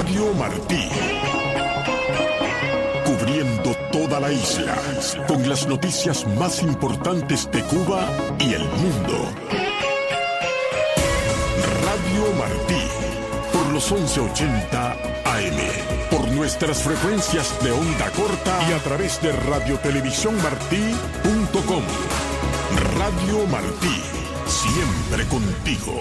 Radio Martí. Cubriendo toda la isla, con las noticias más importantes de Cuba y el mundo. Radio Martí, por los 1180 AM, por nuestras frecuencias de onda corta y a través de radiotelevisiónmartí.com. Radio Martí, siempre contigo.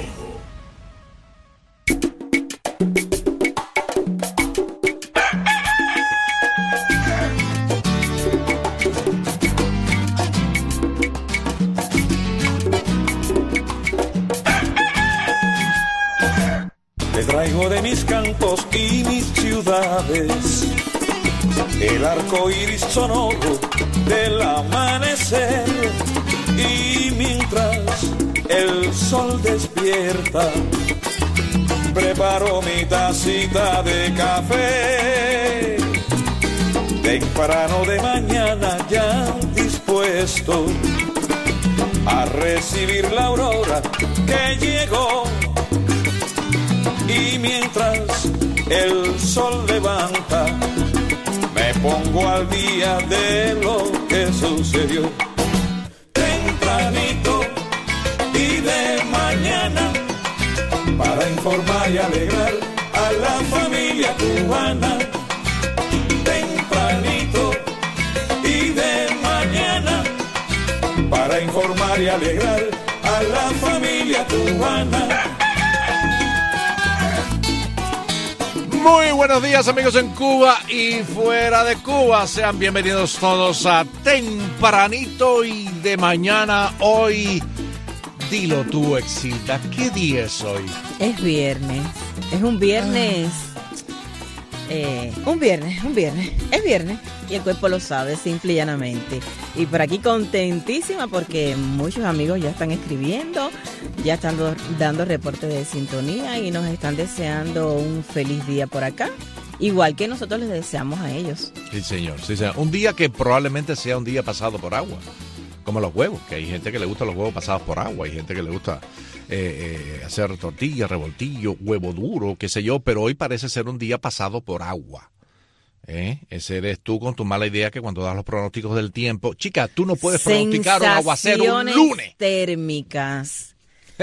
Les traigo de mis campos y mis ciudades el arco iris sonoro del amanecer. Y mientras el sol despierta, preparo mi tacita de café. Temprano de mañana ya dispuesto a recibir la aurora que llegó. Y mientras el sol levanta, me pongo al día de lo que sucedió. Tempranito y de mañana, para informar y alegrar a la familia cubana. Tempranito y de mañana, para informar y alegrar a la familia cubana. Muy buenos días, amigos en Cuba y fuera de Cuba. Sean bienvenidos todos a Tempranito y de mañana. Hoy, dilo tú, Exilda, ¿qué día es hoy? Es viernes. Es un viernes. Es viernes. Y el cuerpo lo sabe, simple y llanamente. Y por aquí contentísima porque muchos amigos ya están escribiendo, ya están dando reportes de sintonía y nos están deseando un feliz día por acá. Igual que nosotros les deseamos a ellos. Sí, señor. Sí, señor. Un día que probablemente sea un día pasado por agua. Como los huevos, que hay gente que le gusta los huevos pasados por agua, hay gente que le gusta hacer tortilla, revoltillo, huevo duro, qué sé yo, pero hoy parece ser un día pasado por agua. Ese eres tú con tu mala idea que cuando das los pronósticos del tiempo, chica, tú no puedes pronosticar un aguacero un lunes. Térmicas.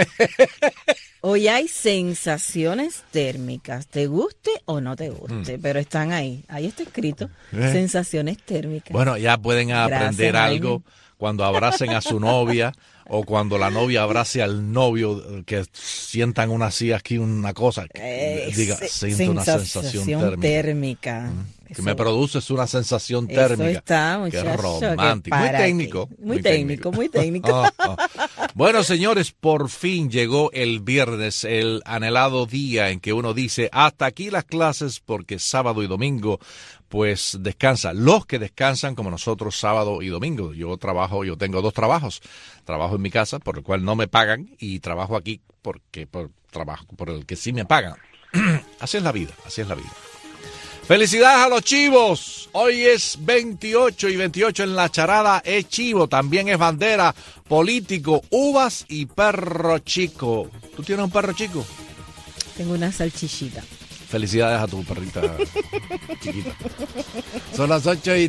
Hoy hay sensaciones térmicas, te guste o no te guste, pero están ahí está escrito, sensaciones térmicas. Bueno, ya pueden aprender algo cuando abracen a su novia o cuando la novia abrace al novio, que sientan una cosa, diga, siento una sensación térmica. Que me produces una sensación térmica. Eso está, muchacho. Qué romántico. Muy técnico. Muy técnico. Bueno, señores, por fin llegó el viernes, el anhelado día en que uno dice, hasta aquí las clases porque sábado y domingo pues descansa. Los que descansan como nosotros sábado y domingo. Yo tengo dos trabajos. Trabajo en mi casa, por el cual no me pagan, y trabajo aquí trabajo por el que sí me pagan. Así es la vida. ¡Felicidades a los chivos! Hoy es 28 y 28 en la charada es chivo. También es bandera, político, uvas y perro chico. ¿Tú tienes un perro chico? Tengo una salchichita. Felicidades a tu perrita chiquita. Son las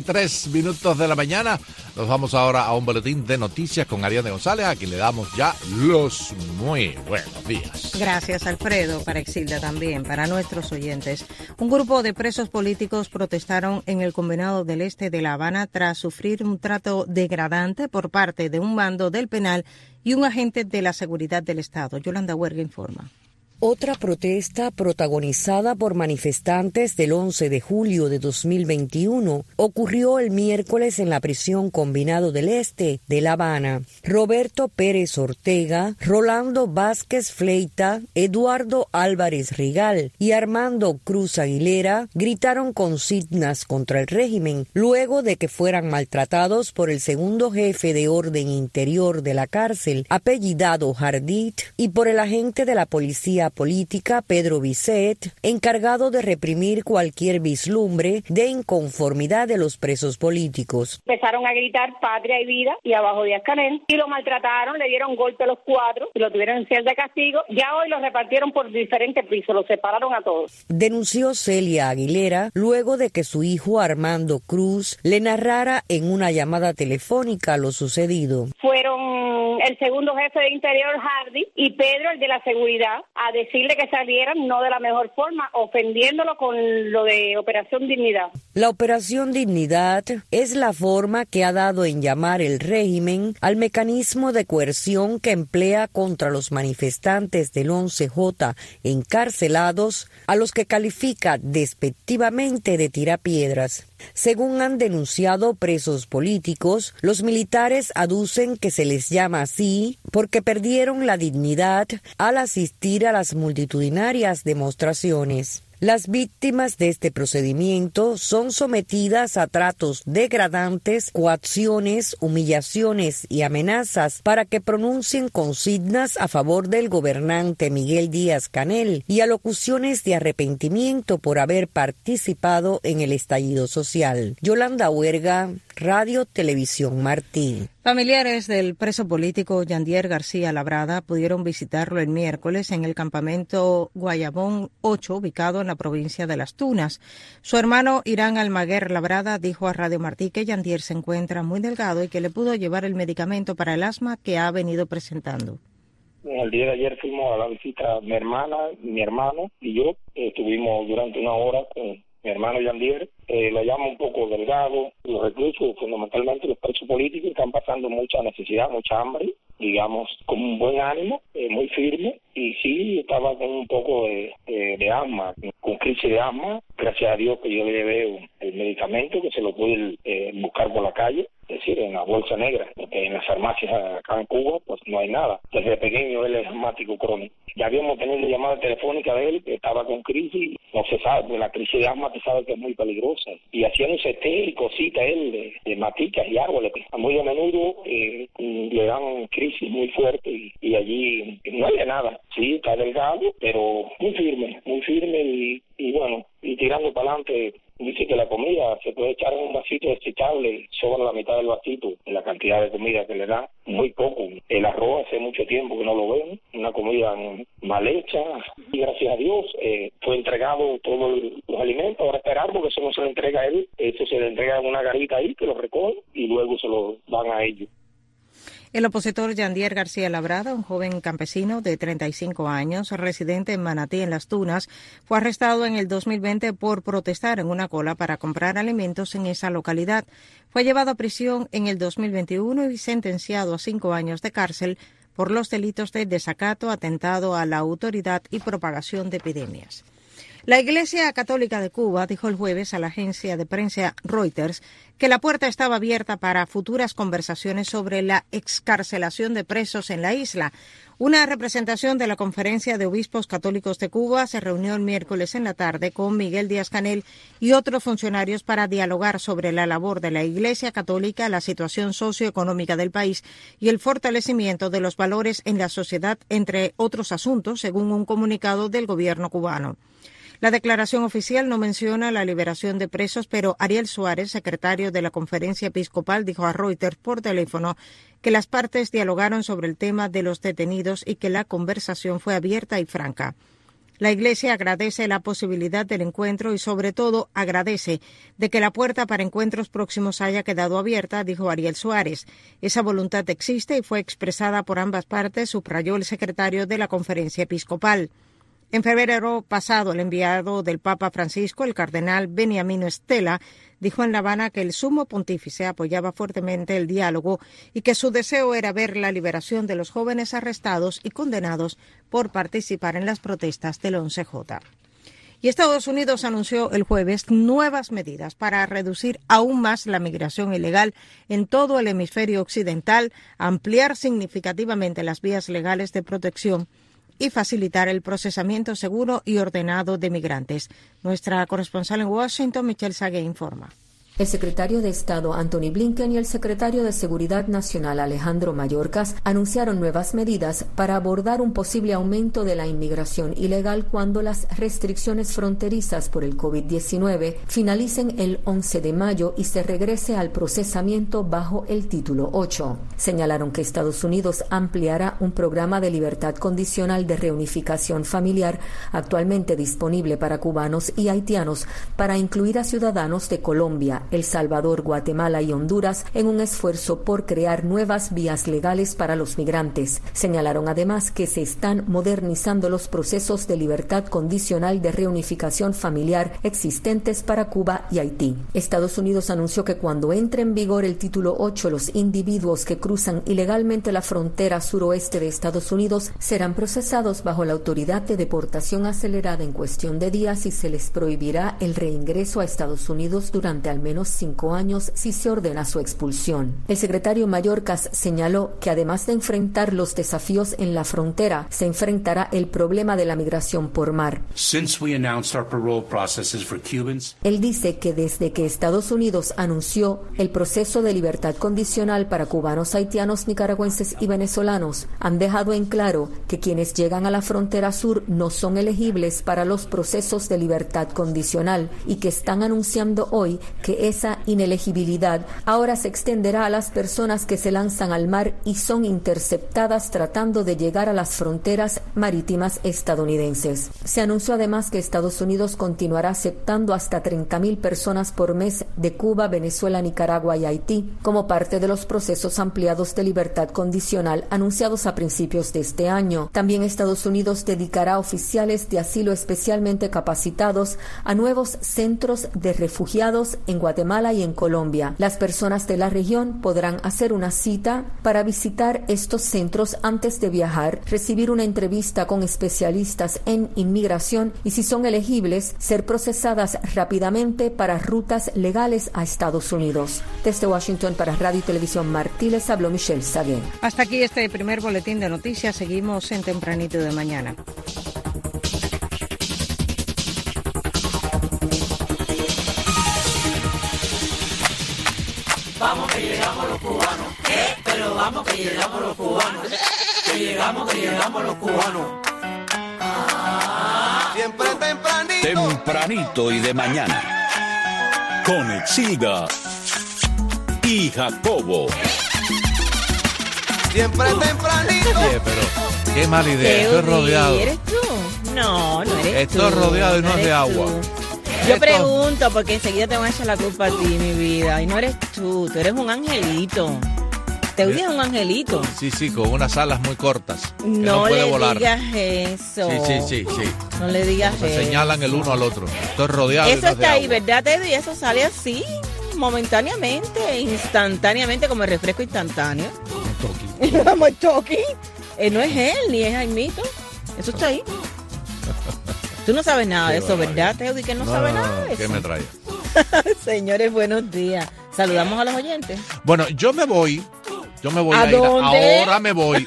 8:03 de la mañana. Nos vamos ahora a un boletín de noticias con Ariane González, a quien le damos ya los muy buenos días. Gracias, Alfredo, para Exilda también, para nuestros oyentes. Un grupo de presos políticos protestaron en el Convenado del Este de La Habana tras sufrir un trato degradante por parte de un bando del penal y un agente de la seguridad del Estado. Yolanda Huerga informa. Otra protesta protagonizada por manifestantes del 11 de julio de 2021 ocurrió el miércoles en la prisión Combinado del Este de La Habana. Roberto Pérez Ortega, Rolando Vázquez Fleita, Eduardo Álvarez Rigal y Armando Cruz Aguilera gritaron consignas contra el régimen luego de que fueran maltratados por el segundo jefe de orden interior de la cárcel, apellidado Jardit, y por el agente de la policía política Pedro Bisset, encargado de reprimir cualquier vislumbre de inconformidad de los presos políticos. Empezaron a gritar patria y vida y abajo Díaz-Canel y lo maltrataron, le dieron golpe a los 4 y lo tuvieron en celda de castigo. Ya hoy los repartieron por diferentes pisos, los separaron a todos. Denunció Celia Aguilera luego de que su hijo Armando Cruz le narrara en una llamada telefónica lo sucedido. Fueron el segundo jefe de Interior, Hardy, y Pedro, el de la seguridad, a decirle que salieran no de la mejor forma, ofendiéndolo con lo de Operación Dignidad. La Operación Dignidad es la forma que ha dado en llamar el régimen al mecanismo de coerción que emplea contra los manifestantes del 11J encarcelados, a los que califica despectivamente de tirapiedras. Según han denunciado presos políticos, los militares aducen que se les llama así porque perdieron la dignidad al asistir a las multitudinarias demostraciones. Las víctimas de este procedimiento son sometidas a tratos degradantes, coacciones, humillaciones y amenazas para que pronuncien consignas a favor del gobernante Miguel Díaz-Canel y alocuciones de arrepentimiento por haber participado en el estallido social. Yolanda Huerga, Radio Televisión Martí. Familiares del preso político Yandier García Labrada pudieron visitarlo el miércoles en el campamento Guayabón 8, ubicado en la provincia de Las Tunas. Su hermano Irán Almaguer Labrada dijo a Radio Martí que Yandier se encuentra muy delgado y que le pudo llevar el medicamento para el asma que ha venido presentando. El día de ayer fuimos a la visita mi hermana, mi hermano y yo. Estuvimos durante una hora con mi hermano Yandier. Lo llamo un poco delgado. Los reclusos, fundamentalmente los presos políticos, están pasando mucha necesidad, mucha hambre, digamos, con un buen ánimo, muy firme. Y sí, estaba con un poco de asma, con crisis de asma. Gracias a Dios que yo le llevé el medicamento, que se lo pude buscar por la calle, es decir, en la bolsa negra, porque en las farmacias acá en Cuba pues no hay nada. Desde pequeño él es asmático crónico. Ya habíamos tenido llamada telefónica de él, que estaba con crisis, no se sabe, porque la crisis de asma se sabe que es muy peligrosa. Y haciéndose té y cositas él de maticas y árboles. Muy a menudo le dan crisis muy fuerte y allí no hay de nada. Sí, está delgado, pero muy firme y bueno, y tirando para adelante. Dice que la comida se puede echar en un vasito desechable, sobra la mitad del vasito de la cantidad de comida que le dan, muy poco. El arroz hace mucho tiempo que no lo ven, una comida mal hecha, y gracias a Dios fue entregado todos los alimentos. Ahora esperar, porque eso no se le entrega a él, eso se le entrega en una garita ahí que lo recoge y luego se lo dan a ellos. El opositor Yandier García Labrada, un joven campesino de 35 años, residente en Manatí, en Las Tunas, fue arrestado en el 2020 por protestar en una cola para comprar alimentos en esa localidad. Fue llevado a prisión en el 2021 y sentenciado a 5 años de cárcel por los delitos de desacato, atentado a la autoridad y propagación de epidemias. La Iglesia Católica de Cuba dijo el jueves a la agencia de prensa Reuters que la puerta estaba abierta para futuras conversaciones sobre la excarcelación de presos en la isla. Una representación de la Conferencia de Obispos Católicos de Cuba se reunió el miércoles en la tarde con Miguel Díaz-Canel y otros funcionarios para dialogar sobre la labor de la Iglesia Católica, la situación socioeconómica del país y el fortalecimiento de los valores en la sociedad, entre otros asuntos, según un comunicado del gobierno cubano. La declaración oficial no menciona la liberación de presos, pero Ariel Suárez, secretario de la Conferencia Episcopal, dijo a Reuters por teléfono que las partes dialogaron sobre el tema de los detenidos y que la conversación fue abierta y franca. La Iglesia agradece la posibilidad del encuentro y, sobre todo, agradece de que la puerta para encuentros próximos haya quedado abierta, dijo Ariel Suárez. Esa voluntad existe y fue expresada por ambas partes, subrayó el secretario de la Conferencia Episcopal. En febrero pasado, el enviado del Papa Francisco, el cardenal Beniamino Estela, dijo en La Habana que el sumo pontífice apoyaba fuertemente el diálogo y que su deseo era ver la liberación de los jóvenes arrestados y condenados por participar en las protestas del 11J. Y Estados Unidos anunció el jueves nuevas medidas para reducir aún más la migración ilegal en todo el hemisferio occidental, ampliar significativamente las vías legales de protección y facilitar el procesamiento seguro y ordenado de migrantes. Nuestra corresponsal en Washington, Michelle Sague, informa. El secretario de Estado Anthony Blinken y el secretario de Seguridad Nacional Alejandro Mayorkas anunciaron nuevas medidas para abordar un posible aumento de la inmigración ilegal cuando las restricciones fronterizas por el COVID-19 finalicen el 11 de mayo y se regrese al procesamiento bajo el Título 8. Señalaron que Estados Unidos ampliará un programa de libertad condicional de reunificación familiar actualmente disponible para cubanos y haitianos para incluir a ciudadanos de Colombia, El Salvador, Guatemala y Honduras en un esfuerzo por crear nuevas vías legales para los migrantes. Señalaron además que se están modernizando los procesos de libertad condicional de reunificación familiar existentes para Cuba y Haití. Estados Unidos anunció que cuando entre en vigor el Título 8, los individuos que cruzan ilegalmente la frontera suroeste de Estados Unidos serán procesados bajo la autoridad de deportación acelerada en cuestión de días y se les prohibirá el reingreso a Estados Unidos durante al menos 5 años si se ordena su expulsión. El secretario Mayorkas señaló que además de enfrentar los desafíos en la frontera, se enfrentará el problema de la migración por mar. Él dice que desde que Estados Unidos anunció el proceso de libertad condicional para cubanos, haitianos, nicaragüenses y venezolanos, han dejado en claro que quienes llegan a la frontera sur no son elegibles para los procesos de libertad condicional y que están anunciando hoy que esa inelegibilidad ahora se extenderá a las personas que se lanzan al mar y son interceptadas tratando de llegar a las fronteras marítimas estadounidenses. Se anunció además que Estados Unidos continuará aceptando hasta 30,000 personas por mes de Cuba, Venezuela, Nicaragua y Haití como parte de los procesos ampliados de libertad condicional anunciados a principios de este año. También Estados Unidos dedicará oficiales de asilo especialmente capacitados a nuevos centros de refugiados en Guatemala y en Colombia. Las personas de la región podrán hacer una cita para visitar estos centros antes de viajar, recibir una entrevista con especialistas en inmigración y, si son elegibles, ser procesadas rápidamente para rutas legales a Estados Unidos. Desde Washington para Radio y Televisión Martí les habló Michelle Saguén. Hasta aquí este primer boletín de noticias. Seguimos en Tempranito de Mañana. Vamos que llegamos los cubanos. ¿Qué? Pero vamos que llegamos los cubanos. Que llegamos los cubanos. Siempre tempranito. Tempranito y de mañana. Con Exilda y Jacobo. Siempre tempranito. Oye, pero qué mala idea. Estoy rodeado. ¿Eres tú? No, no eres tú. Estoy rodeado y no es de agua. Yo pregunto porque enseguida te van a echar la culpa a ti, mi vida. Y no eres tú eres un angelito. Teudi es un angelito. Sí, con unas alas muy cortas. No puede le volar. digas eso. Sí. No le digas eso. Se señalan el uno al otro. Estoy rodeado. Eso y no es de está ahí, agua. ¿verdad, Teudi? Eso sale así, momentáneamente, instantáneamente, como el refresco instantáneo. Vamos, Toki. No es él, ni es Jaimito. Eso está ahí. Tú no sabes nada de eso, ¿verdad, Teudi? Que no sabe nada de eso. ¿Qué me trae? Señores, buenos días. Saludamos a los oyentes. Bueno, yo me voy ¿A dónde? Ahora me voy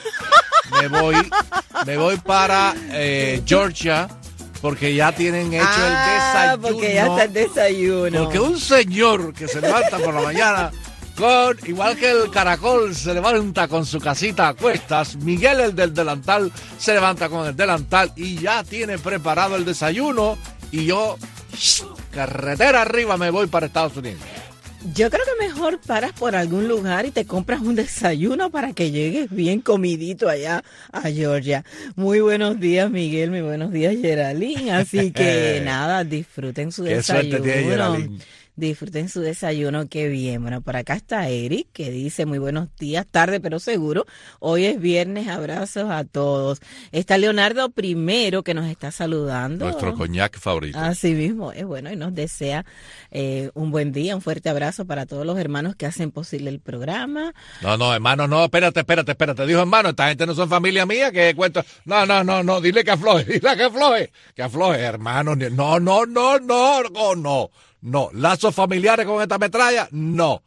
para Georgia, porque ya tienen hecho el desayuno. Porque ya está el desayuno. Porque un señor que se levanta por la mañana igual que el caracol se levanta con su casita a cuestas, Miguel, el del delantal, se levanta con el delantal y ya tiene preparado el desayuno, y yo, carretera arriba, me voy para Estados Unidos. Yo creo que mejor paras por algún lugar y te compras un desayuno para que llegues bien comidito allá a Georgia. Muy buenos días, Miguel. Muy buenos días, Geraldine. Así que nada, disfruten su desayuno. Qué suerte tiene Geraldine. Disfruten su desayuno, qué bien. Bueno, por acá está Eric, que dice muy buenos días, tarde pero seguro. Hoy es viernes, abrazos a todos. Está Leonardo primero, que nos está saludando. Nuestro coñac favorito. Así mismo, es bueno, y nos desea un buen día, un fuerte abrazo para todos los hermanos que hacen posible el programa. No, hermano, no, espérate. Dijo hermano, esta gente no son familia mía, que cuento. No, dile que afloje, que afloje, hermano. No, lazos familiares con esta metralla, no.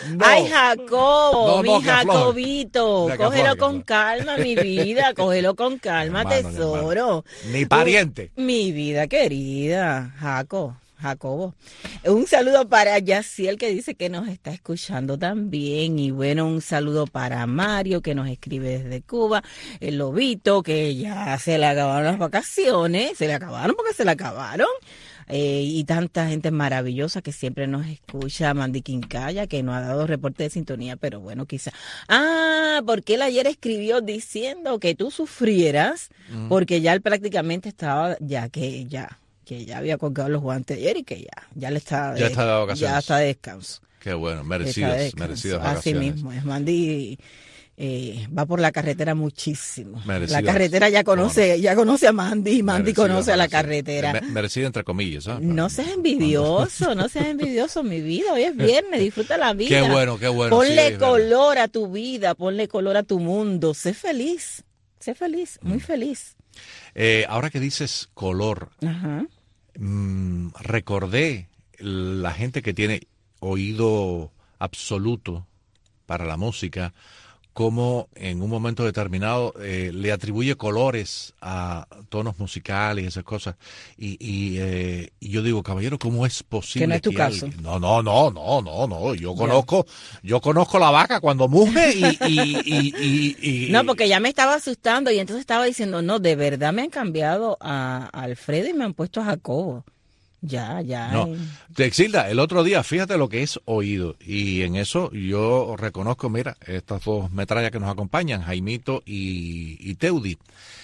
Ay, Jacobo, No, mi que afloje. Jacobito, Que cógelo afloje, con calma, mi vida, cógelo con calma, Hermano, tesoro. Ni pariente. Mi vida querida, Jacobo. Un saludo para Yaciel, que dice que nos está escuchando también. Y bueno, un saludo para Mario, que nos escribe desde Cuba. El Lobito, que ya se le acabaron las vacaciones. Se le acabaron porque se le acabaron. Y tanta gente maravillosa que siempre nos escucha. Mandy Quincaya, que no ha dado reporte de sintonía, pero bueno, quizá. Porque él ayer escribió diciendo que tú sufrieras, porque ya él prácticamente estaba, que ya había colgado los guantes ayer y que ya le está, Ya está de vacaciones. Ya está de descanso. Qué bueno, merecidas vacaciones. Así mismo, es Mandy. Va por la carretera muchísimo. Merecidas. La carretera ya conoce a Mandy y Mandy Merecidas conoce a la vacaciones. carretera. Merecida entre comillas. ¿Ah? No seas envidioso, mi vida. Hoy es viernes, disfruta la vida. Qué bueno. Ponle sí, color a tu vida, ponle color a tu mundo. Sé feliz, muy feliz. Ahora que dices color, Ajá. Recordé la gente que tiene oído absoluto para la música, como en un momento determinado le atribuye colores a tonos musicales y esas cosas. Y yo digo, caballero, ¿cómo es posible? Que no es tu caso. alguien... No. Yo conozco la vaca cuando muge y No, porque ya me estaba asustando y entonces estaba diciendo, no, de verdad me han cambiado a Alfredo y me han puesto a Jacobo. Ya. No, Texilda, el otro día, fíjate lo que es oído. Y en eso yo reconozco, mira, estas dos metrallas que nos acompañan, Jaimito y Teudi.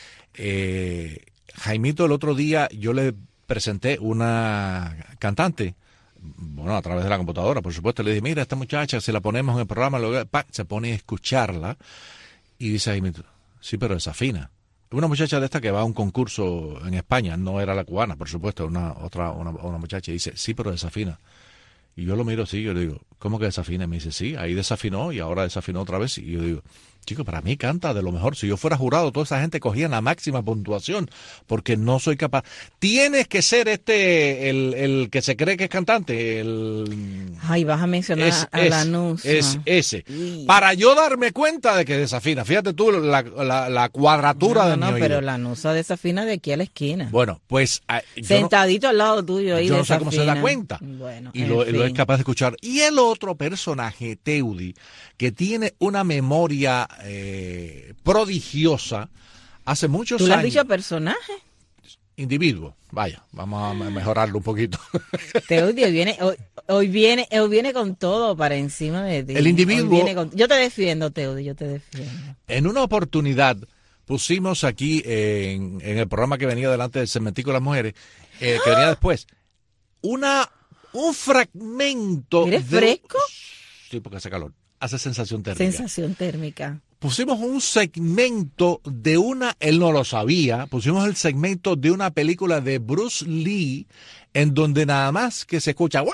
Jaimito, el otro día yo le presenté una cantante, bueno, a través de la computadora, por supuesto. Le dije, mira, esta muchacha, si la ponemos en el programa, se pone a escucharla y dice Jaimito, sí, pero desafina. Una muchacha de esta que va a un concurso en España, no era la cubana, por supuesto, una muchacha, y dice, sí, pero desafina. Y yo lo miro así, yo le digo, ¿cómo que desafina? Y me dice, sí, ahí desafinó y ahora desafinó otra vez. Y yo digo, chico, para mí canta de lo mejor. Si yo fuera jurado, toda esa gente cogía la máxima puntuación, porque no soy capaz. Tienes que ser el que se cree que es cantante. Ay, vas a mencionar a Lanús. Es ese. Para yo darme cuenta de que desafina. Fíjate tú la cuadratura de mi oído. Pero Lanusa desafina de aquí a la esquina. Bueno, pues... Sentadito al lado tuyo ahí yo no desafina. sé cómo se da cuenta. Bueno, y lo es capaz de escuchar. Y el otro personaje, Teudi, que tiene una memoria prodigiosa, hace muchos años... ¿Tú le has dicho personaje? Individuo. Vaya, vamos a mejorarlo un poquito. Teudi hoy viene con todo para encima de ti. El individuo... Yo te defiendo, Teudi, yo te defiendo. En una oportunidad pusimos aquí en el programa que venía delante del Cementico de las Mujeres, que venía después, un fragmento... ¿Eres fresco? Sí, porque hace calor. Hace sensación térmica. Sensación térmica. Pusimos un segmento de él no lo sabía, pusimos el segmento de una película de Bruce Lee, en donde nada más que se escucha,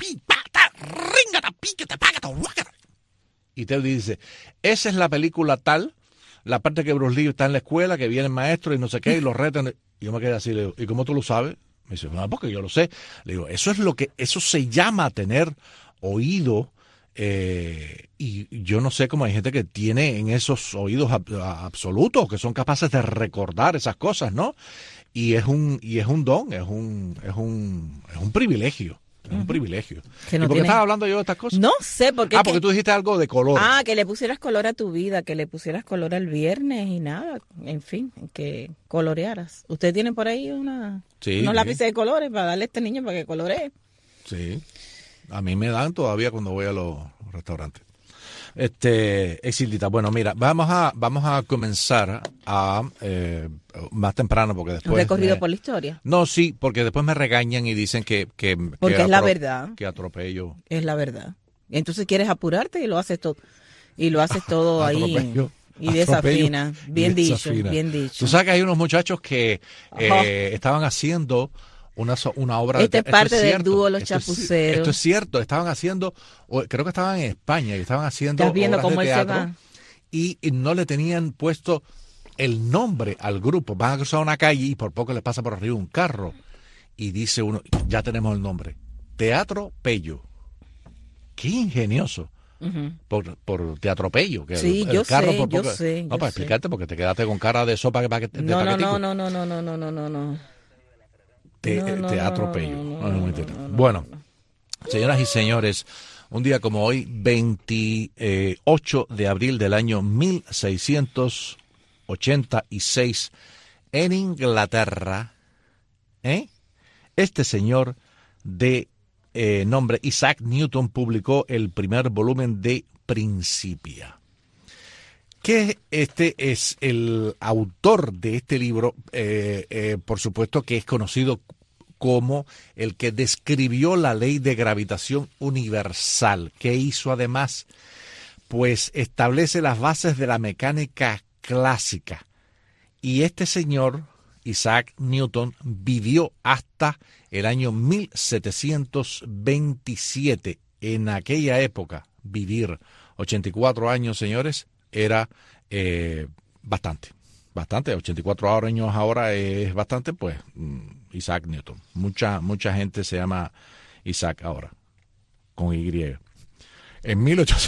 y te dice, esa es la película tal, la parte que Bruce Lee está en la escuela, que viene el maestro y no sé qué, y los retan, y yo me quedé así, le digo, ¿y cómo tú lo sabes? Me dice, no, porque yo lo sé. Le digo, eso se llama tener oído. Y yo no sé cómo hay gente que tiene en esos oídos absolutos, que son capaces de recordar esas cosas, ¿no? Y es un don, es un privilegio. Es un privilegio. ¿Y por qué estaba hablando yo de estas cosas? No sé, porque... porque tú dijiste algo de color. Que le pusieras color a tu vida, que le pusieras color al viernes y nada, en fin, que colorearas. ¿Usted tiene por ahí unos lápices de colores para darle a este niño para que coloree? Sí. A mí me dan todavía cuando voy a los restaurantes. Exildita, bueno, mira, vamos a comenzar más temprano porque después... ¿Un recorrido por la historia? No, sí, porque después me regañan y dicen que porque es la verdad. Que atropello. Es la verdad. Entonces quieres apurarte y lo haces todo. Y lo haces todo ahí. Y desafina. Bien dicho. Tú sabes que hay unos muchachos que estaban haciendo... una obra Esta es parte del dúo Los Chapuceros. Esto es cierto, estaban haciendo, creo que estaban en España y estaban haciendo ¿Estás viendo obras cómo de él se teatro va? y no le tenían puesto el nombre al grupo. Van a cruzar una calle y por poco les pasa por arriba un carro y dice uno, ya tenemos el nombre, Teatro Pello. Qué ingenioso. por te atropello. Que sí, el carro por poco, yo sé. No, para explicarte, porque te quedaste con cara de sopa de paquetico. No. Te atropello. Bueno, señoras y señores, un día como hoy, 28 de abril del año 1686, en Inglaterra, este señor de nombre Isaac Newton publicó el primer volumen de Principia. Que este es el autor de este libro, por supuesto que es conocido como el que describió la ley de gravitación universal, que hizo además, pues establece las bases de la mecánica clásica. Y este señor, Isaac Newton, vivió hasta el año 1727. En aquella época, vivir 84 años, señores, era bastante. 84 años ahora es bastante, pues Isaac Newton. Mucha gente se llama Isaac ahora, con Y. En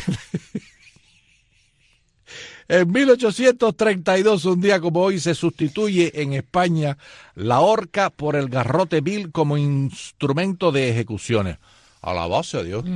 1832, un día como hoy, se sustituye en España la horca por el garrote vil como instrumento de ejecuciones. Alabado a Dios.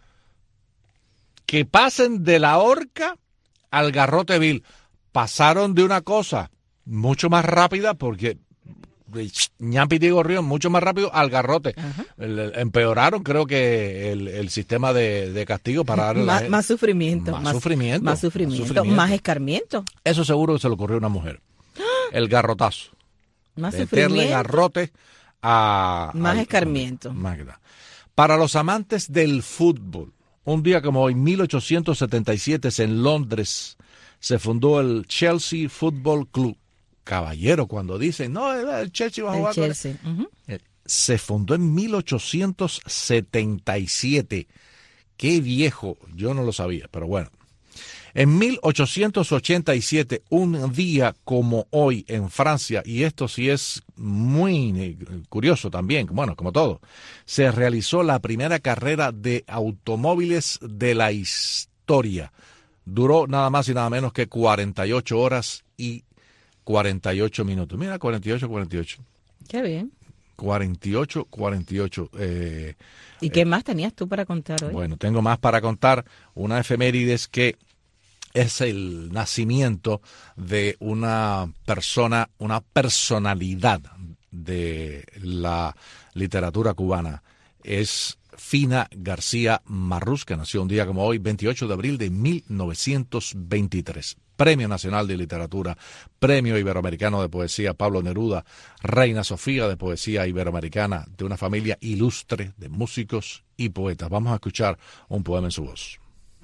Que pasen de la horca al garrote vil. Pasaron de una cosa mucho más rápida, porque ñampiti gorrión, mucho más rápido al garrote. Empeoraron, creo que el sistema de castigo para darle más sufrimiento. Más sufrimiento. Más escarmiento. Eso seguro que se le ocurrió a una mujer. El garrotazo. Más meterle sufrimiento. Garrote a... Más escarmiento. Para los amantes del fútbol, un día como hoy, 1877, en Londres, se fundó el Chelsea Football Club. Caballero, cuando dicen, no, el Chelsea va a jugar. Chelsea. Se fundó en 1877. Qué viejo, yo no lo sabía, pero bueno. En 1887, un día como hoy en Francia, y esto sí es muy curioso también, bueno, como todo, se realizó la primera carrera de automóviles de la historia. Duró nada más y nada menos que 48 horas y 48 minutos. Mira, 48. Qué bien. 48. ¿Y qué más tenías tú para contar hoy? Bueno, tengo más para contar. Una efemérides que es el nacimiento de una persona, una personalidad de la literatura cubana. Es Fina García Marrús, que nació un día como hoy, 28 de abril de 1923. Premio Nacional de Literatura, Premio Iberoamericano de Poesía Pablo Neruda, Reina Sofía de Poesía Iberoamericana, de una familia ilustre de músicos y poetas. Vamos a escuchar un poema en su voz.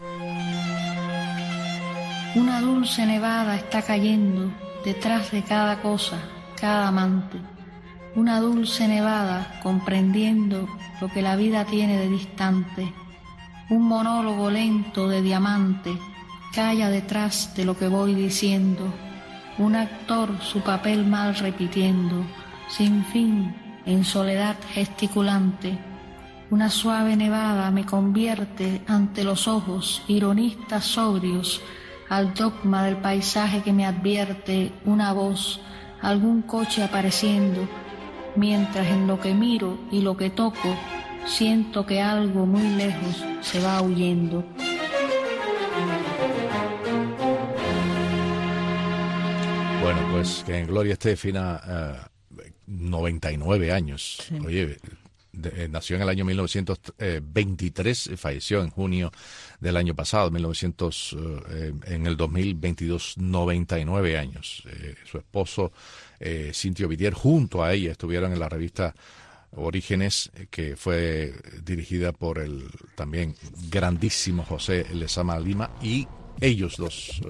Una dulce nevada está cayendo detrás de cada cosa, cada amante. Una dulce nevada comprendiendo lo que la vida tiene de distante. Un monólogo lento de diamante calla detrás de lo que voy diciendo. Un actor su papel mal repitiendo, sin fin, en soledad gesticulante. Una suave nevada me convierte ante los ojos ironistas sobrios al dogma del paisaje que me advierte una voz, algún coche apareciendo, mientras en lo que miro y lo que toco siento que algo muy lejos se va huyendo. Bueno, pues que en gloria esté Fina, 99 años. Sí. Oye, nació en el año 1923, falleció en junio del año pasado, en el 2022, 99 años. Su esposo, Cintio Vitier, junto a ella estuvieron en la revista Orígenes, que fue dirigida por el también grandísimo José Lezama Lima, y ellos dos,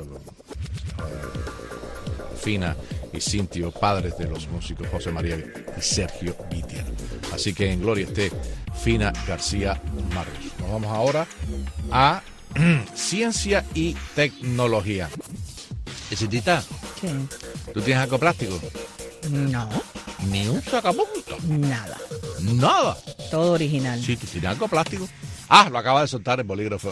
Fina y Cintio, padres de los músicos José María y Sergio Vitier. Así que en gloria esté Fina García Marrús. Nos vamos ahora a ciencia y tecnología. Cintita, ¿qué? ¿Tú tienes algo plástico? No. ¿Ni un sacapunta? Nada. ¿Nada? Todo original. Sí, ¿tú tienes algo plástico? Lo acaba de soltar el bolígrafo.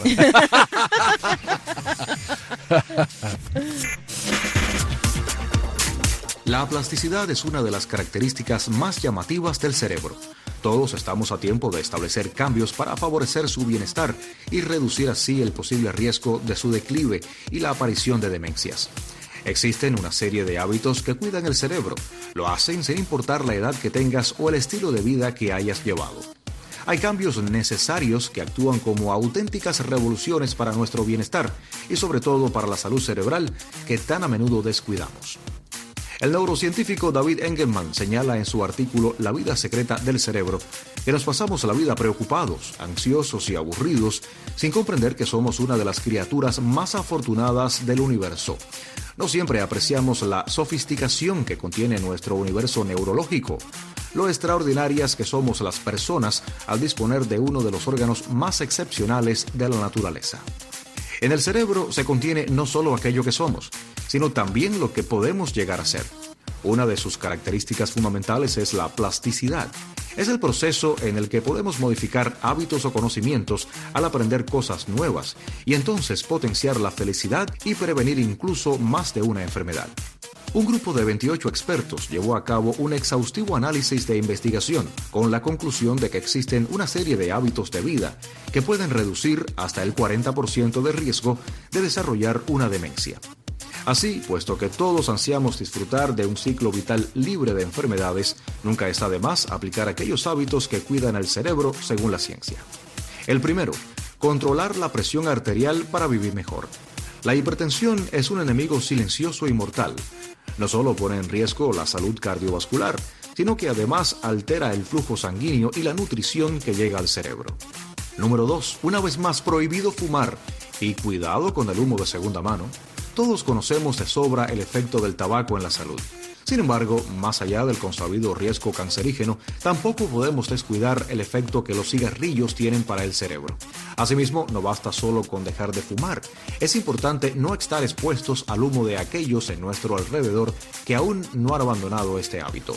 La plasticidad es una de las características más llamativas del cerebro. Todos estamos a tiempo de establecer cambios para favorecer su bienestar y reducir así el posible riesgo de su declive y la aparición de demencias. Existen una serie de hábitos que cuidan el cerebro. Lo hacen sin importar la edad que tengas o el estilo de vida que hayas llevado. Hay cambios necesarios que actúan como auténticas revoluciones para nuestro bienestar y sobre todo para la salud cerebral que tan a menudo descuidamos. El neurocientífico David Engelman señala en su artículo La vida secreta del cerebro que nos pasamos la vida preocupados, ansiosos y aburridos sin comprender que somos una de las criaturas más afortunadas del universo. No siempre apreciamos la sofisticación que contiene nuestro universo neurológico, lo extraordinarias que somos las personas al disponer de uno de los órganos más excepcionales de la naturaleza. En el cerebro se contiene no solo aquello que somos, sino también lo que podemos llegar a ser. Una de sus características fundamentales es la plasticidad. Es el proceso en el que podemos modificar hábitos o conocimientos al aprender cosas nuevas y entonces potenciar la felicidad y prevenir incluso más de una enfermedad. Un grupo de 28 expertos llevó a cabo un exhaustivo análisis de investigación con la conclusión de que existen una serie de hábitos de vida que pueden reducir hasta el 40% de riesgo de desarrollar una demencia. Así, puesto que todos ansiamos disfrutar de un ciclo vital libre de enfermedades, nunca está de más aplicar aquellos hábitos que cuidan el cerebro según la ciencia. El primero, controlar la presión arterial para vivir mejor. La hipertensión es un enemigo silencioso y mortal. No solo pone en riesgo la salud cardiovascular, sino que además altera el flujo sanguíneo y la nutrición que llega al cerebro. Número 2. Una vez más, prohibido fumar. Y cuidado con el humo de segunda mano. Todos conocemos de sobra el efecto del tabaco en la salud. Sin embargo, más allá del consabido riesgo cancerígeno, tampoco podemos descuidar el efecto que los cigarrillos tienen para el cerebro. Asimismo, no basta solo con dejar de fumar. Es importante no estar expuestos al humo de aquellos en nuestro alrededor que aún no han abandonado este hábito.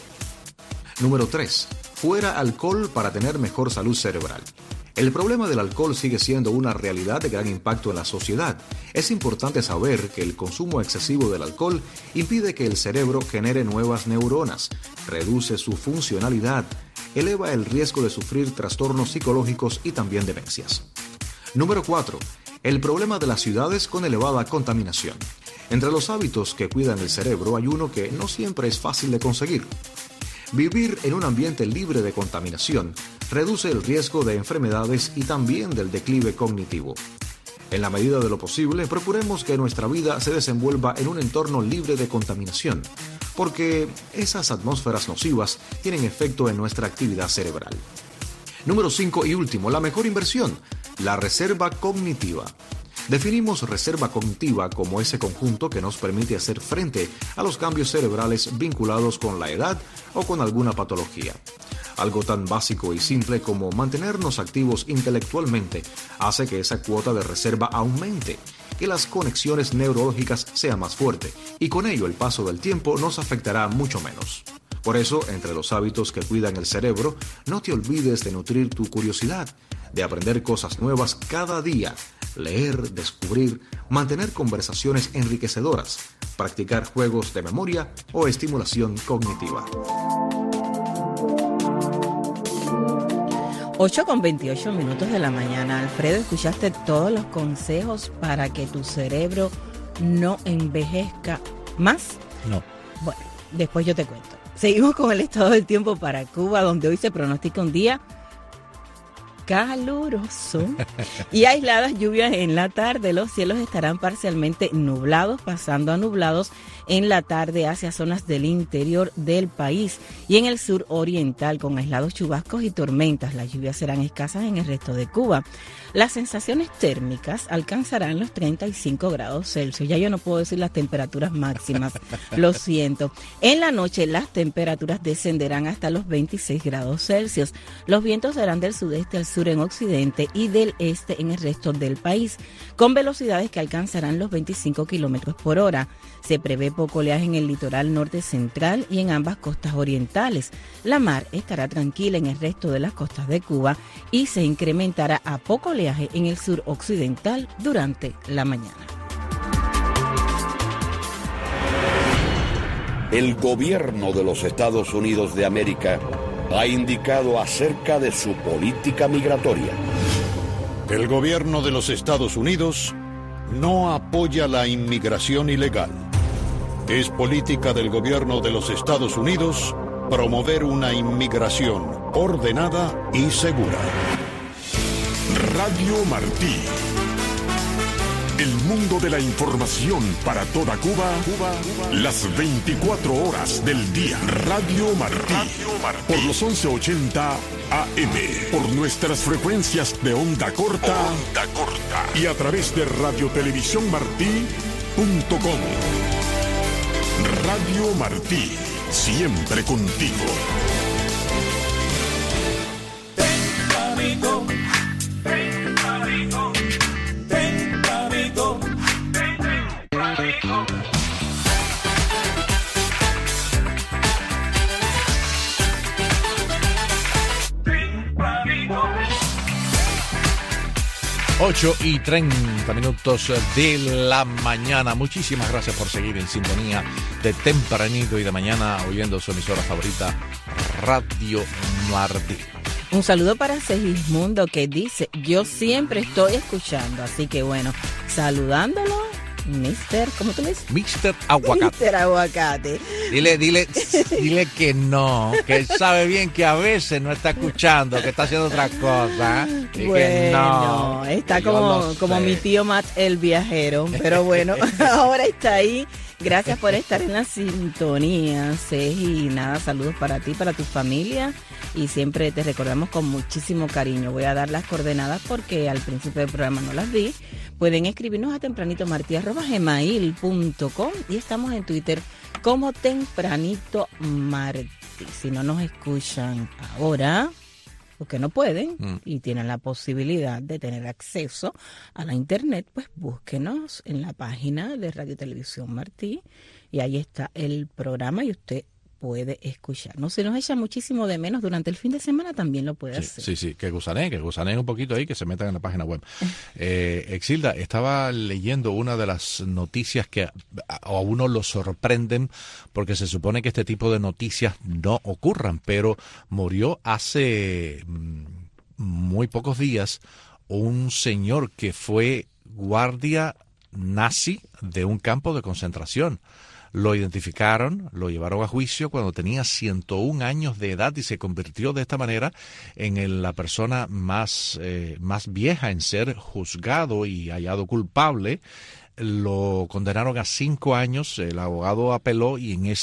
Número 3. Fuera alcohol para tener mejor salud cerebral. El problema del alcohol sigue siendo una realidad de gran impacto en la sociedad. Es importante saber que el consumo excesivo del alcohol impide que el cerebro genere nuevas neuronas, reduce su funcionalidad, eleva el riesgo de sufrir trastornos psicológicos y también demencias. Número 4. El problema de las ciudades con elevada contaminación. Entre los hábitos que cuidan el cerebro hay uno que no siempre es fácil de conseguir. Vivir en un ambiente libre de contaminación reduce el riesgo de enfermedades y también del declive cognitivo. En la medida de lo posible, procuremos que nuestra vida se desenvuelva en un entorno libre de contaminación, porque esas atmósferas nocivas tienen efecto en nuestra actividad cerebral. Número 5 y último, la mejor inversión, la reserva cognitiva. Definimos reserva cognitiva como ese conjunto que nos permite hacer frente a los cambios cerebrales vinculados con la edad o con alguna patología. Algo tan básico y simple como mantenernos activos intelectualmente hace que esa cuota de reserva aumente, que las conexiones neurológicas sean más fuertes y con ello el paso del tiempo nos afectará mucho menos. Por eso, entre los hábitos que cuidan el cerebro, no te olvides de nutrir tu curiosidad, de aprender cosas nuevas cada día, leer, descubrir, mantener conversaciones enriquecedoras, practicar juegos de memoria o estimulación cognitiva. 8:28 de la mañana. Alfredo, ¿escuchaste todos los consejos para que tu cerebro no envejezca más? No. Bueno, después yo te cuento. Seguimos con el estado del tiempo para Cuba, donde hoy se pronostica un día caluroso y aisladas lluvias en la tarde. Los cielos estarán parcialmente nublados, pasando a nublados en la tarde hacia zonas del interior del país y en el sur oriental con aislados chubascos y tormentas. Las lluvias serán escasas en el resto de Cuba. Las sensaciones térmicas alcanzarán los 35 grados Celsius. Ya yo no puedo decir las temperaturas máximas, lo siento. En la noche las temperaturas descenderán hasta los 26 grados Celsius. Los vientos serán del sudeste al sur sur en occidente y del este en el resto del país, con velocidades que alcanzarán los 25 kilómetros por hora. Se prevé poco oleaje en el litoral norte central y en ambas costas orientales. La mar estará tranquila en el resto de las costas de Cuba y se incrementará a poco oleaje en el sur occidental durante la mañana. El gobierno de los Estados Unidos de América ha indicado acerca de su política migratoria. El gobierno de los Estados Unidos no apoya la inmigración ilegal. Es política del gobierno de los Estados Unidos promover una inmigración ordenada y segura. Radio Martí. El mundo de la información para toda Cuba, las 24 horas del día. Radio Martí. Por los 1180 AM. Por nuestras frecuencias de onda corta. Y a través de radiotelevisiónmartí.com. Radio Martí. Siempre contigo. Tempranito, tempranito, tempranito, tempranito. 8:30 de la mañana. Muchísimas gracias por seguir en sintonía de tempranito y de mañana oyendo su emisora favorita, Radio Martí. Un saludo para Segismundo que dice, yo siempre estoy escuchando, así que bueno, saludándolo, ¿cómo tú le dices? Mr. Aguacate. Mr. Aguacate. Dile que no, que él sabe bien que a veces no está escuchando, que está haciendo otra cosa. Y bueno, que no, está como mi tío Matt el viajero, pero bueno, ahora está ahí. Gracias por estar en la sintonía, Segi. Nada, saludos para ti, para tu familia. Y siempre te recordamos con muchísimo cariño. Voy a dar las coordenadas porque al principio del programa no las di. Pueden escribirnos a tempranitomartí@gmail.com y estamos en Twitter como Tempranito Martí. Si no nos escuchan ahora, porque no pueden y tienen la posibilidad de tener acceso a la internet, pues búsquenos en la página de Radio Televisión Martí y ahí está el programa y usted puede escucharnos. Si nos echa muchísimo de menos durante el fin de semana, también lo puede hacer. Sí, que gusaneen un poquito ahí, que se metan en la página web. Exilda, estaba leyendo una de las noticias que a uno lo sorprenden, porque se supone que este tipo de noticias no ocurran, pero murió hace muy pocos días un señor que fue guardia nazi de un campo de concentración. Lo identificaron, lo llevaron a juicio cuando tenía 101 años de edad y se convirtió de esta manera en la persona más vieja en ser juzgado y hallado culpable. Lo condenaron a 5 años, el abogado apeló y en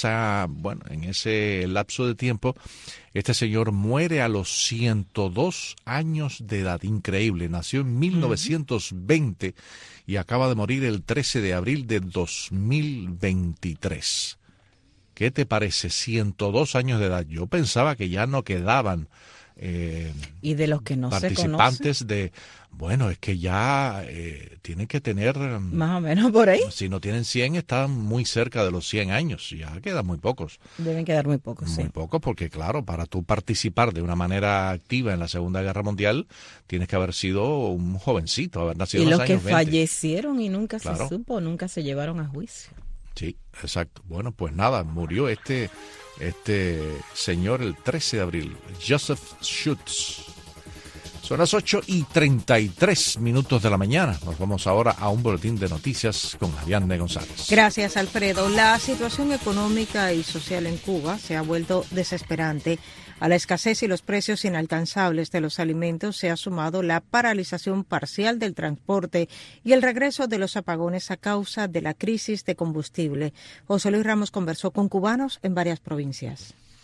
ese lapso de tiempo este señor muere a los 102 años de edad. Increíble, nació en 1920 y acaba de morir el 13 de abril de 2023. ¿Qué te parece? 102 años de edad. Yo pensaba que ya no quedaban y de los que no participantes se de, bueno, es que ya tienen que tener más o menos por ahí. Si no tienen 100, están muy cerca de los 100 años. Ya quedan muy pocos. Deben quedar muy pocos, muy pocos, porque claro, para tú participar de una manera activa en la Segunda Guerra Mundial, tienes que haber sido un jovencito, haber nacido en los años 20. Y los que fallecieron y nunca claro. se supo, nunca se llevaron a juicio. Sí, exacto. Bueno, pues nada, murió este señor el 13 de abril, Joseph Schutz. Son las 8:33 de la mañana. Nos vamos ahora a un boletín de noticias con Ariadne González. Gracias, Alfredo. La situación económica y social en Cuba se ha vuelto desesperante. A la escasez y los precios inalcanzables de los alimentos se ha sumado la paralización parcial del transporte y el regreso de los apagones a causa de la crisis de combustible. José Luis Ramos conversó con cubanos en varias provincias.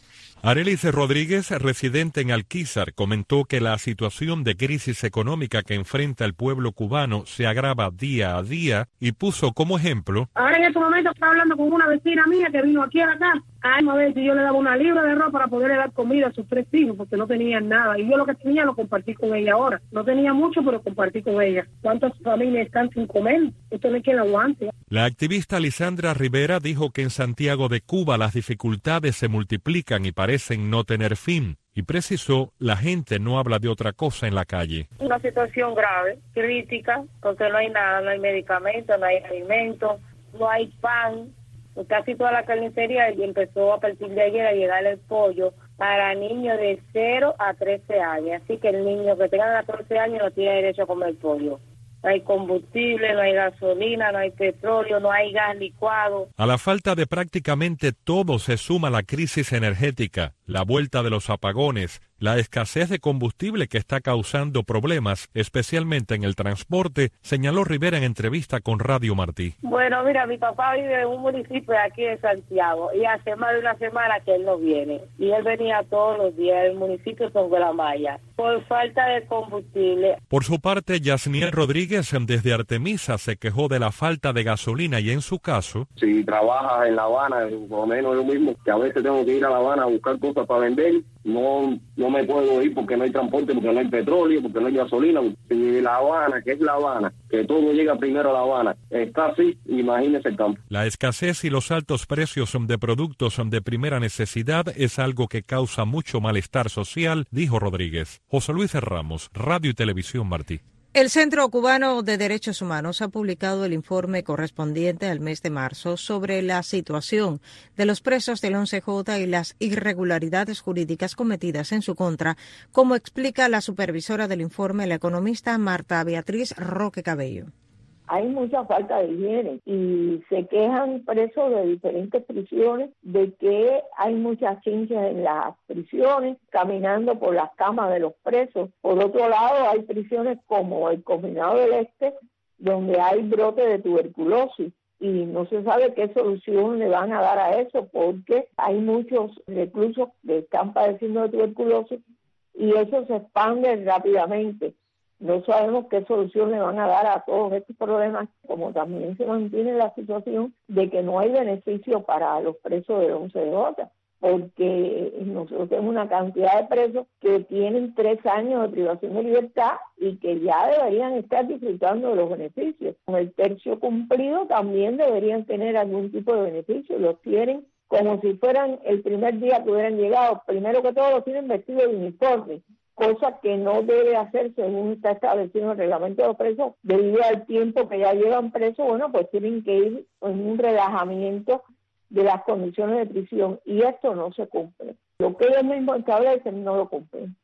Arelis Rodríguez, residente en Alquizar, comentó que la situación de crisis económica que enfrenta el pueblo cubano se agrava día a día y puso como ejemplo: ahora en estos momentos estaba hablando con una vecina mía que vino aquí a la casa. A ver si yo le daba una libra de arroz para poderle dar comida a sus 3 hijos, porque no tenían nada. Y yo lo que tenía lo compartí con ella ahora. No tenía mucho, pero compartí con ella. ¿Cuántas familias están sin comer? Esto no es que lo aguante. La activista Lisandra Rivera dijo que en Santiago de Cuba las dificultades se multiplican y parecen no tener fin. Y precisó, la gente no habla de otra cosa en la calle. Una situación grave, crítica, porque no hay nada, no hay medicamentos, no hay alimentos, no hay pan. Casi toda la carnicería empezó a partir de ayer a llegar el pollo para niños de 0 a 13 años. Así que el niño que tenga 14 años no tiene derecho a comer pollo. No hay combustible, no hay gasolina, no hay petróleo, no hay gas licuado. A la falta de prácticamente todo se suma la crisis energética, la vuelta de los apagones, la escasez de combustible que está causando problemas, especialmente en el transporte, señaló Rivera en entrevista con Radio Martí. Bueno, mira, mi papá vive en un municipio de aquí de Santiago y hace más de una semana que él no viene. Y él venía todos los días al municipio de Gualamaya por falta de combustible. Por su parte, Yasniel Rodríguez desde Artemisa se quejó de la falta de gasolina y en su caso... Si trabajas en La Habana, por lo menos yo mismo, que a veces tengo que ir a La Habana a buscar cosas para vender, no me puedo ir porque no hay transporte, porque no hay petróleo, porque no hay gasolina. Si La Habana, que es La Habana, que todo llega primero a La Habana, está así, imagínese el campo. La escasez y los altos precios de productos de primera necesidad es algo que causa mucho malestar social, dijo Rodríguez. José Luis Ramos, Radio y Televisión Martí. El Centro Cubano de Derechos Humanos ha publicado el informe correspondiente al mes de marzo sobre la situación de los presos del 11J y las irregularidades jurídicas cometidas en su contra, como explica la supervisora del informe, la economista Marta Beatriz Roque Cabello. Hay mucha falta de higiene y se quejan presos de diferentes prisiones de que hay muchas chinches en las prisiones, caminando por las camas de los presos. Por otro lado, hay prisiones como el Combinado del Este, donde hay brote de tuberculosis y no se sabe qué solución le van a dar a eso, porque hay muchos reclusos que están padeciendo de tuberculosis y eso se expande rápidamente. No sabemos qué solución le van a dar a todos estos problemas, como también se mantiene la situación de que no hay beneficio para los presos del 11J, porque nosotros tenemos una cantidad de presos que tienen 3 años de privación de libertad y que ya deberían estar disfrutando de los beneficios. Con el tercio cumplido también deberían tener algún tipo de beneficio, los tienen como si fueran el primer día que hubieran llegado. Primero que todo los tienen vestidos de uniforme, cosa que no debe hacer según está establecido en el reglamento de los presos, debido al tiempo que ya llevan presos. Bueno, pues tienen que ir en un relajamiento de las condiciones de prisión y esto no se cumple. Lo que ellos mismos establecen no lo cumplen.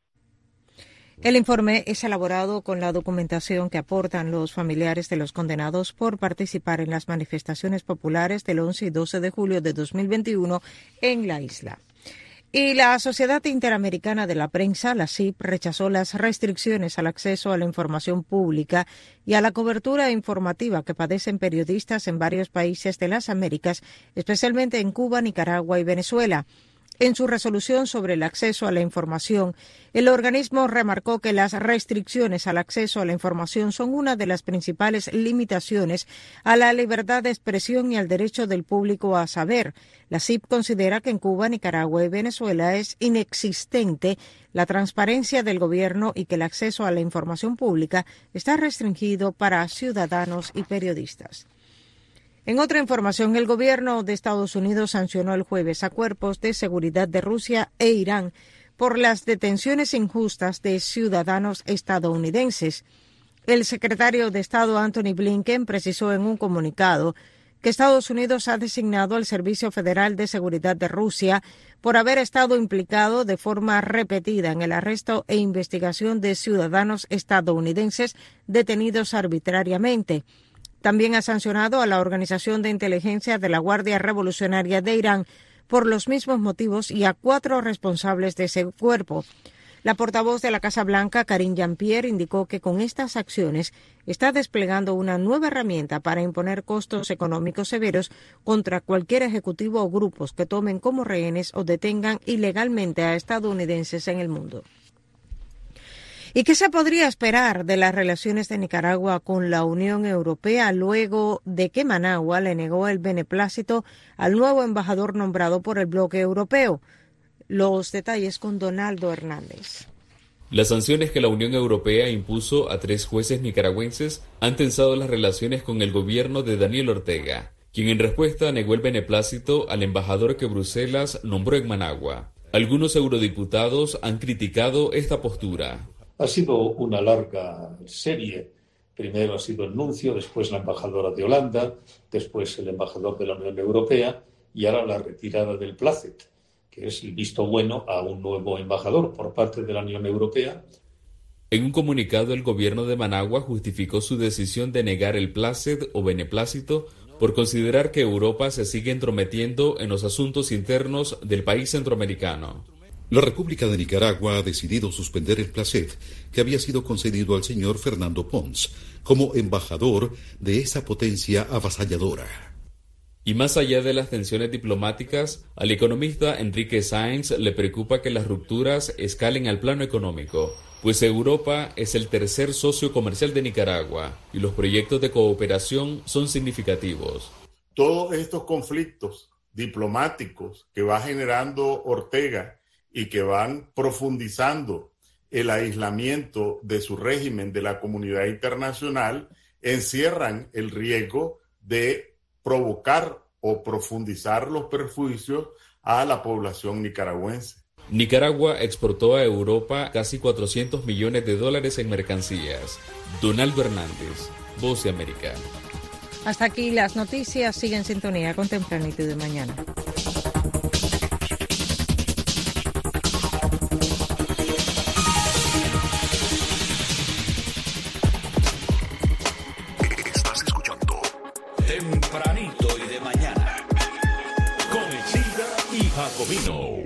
El informe es elaborado con la documentación que aportan los familiares de los condenados por participar en las manifestaciones populares del 11 y 12 de julio de 2021 en la isla. Y la Sociedad Interamericana de la Prensa, la SIP, rechazó las restricciones al acceso a la información pública y a la cobertura informativa que padecen periodistas en varios países de las Américas, especialmente en Cuba, Nicaragua y Venezuela. En su resolución sobre el acceso a la información, el organismo remarcó que las restricciones al acceso a la información son una de las principales limitaciones a la libertad de expresión y al derecho del público a saber. La CIP considera que en Cuba, Nicaragua y Venezuela es inexistente la transparencia del gobierno y que el acceso a la información pública está restringido para ciudadanos y periodistas. En otra información, el gobierno de Estados Unidos sancionó el jueves a cuerpos de seguridad de Rusia e Irán por las detenciones injustas de ciudadanos estadounidenses. El secretario de Estado Anthony Blinken precisó en un comunicado que Estados Unidos ha designado al Servicio Federal de Seguridad de Rusia por haber estado implicado de forma repetida en el arresto e investigación de ciudadanos estadounidenses detenidos arbitrariamente. También ha sancionado a la Organización de Inteligencia de la Guardia Revolucionaria de Irán por los mismos motivos y a 4 responsables de ese cuerpo. La portavoz de la Casa Blanca, Karine Jean-Pierre, indicó que con estas acciones está desplegando una nueva herramienta para imponer costos económicos severos contra cualquier ejecutivo o grupos que tomen como rehenes o detengan ilegalmente a estadounidenses en el mundo. ¿Y qué se podría esperar de las relaciones de Nicaragua con la Unión Europea luego de que Managua le negó el beneplácito al nuevo embajador nombrado por el bloque europeo? Los detalles con Donaldo Hernández. Las sanciones que la Unión Europea impuso a 3 jueces nicaragüenses han tensado las relaciones con el gobierno de Daniel Ortega, quien en respuesta negó el beneplácito al embajador que Bruselas nombró en Managua. Algunos eurodiputados han criticado esta postura. Ha sido una larga serie. Primero ha sido el nuncio, después la embajadora de Holanda, después el embajador de la Unión Europea y ahora la retirada del plácet, que es el visto bueno a un nuevo embajador por parte de la Unión Europea. En un comunicado, el gobierno de Managua justificó su decisión de negar el plácet o beneplácito por considerar que Europa se sigue entrometiendo en los asuntos internos del país centroamericano. La República de Nicaragua ha decidido suspender el plácet que había sido concedido al señor Fernando Pons como embajador de esa potencia avasalladora. Y más allá de las tensiones diplomáticas, al economista Enrique Sáenz le preocupa que las rupturas escalen al plano económico, pues Europa es el tercer socio comercial de Nicaragua y los proyectos de cooperación son significativos. Todos estos conflictos diplomáticos que va generando Ortega y que van profundizando el aislamiento de su régimen de la comunidad internacional, encierran el riesgo de provocar o profundizar los perjuicios a la población nicaragüense. Nicaragua exportó a Europa casi $400 millones en mercancías. Donaldo Hernández, Voz de América. Hasta aquí las noticias. Sigue en sintonía con Tempranito de Mañana. Tempranito y de mañana, con Isilda y Jacobino.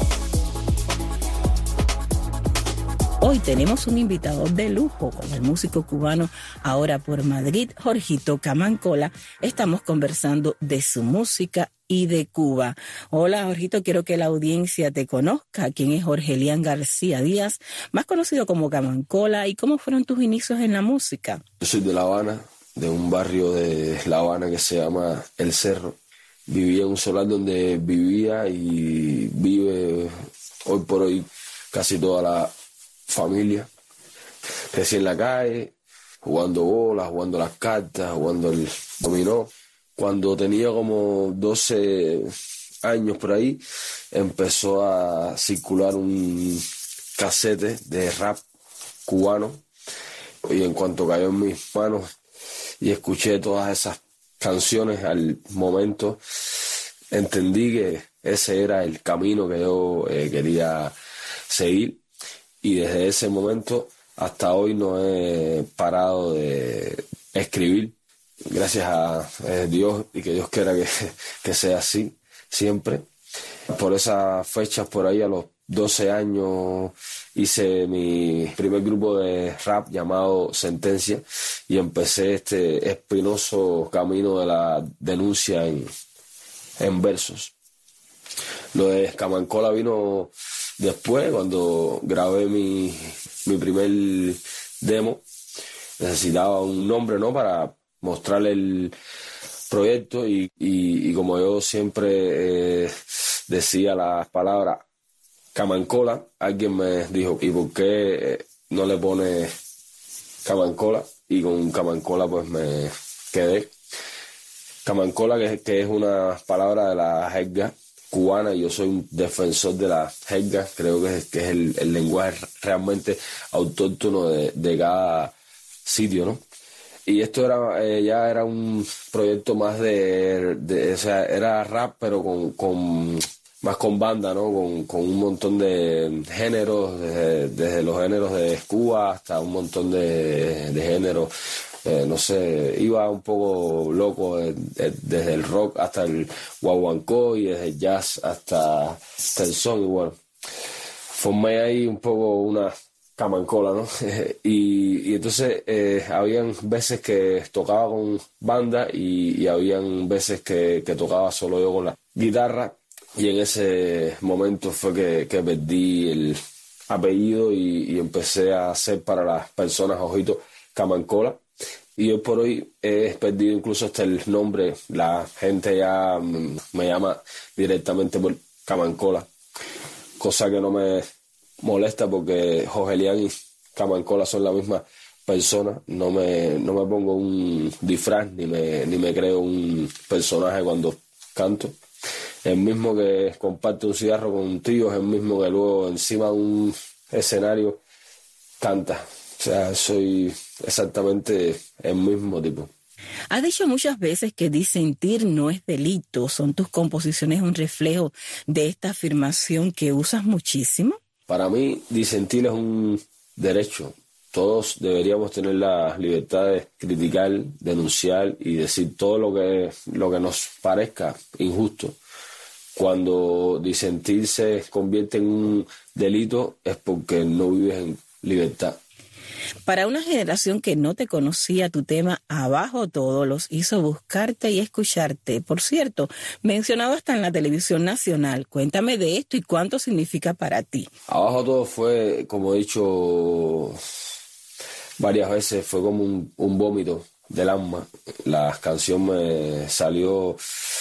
Hoy tenemos un invitado de lujo con el músico cubano ahora por Madrid, Jorgito Camancola. Estamos conversando de su música y de Cuba. Hola, Jorgito, quiero que la audiencia te conozca. ¿Quién es Jorge Elian García Díaz, más conocido como Camancola, y cómo fueron tus inicios en la música? Yo soy de La Habana, de un barrio de La Habana que se llama El Cerro. Vivía en un solar donde vivía y vive hoy por hoy casi toda la familia. Crecí en la calle, jugando bolas, jugando las cartas, jugando el dominó. Cuando tenía como 12 años por ahí, empezó a circular un casete de rap cubano. Y en cuanto cayó en mis manos y escuché todas esas canciones, al momento entendí que ese era el camino que yo quería seguir, y desde ese momento hasta hoy no he parado de escribir, gracias a Dios, y que Dios quiera que sea así siempre. Por esas fechas, por ahí a los 12 años, hice mi primer grupo de rap llamado Sentencia y empecé este espinoso camino de la denuncia en versos. Lo de Camancola vino después, cuando grabé mi primer demo. Necesitaba un nombre, ¿no?, para mostrarle el proyecto y como yo siempre decía las palabras Camancola, alguien me dijo, ¿y por qué no le pone Camancola? Y con Camancola pues me quedé. Camancola, que es una palabra de la jerga cubana, y yo soy un defensor de la jerga. Creo que es el lenguaje realmente autóctono de cada sitio, ¿no? Y esto ya era un proyecto más o sea, era rap, pero más con banda, ¿no? Con un montón de géneros, desde los géneros de Cuba hasta un montón de géneros. No sé, iba un poco loco desde el rock hasta el guaguancó y desde el jazz hasta el son. Y bueno, formé ahí un poco una camancola, ¿no? y entonces habían veces que tocaba con banda y habían veces que tocaba solo yo con la guitarra, y en ese momento fue que perdí el apellido y empecé a hacer para las personas Ojito Camancola, y hoy por hoy he perdido incluso hasta el nombre. La gente ya me llama directamente por Camancola, cosa que no me molesta porque Jogelian y Camancola son la misma persona. No me pongo un disfraz ni me creo un personaje cuando canto. El mismo que comparte un cigarro con un tío es el mismo que luego encima de un escenario canta. O sea, soy exactamente el mismo tipo. Has dicho muchas veces que disentir no es delito. ¿Son tus composiciones un reflejo de esta afirmación que usas muchísimo? Para mí, disentir es un derecho. Todos deberíamos tener la libertad de criticar, denunciar y decir todo lo que nos parezca injusto. Cuando disentir se convierte en un delito es porque no vives en libertad. Para una generación que no te conocía, tu tema Abajo Todo los hizo buscarte y escucharte. Por cierto, mencionado hasta en la televisión nacional. Cuéntame de esto y cuánto significa para ti. Abajo Todo fue, como he dicho varias veces, fue como un vómito del alma. La canción me salió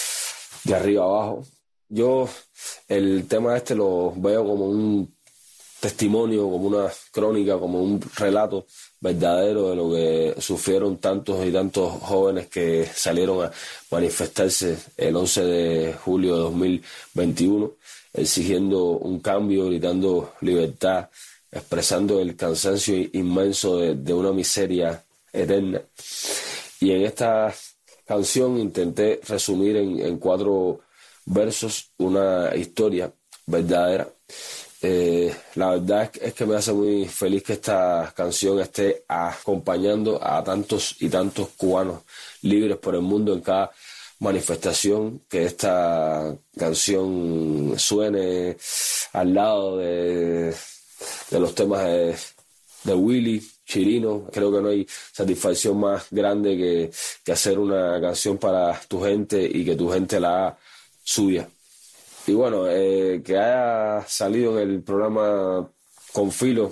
de arriba abajo. Yo el tema este lo veo como un testimonio, como una crónica, como un relato verdadero de lo que sufrieron tantos y tantos jóvenes que salieron a manifestarse el 11 de julio de 2021, exigiendo un cambio, gritando libertad, expresando el cansancio inmenso de una miseria eterna. Y en esta canción intenté resumir en 4 versos una historia verdadera. La verdad es que me hace muy feliz que esta canción esté acompañando a tantos y tantos cubanos libres por el mundo en cada manifestación, que esta canción suene al lado de los temas de Willy, Chirino. Creo que no hay satisfacción más grande que hacer una canción para tu gente y que tu gente la haga suya. Y bueno, que haya salido en el programa Con Filo.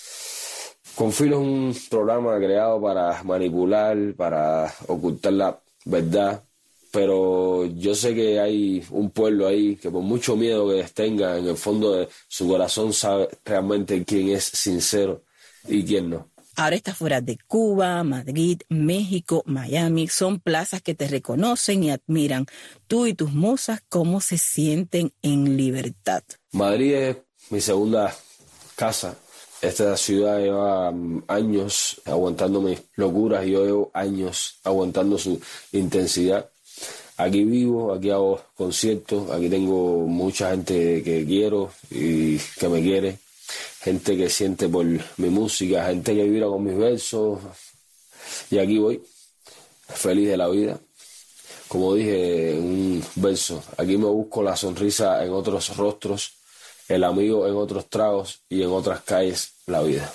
Con Filo es un programa creado para manipular, para ocultar la verdad, pero yo sé que hay un pueblo ahí que por mucho miedo que tenga, en el fondo de su corazón sabe realmente quién es sincero y quién no. Ahora estás fuera de Cuba, Madrid, México, Miami. Son plazas que te reconocen y admiran. Tú y tus musas, ¿cómo se sienten en libertad? Madrid es mi segunda casa. Esta ciudad lleva años aguantando mis locuras y yo llevo años aguantando su intensidad. Aquí vivo, aquí hago conciertos, aquí tengo mucha gente que quiero y que me quiere. Gente que siente por mi música, gente que vibra con mis versos. Y aquí voy, feliz de la vida. Como dije en un verso, aquí me busco la sonrisa en otros rostros, el amigo en otros tragos y en otras calles la vida.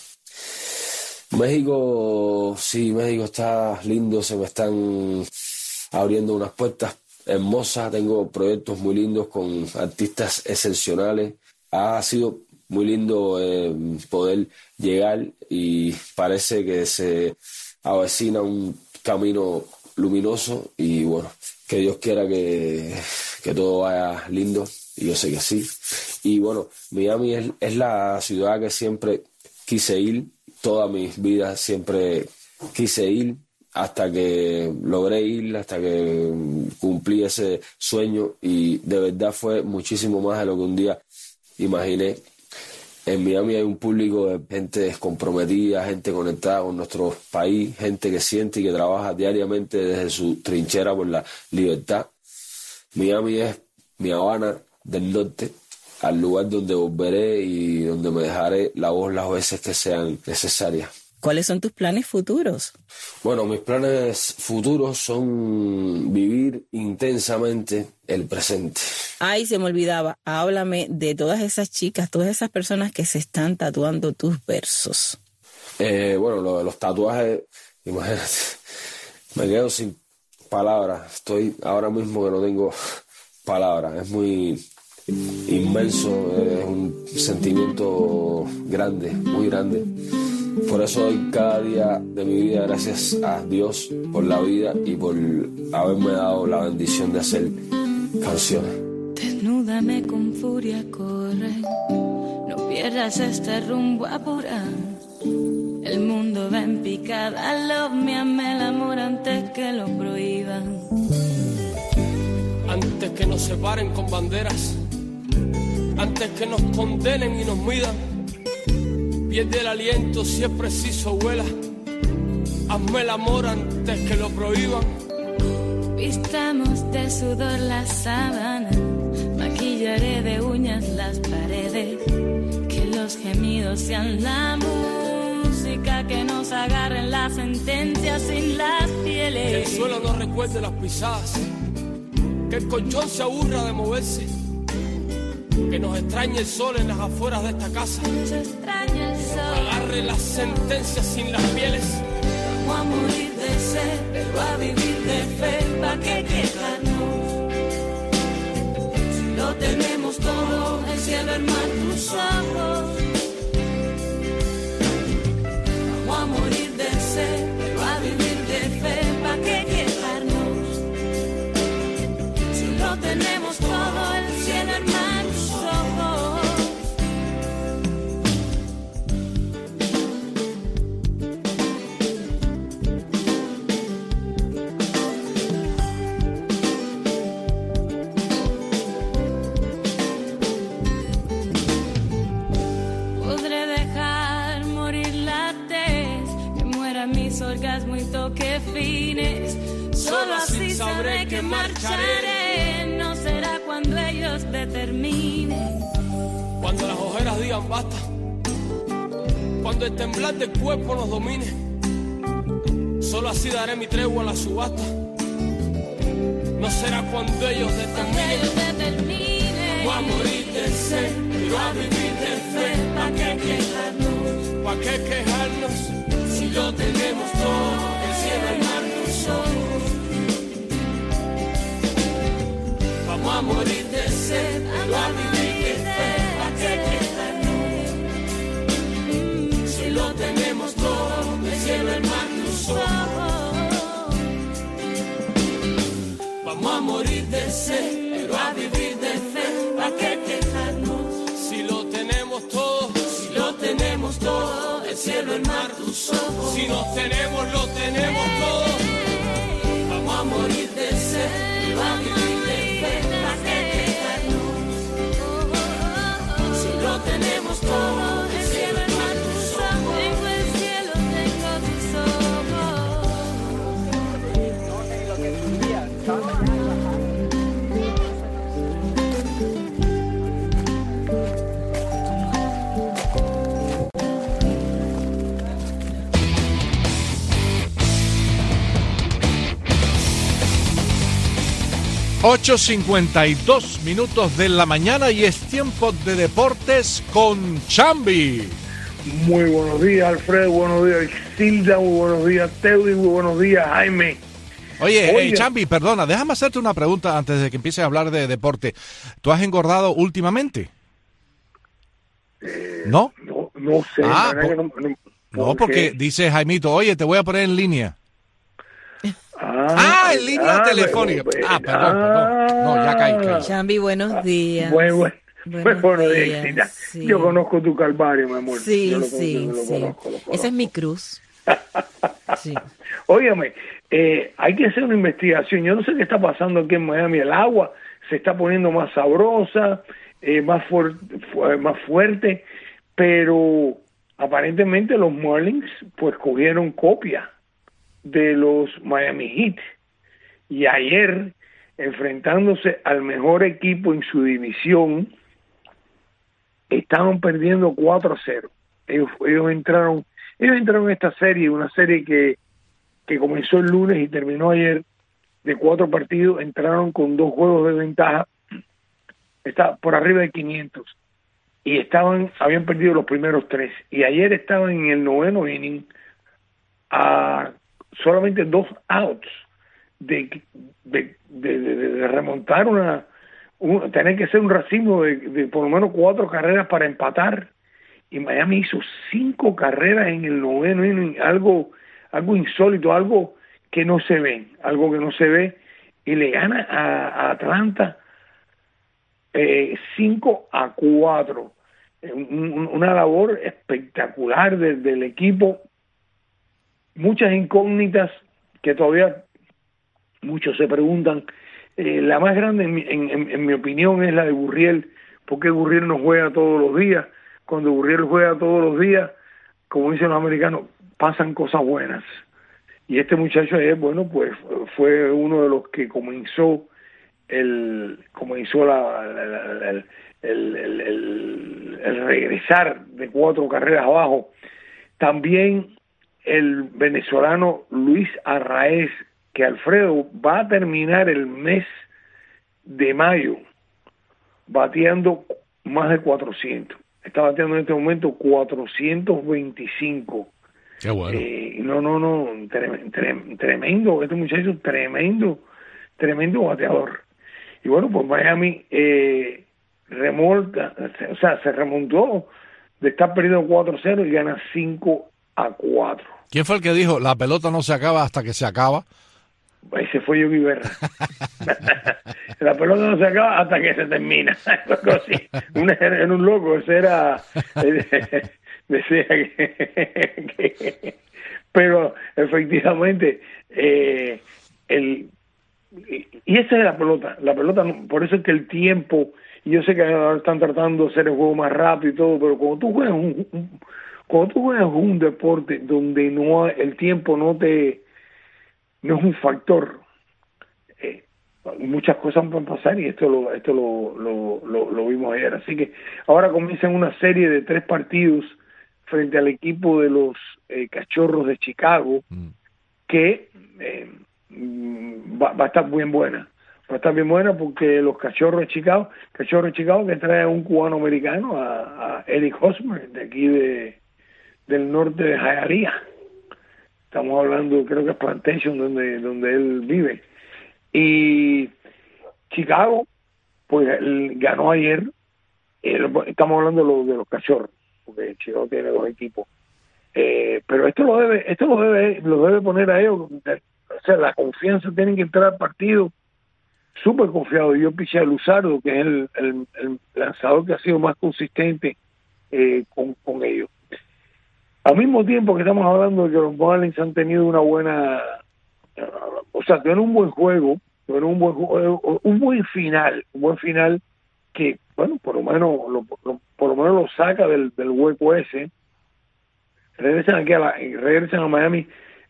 México, sí, México está lindo, se me están abriendo unas puertas hermosas, tengo proyectos muy lindos con artistas excepcionales. Ha sido muy lindo poder llegar y parece que se avecina un camino luminoso y bueno, que Dios quiera que todo vaya lindo y yo sé que sí. Y bueno, Miami es la ciudad que siempre quise ir, toda mi vida siempre quise ir, hasta que logré ir, hasta que cumplí ese sueño y de verdad fue muchísimo más de lo que un día imaginé. En Miami hay un público de gente comprometida, gente conectada con nuestro país, gente que siente y que trabaja diariamente desde su trinchera por la libertad. Miami es mi Habana del norte, al lugar donde volveré y donde me dejaré la voz las veces que sean necesarias. ¿Cuáles son tus planes futuros? Bueno, mis planes futuros son vivir intensamente el presente. Ay, se me olvidaba, háblame de todas esas chicas, todas esas personas que se están tatuando tus versos. Bueno, lo de los tatuajes, imagínate, me quedo sin palabras. Estoy ahora mismo que no tengo palabras. Es muy inmenso, es un sentimiento grande, muy grande. Por eso doy cada día de mi vida gracias a Dios por la vida y por haberme dado la bendición de hacer canciones. Desnúdame con furia, corre, no pierdas este rumbo, apura. El mundo va en picada, love me, ame el amor antes que lo prohíban. Antes que nos separen con banderas, antes que nos condenen y nos midan, pierde el aliento si es preciso, vuela. Hazme el amor antes que lo prohíban. Vistamos de sudor la sábana, maquillaré de uñas las paredes, que los gemidos sean la música, que nos agarren las sentencias sin las pieles. Que el suelo no recuerde las pisadas, que el colchón se aburra de moverse, que nos extrañe el sol en las afueras de esta casa, nos extraña el sol, agarre las sentencias sin las pieles. Vamos a morir de sed, pero a vivir de fe, ¿pa' qué quejarnos? Si lo tenemos todo, el cielo, el mar, tus ojos. Vamos a morir de sed, pero a vivir de fe, ¿pa' qué quejarnos? Si lo tenemos todo, el cielo, el mar, tus ojos. Podré dejar morir la tez, que mueran mis orgasmos y toque fines. Solo así sabré que marcharé, no será cuando ellos determinen. Cuando las ojeras digan basta, cuando el temblar del cuerpo nos domine, solo así daré mi tregua a la subasta. No será cuando ellos determinen. Vamos a morir de sed, pero a vivir de fe. ¿Pa' qué quejarnos? ¿Pa' qué quejarnos? Si lo tenemos todo, el cielo, el mar, tus ojos. Vamos a morir de sed, pero a vivir de fe. ¿Pa' qué quejarnos? Si lo tenemos todo, el cielo, el mar, tus ojos. Vamos a morir de sed, pero a vivir de fe. ¿Pa' qué quejarnos? Si lo tenemos todo, si lo tenemos todo, el cielo, el mar, tus ojos. Si nos tenemos, lo tenemos todo. Vamos a morir de sed, pero a vivir de fe. ¿Pa' qué quejarnos? Si lo tenemos todo, el cielo, el mar, tus ojos. Tengo el cielo, tengo tus ojos. $8:52 de la mañana y es tiempo de deportes con Chambi. Muy buenos días, Alfredo, buenos días, Silda, muy buenos días, Teudy, muy buenos días, Jaime. Oye, Chambi, perdona, déjame hacerte una pregunta antes de que empieces a hablar de deporte. ¿Tú has engordado últimamente? ¿No? No sé. No, porque dice Jaimito, oye, te voy a poner en línea. En línea telefónica. Perdón. No, ya caí. Chambi, buenos días. Buenos días. Sí. Yo conozco tu calvario, mi amor. Sí. Esa es mi cruz. Sí. Óyeme, hay que hacer una investigación. Yo no sé qué está pasando aquí en Miami. El agua se está poniendo más sabrosa, más fuerte, pero aparentemente los Marlins pues cogieron copia de los Miami Heat y ayer, enfrentándose al mejor equipo en su división, estaban perdiendo 4-0. Ellos entraron en esta serie, una serie que comenzó el lunes y terminó ayer de 4 partidos, entraron con 2 juegos de ventaja, está por arriba de 500, y habían perdido los primeros 3, y ayer estaban en el 9º inning a solamente 2 outs de remontar tener que hacer un racimo de por lo menos 4 carreras para empatar, y Miami hizo 5 carreras en el 9º inning, algo insólito, algo que no se ve, y le gana a Atlanta 5-4. Una labor espectacular del equipo, muchas incógnitas que todavía muchos se preguntan. La más grande en mi opinión es la de Gurriel, porque Gurriel no juega todos los días. Cuando Gurriel juega todos los días, como dicen los americanos, pasan cosas buenas. Y este muchacho ayer, bueno, pues fue uno de los que comenzó el regresar de 4 carreras abajo. También el venezolano Luis Arraez, que Alfredo va a terminar el mes de mayo bateando más de 400. Está bateando en este momento 425. Qué bueno. Tremendo, este muchacho, tremendo bateador. Y bueno, pues Miami se remontó de estar perdiendo 4-0 y gana 5-4. ¿Quién fue el que dijo, la pelota no se acaba hasta que se acaba? Ese fue Yogi Berra. La pelota no se acaba hasta que se termina. Era un loco, ese era... decía que pero efectivamente y esa es la pelota, por eso es que el tiempo, y yo sé que ahora están tratando de hacer el juego más rápido y todo, pero cuando tú juegas un deporte donde el tiempo no es un factor, muchas cosas pueden pasar, y esto lo vimos ayer. Así que ahora comienzan una serie de 3 partidos frente al equipo de los Cachorros de Chicago, que va a estar bien buena. Va a estar bien buena porque los Cachorros de Chicago que trae a un cubano americano, a Eric Hosmer, de aquí del norte de Hialeah. Estamos hablando, creo que es Plantation donde él vive. Y Chicago, pues ganó ayer. Estamos hablando de los Cachorros, porque Chicago tiene 2 equipos. Pero esto lo debe poner a ellos. O sea, la confianza, tienen que entrar al partido súper confiado. Yo piché a Luzardo, que es el lanzador que ha sido más consistente con ellos. Al mismo tiempo que estamos hablando de que los Marlins han tenido una buena, tuvieron un buen juego, un buen final que, bueno, por lo menos lo saca del hueco ese. Regresan a Miami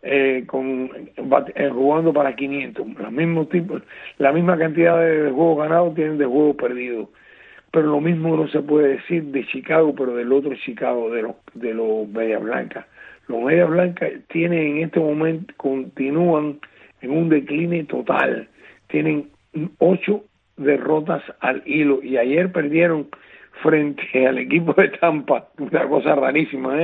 jugando para 500, la misma cantidad de juegos ganados tienen de juegos perdidos. Pero lo mismo no se puede decir de Chicago, pero del otro Chicago, de los Medias Blancas. Los Medias Blancas tienen en este momento, continúan en un decline total. Tienen 8 derrotas al hilo, y ayer perdieron frente al equipo de Tampa, una cosa rarísima,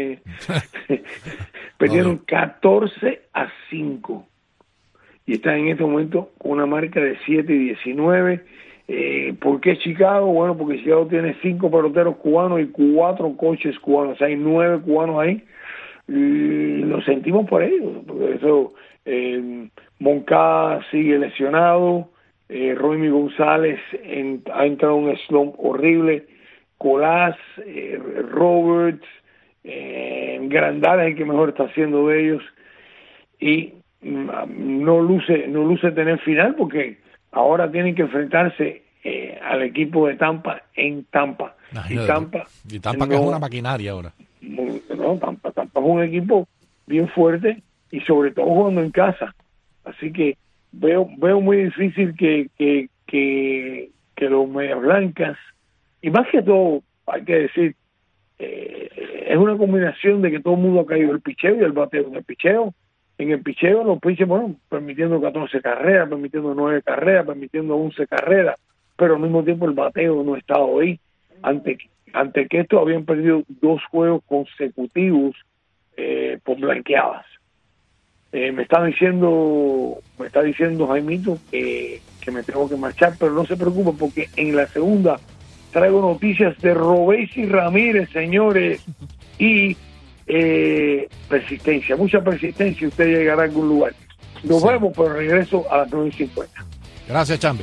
perdieron 14-5, y están en este momento con una marca de 7-19. ¿Por qué Chicago? Bueno, porque Chicago tiene 5 peloteros cubanos y 4 coaches cubanos. O sea, hay 9 cubanos ahí, y lo sentimos por ellos, porque eso, Moncada sigue lesionado, Romy González ha entrado en un slump horrible, Colás, Roberts, Grandal es el que mejor está haciendo de ellos, y no luce tener final, porque ahora tienen que enfrentarse al equipo de Tampa en Tampa. Y Tampa que es una maquinaria ahora. Tampa es un equipo bien fuerte, y sobre todo jugando en casa. Así que veo muy difícil que los Medias Blancas, y más que todo, hay que decir, es una combinación de que todo el mundo ha caído, el picheo y el bateo. En el picheo, En el picheo, los pitchers, bueno, permitiendo 14 carreras, permitiendo 9 carreras, permitiendo 11 carreras, pero al mismo tiempo el bateo no ha estado ahí. Ante que estos habían perdido 2 juegos consecutivos por blanqueadas. Me está diciendo Jaimito que me tengo que marchar, pero no se preocupen porque en la segunda traigo noticias de Robesi Ramírez, señores, y persistencia, mucha persistencia y usted llegará a algún lugar. Nos vemos, pero regreso a las 9:50. Gracias, Chambi.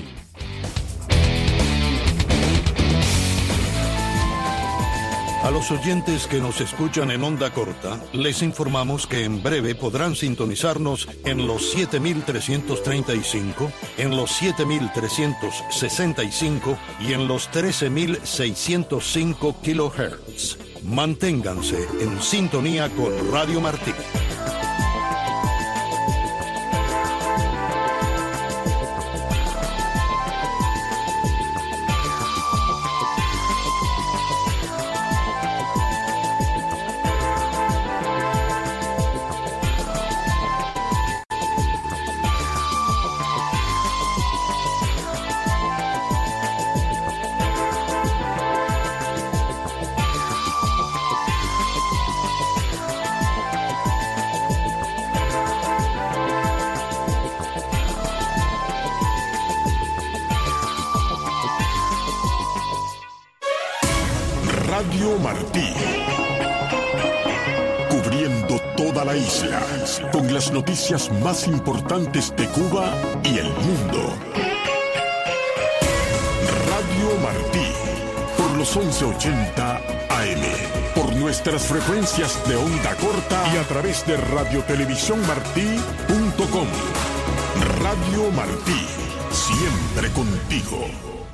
A los oyentes que nos escuchan en onda corta, les informamos que en breve podrán sintonizarnos en los 7.335, en los 7.365 y en los 13.605 kilohertz. Manténganse en sintonía con Radio Martí. Radio Martí, cubriendo toda la isla, con las noticias más importantes de Cuba y el mundo. Radio Martí, por los 1180 AM, por nuestras frecuencias de onda corta y a través de radiotelevisiónmartí.com. Radio Martí, siempre contigo.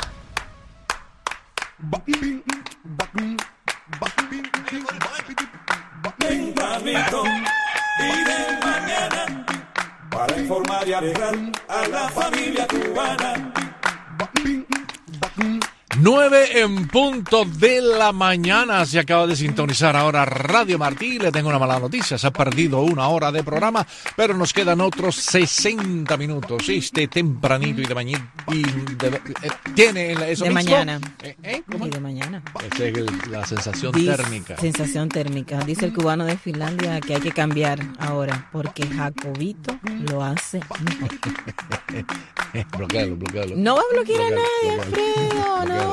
Tempranito y de mañana para informar y alegrar a la familia cubana. 9 en punto de la mañana. Se acaba de sintonizar ahora Radio Martí. Le tengo una mala noticia. Se ha perdido 1 hora de programa, pero nos quedan otros 60 minutos. Tempranito y de mañana. ¿Tiene eso de mixto? Mañana. ¿Cómo? Y de mañana. Esa es la sensación térmica. Sensación térmica. Dice el cubano de Finlandia que hay que cambiar ahora porque Jacobito lo hace mejor. Bloquealo. No va a bloquear a nadie, Alfredo. No.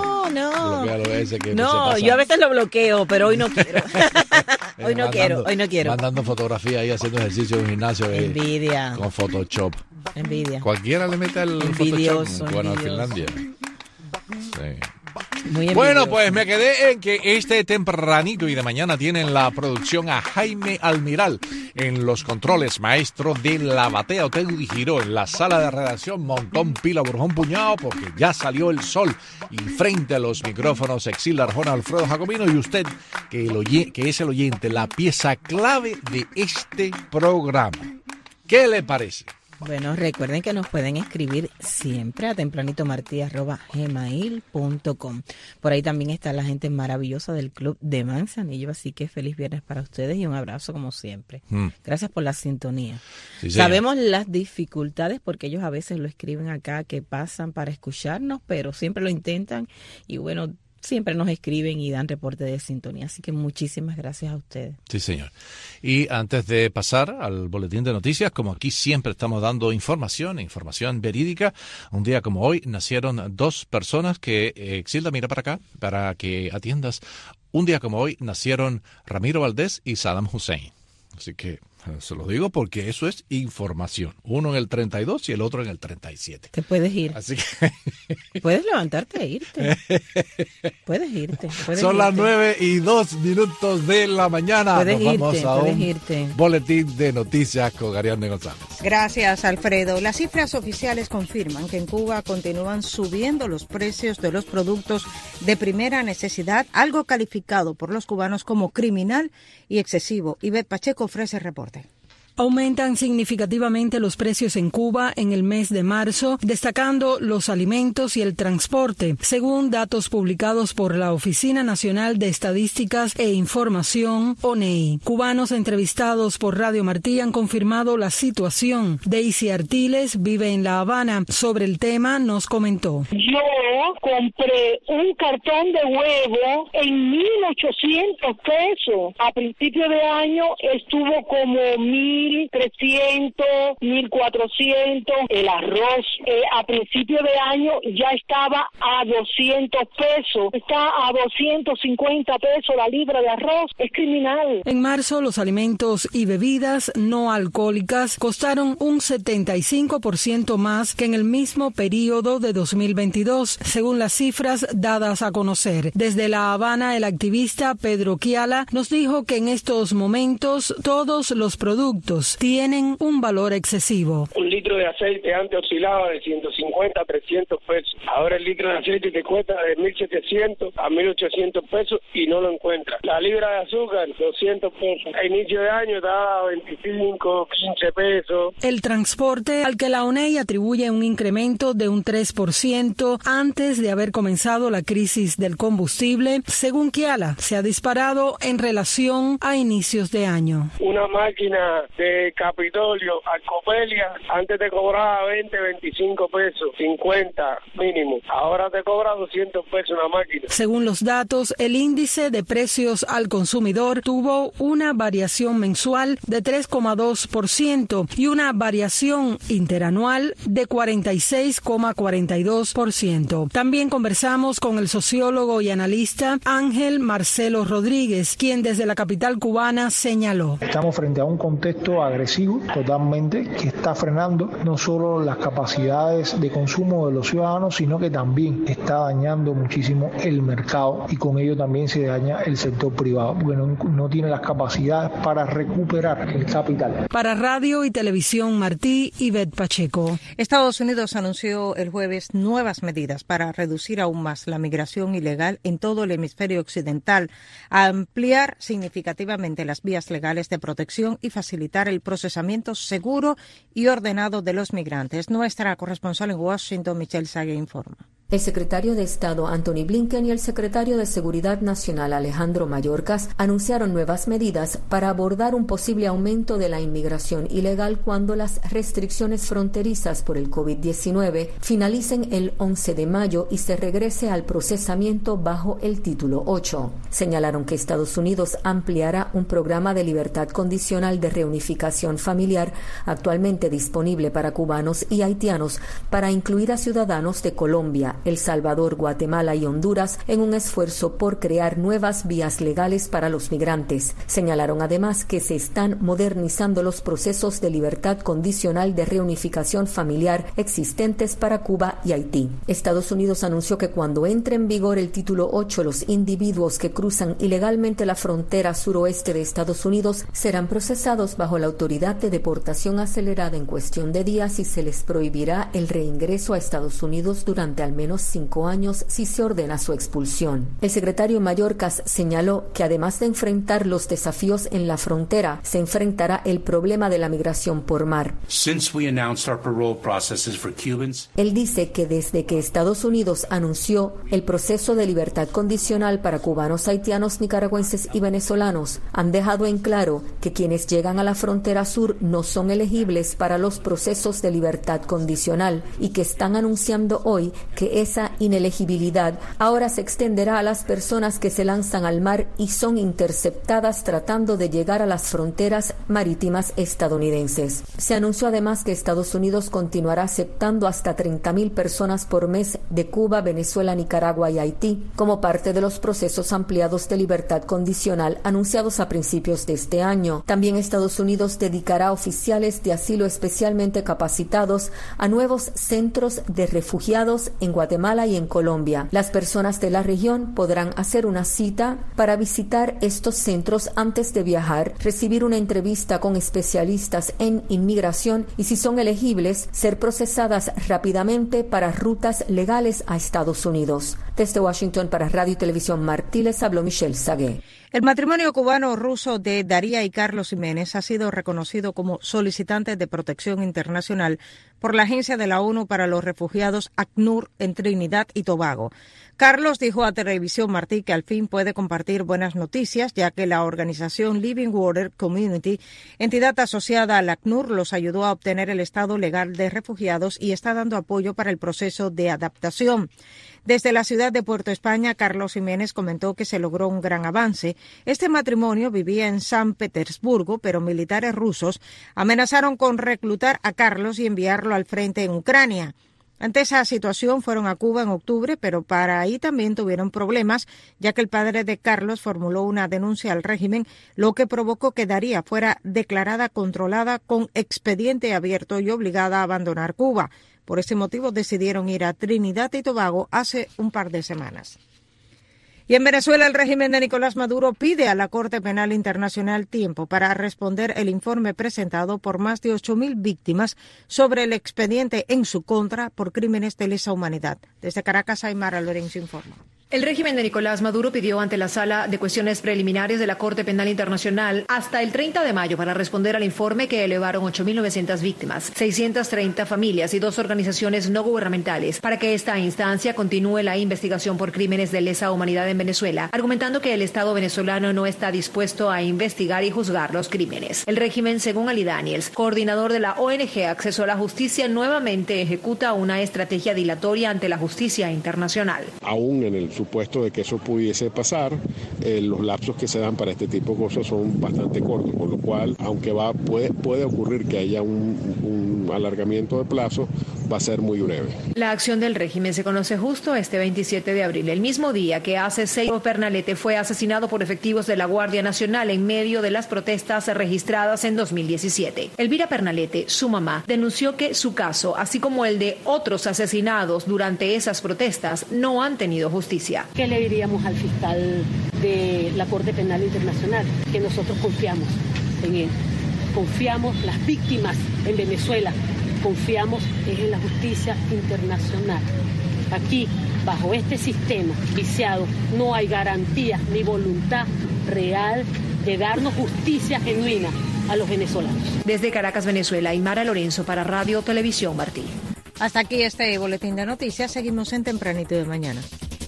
No, yo a veces lo bloqueo, pero hoy no quiero. Hoy no quiero. Mandando fotografías ahí haciendo ejercicio en un gimnasio. Envidia. Con Photoshop. Envidia. Cualquiera le mete el Photoshop. Bueno, a Finlandia. Sí. Bueno, pues me quedé en que tempranito y de mañana tienen la producción a Jaime Almiral en los controles, maestro de la batea Teudi Giró en la sala de redacción, montón, pila, burjón, puñado, porque ya salió el sol, y frente a los micrófonos Exil Arjona, Alfredo Jacobino, y usted que es el oyente, la pieza clave de este programa. ¿Qué le parece? Bueno, recuerden que nos pueden escribir siempre a tempranitomarti@gmail.com. Por ahí también está la gente maravillosa del Club de Manzanillo, así que feliz viernes para ustedes y un abrazo como siempre. Gracias por la sintonía. Sí, sabemos las dificultades porque ellos a veces lo escriben acá que pasan para escucharnos, pero siempre lo intentan y bueno, siempre nos escriben y dan reporte de sintonía. Así que muchísimas gracias a ustedes. Sí, señor. Y antes de pasar al boletín de noticias, como aquí siempre estamos dando información verídica, un día como hoy nacieron 2 personas que, Exilda, mira para acá, para que atiendas. Un día como hoy nacieron Ramiro Valdés y Saddam Hussein. Así que se lo digo porque eso es información. Uno en el 32 y el otro en el 37. Te puedes ir. Así que puedes levantarte e irte. Puedes irte. Son las 9:02 de la mañana. Puedes Nos vamos irte, a puedes un irte. boletín de noticias con Ariadne González. Gracias, Alfredo. Las cifras oficiales confirman que en Cuba continúan subiendo los precios de los productos de primera necesidad, algo calificado por los cubanos como criminal y excesivo. Ivette Pacheco ofrece el reporte. Aumentan significativamente los precios en Cuba en el mes de marzo, destacando los alimentos y el transporte, según datos publicados por la Oficina Nacional de Estadísticas e Información, ONEI. Cubanos entrevistados por Radio Martí han confirmado la situación. Daisy Artiles vive en La Habana. Sobre el tema nos comentó. Yo compré un cartón de huevo en 1.800 pesos. A principio de año estuvo como 1.300, 1.400. El arroz a principio de año ya estaba a 200 pesos. Está a 250 pesos la libra de arroz. Es criminal. En marzo, los alimentos y bebidas no alcohólicas costaron un 75% más que en el mismo periodo de 2022, según las cifras dadas a conocer. Desde La Habana, el activista Pedro Kiala nos dijo que en estos momentos todos los productos tienen un valor excesivo. Un litro de aceite antes oscilaba de 150 a 300 pesos. Ahora el litro de aceite te cuesta de 1.700 a 1.800 pesos y no lo encuentras. La libra de azúcar, 200 pesos. A inicio de año daba 25, 15 pesos. El transporte, al que la ONEI atribuye un incremento de un 3% antes de haber comenzado la crisis del combustible, según Kiala, se ha disparado en relación a inicios de año. Una máquina de Capitolio a Copelia antes te cobraba 20, 25 pesos, 50 mínimo. Ahora te cobra 200 pesos una máquina. Según los datos, el índice de precios al consumidor tuvo una variación mensual de 3,2% y una variación interanual de 46,42%. También conversamos con el sociólogo y analista Ángel Marcelo Rodríguez, quien desde la capital cubana señaló. Estamos frente a un contexto agresivo totalmente que está frenando no solo las capacidades de consumo de los ciudadanos, sino que también está dañando muchísimo el mercado y con ello también se daña el sector privado, porque no tiene las capacidades para recuperar el capital. Para Radio y Televisión Martí, Ivette Pacheco. Estados Unidos anunció el jueves nuevas medidas para reducir aún más la migración ilegal en todo el hemisferio occidental, ampliar significativamente las vías legales de protección y facilitar el procesamiento seguro y ordenado de los migrantes. Nuestra corresponsal en Washington, Michelle Sague, informa. El secretario de Estado Anthony Blinken y el secretario de Seguridad Nacional Alejandro Mayorkas anunciaron nuevas medidas para abordar un posible aumento de la inmigración ilegal cuando las restricciones fronterizas por el COVID-19 finalicen el 11 de mayo y se regrese al procesamiento bajo el Título 8. Señalaron que Estados Unidos ampliará un programa de libertad condicional de reunificación familiar actualmente disponible para cubanos y haitianos para incluir a ciudadanos de Colombia, El Salvador, Guatemala y Honduras en un esfuerzo por crear nuevas vías legales para los migrantes. Señalaron además que se están modernizando los procesos de libertad condicional de reunificación familiar existentes para Cuba y Haití. Estados Unidos anunció que cuando entre en vigor el Título 8, los individuos que cruzan ilegalmente la frontera suroeste de Estados Unidos serán procesados bajo la autoridad de deportación acelerada en cuestión de días y se les prohibirá el reingreso a Estados Unidos durante al menos 5 años si se ordena su expulsión. El secretario Mayorkas señaló que además de enfrentar los desafíos en la frontera, se enfrentará el problema de la migración por mar. Él dice que desde que Estados Unidos anunció el proceso de libertad condicional para cubanos, haitianos, nicaragüenses y venezolanos, han dejado en claro que quienes llegan a la frontera sur no son elegibles para los procesos de libertad condicional y que están anunciando hoy que esa inelegibilidad ahora se extenderá a las personas que se lanzan al mar y son interceptadas tratando de llegar a las fronteras marítimas estadounidenses. Se anunció además que Estados Unidos continuará aceptando hasta 30,000 personas por mes de Cuba, Venezuela, Nicaragua y Haití como parte de los procesos ampliados de libertad condicional anunciados a principios de este año. También Estados Unidos dedicará oficiales de asilo especialmente capacitados a nuevos centros de refugiados en Guatemala y en Colombia. Las personas de la región podrán hacer una cita para visitar estos centros antes de viajar, recibir una entrevista con especialistas en inmigración y, si son elegibles, ser procesadas rápidamente para rutas legales a Estados Unidos. Desde Washington para Radio y Televisión Martí les habló Michelle Sagué. El matrimonio cubano-ruso de Daría y Carlos Jiménez ha sido reconocido como solicitantes de protección internacional por la Agencia de la ONU para los Refugiados ACNUR en Trinidad y Tobago. Carlos dijo a Televisión Martí que al fin puede compartir buenas noticias, ya que la organización Living Water Community, entidad asociada al ACNUR, los ayudó a obtener el estado legal de refugiados y está dando apoyo para el proceso de adaptación. Desde la ciudad de Puerto España, Carlos Jiménez comentó que se logró un gran avance. Este matrimonio vivía en San Petersburgo, pero militares rusos amenazaron con reclutar a Carlos y enviarlo al frente en Ucrania. Ante esa situación fueron a Cuba en octubre, pero para ahí también tuvieron problemas, ya que el padre de Carlos formuló una denuncia al régimen, lo que provocó que Daría fuera declarada controlada con expediente abierto y obligada a abandonar Cuba. Por ese motivo decidieron ir a Trinidad y Tobago hace un par de semanas. Y en Venezuela el régimen de Nicolás Maduro pide a la Corte Penal Internacional tiempo para responder el informe presentado por más de 8.000 víctimas sobre el expediente en su contra por crímenes de lesa humanidad. Desde Caracas, Aymara Lorenzo informa. El régimen de Nicolás Maduro pidió ante la Sala de Cuestiones Preliminares de la Corte Penal Internacional hasta el 30 de mayo para responder al informe que elevaron 8.900 víctimas, 630 familias y 2 organizaciones no gubernamentales para que esta instancia continúe la investigación por crímenes de lesa humanidad en Venezuela, argumentando que el Estado venezolano no está dispuesto a investigar y juzgar los crímenes. El régimen, según Ali Daniels, coordinador de la ONG Acceso a la Justicia, nuevamente ejecuta una estrategia dilatoria ante la justicia internacional. Aún en el supuesto de que eso pudiese pasar, los lapsos que se dan para este tipo de cosas son bastante cortos, por lo cual, aunque puede ocurrir que haya un alargamiento de plazo, va a ser muy breve. La acción del régimen se conoce justo este 27 de abril, el mismo día que hace 6 Pernalete fue asesinado por efectivos de la Guardia Nacional en medio de las protestas registradas en 2017. Elvira Pernalete, su mamá, denunció que su caso, así como el de otros asesinados durante esas protestas, no han tenido justicia. ¿Qué le diríamos al fiscal de la Corte Penal Internacional? Que nosotros confiamos en él. Confiamos las víctimas en Venezuela. Confiamos en la justicia internacional. Aquí, bajo este sistema viciado, no hay garantía ni voluntad real de darnos justicia genuina a los venezolanos. Desde Caracas, Venezuela, Aymara Lorenzo para Radio Televisión Martí. Hasta aquí este boletín de noticias. Seguimos en Tempranito de Mañana.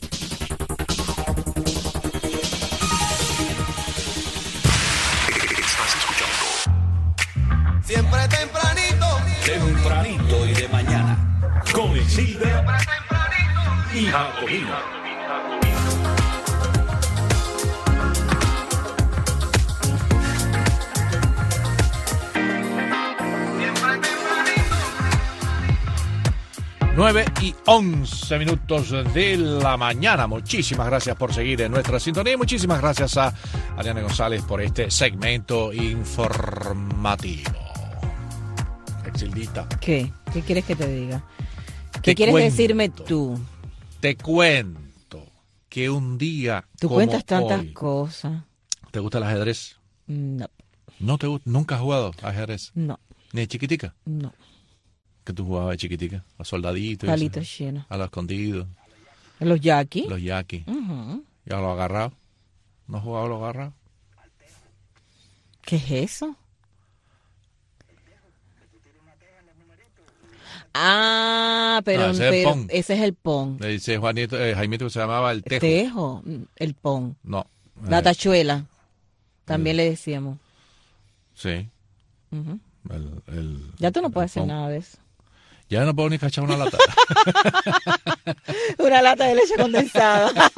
Siempre tempranito y de mañana. Con Isilda y Jacobino. Nueve y 11 minutos de la mañana. Muchísimas gracias por seguir en nuestra sintonía y muchísimas gracias a Ariana González por este segmento informativo. Exildita. ¿Qué quieres que te diga? ¿Qué quieres decirme tú? Te cuento que un día Tú como cuentas tantas hoy, cosas. ¿Te gusta el ajedrez? No. ¿No te gusta? ¿Nunca has jugado ajedrez? No. ¿Ni de chiquitica? No. ¿Qué tú jugabas de chiquitica? ¿A soldaditos? Palitos llenos. ¿A los escondidos? ¿Los yaquis? Los yaquis. Uh-huh. ¿Y a los agarrados? ¿No has jugado a los agarrados? ¿Qué es eso? Ah, pero ese es el pon. Le dice Jaimito que se llamaba el tejo. Tejo, el pon. No. La tachuela. También le decíamos. Sí. Uh-huh. Ya tú no puedes hacer nada de eso. Ya no puedo ni cachar una lata. Una lata de leche condensada.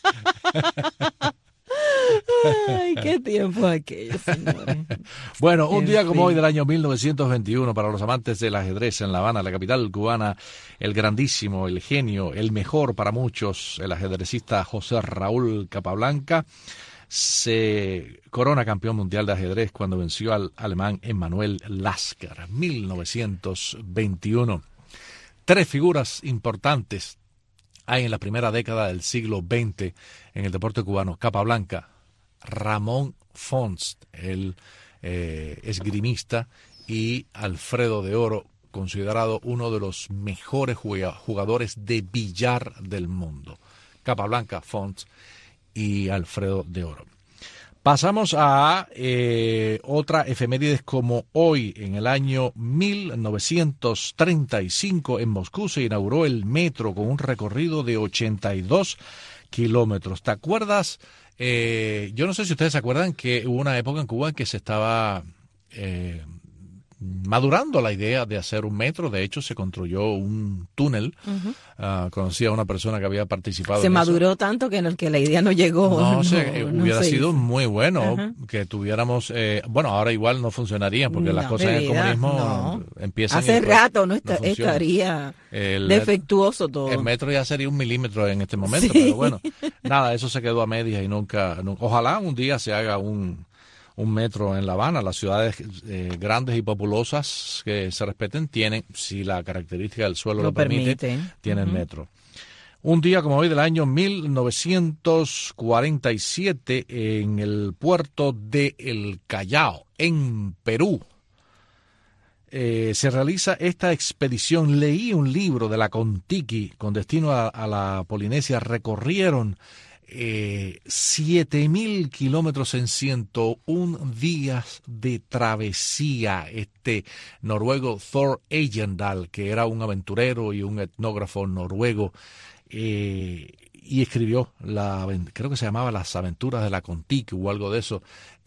Ay, qué tiempo aquello, señores. Bueno, un día como hoy del año 1921, para los amantes del ajedrez en La Habana, la capital cubana, el grandísimo, el genio, el mejor para muchos, el ajedrecista José Raúl Capablanca, se corona campeón mundial de ajedrez cuando venció al alemán Emanuel Lasker, 1921. 3 figuras importantes hay en la primera década del siglo XX en el deporte cubano. Capablanca, Ramón Fons, el esgrimista, y Alfredo de Oro, considerado uno de los mejores jugadores de billar del mundo. Capablanca, Font y Alfredo de Oro. Pasamos a otra efemérides como hoy. En el año 1935 en Moscú se inauguró el metro con un recorrido de 82 kilómetros. ¿Te acuerdas? Yo no sé si ustedes se acuerdan que hubo una época en Cuba en que se estaba madurando la idea de hacer un metro. De hecho, se construyó un túnel. Conocí a una persona que había participado se en maduró eso. tanto que el idea no llegó. Hubiera sido hizo. muy bueno, Ajá. que tuviéramos, bueno, ahora igual no funcionaría porque las cosas en el comunismo empiezan. Hace rato no funciona. estaría defectuoso todo. El metro ya sería 1 milímetro en este momento, Sí. pero bueno, nada, eso se quedó a medias y nunca, ojalá un día se haga un metro en La Habana. Las ciudades grandes y populosas que se respeten tienen, si la característica del suelo lo permite, tienen metro. Un día como hoy del año 1947 en el puerto de El Callao, en Perú, se realiza esta expedición. Leí un libro de la Kon-Tiki con destino a la Polinesia. Recorrieron 7.000 kilómetros en 101 días de travesía. Este noruego Thor Heyerdahl, que era un aventurero y un etnógrafo noruego, y escribió, creo que se llamaba Las aventuras de la Kon-Tiki o algo de eso.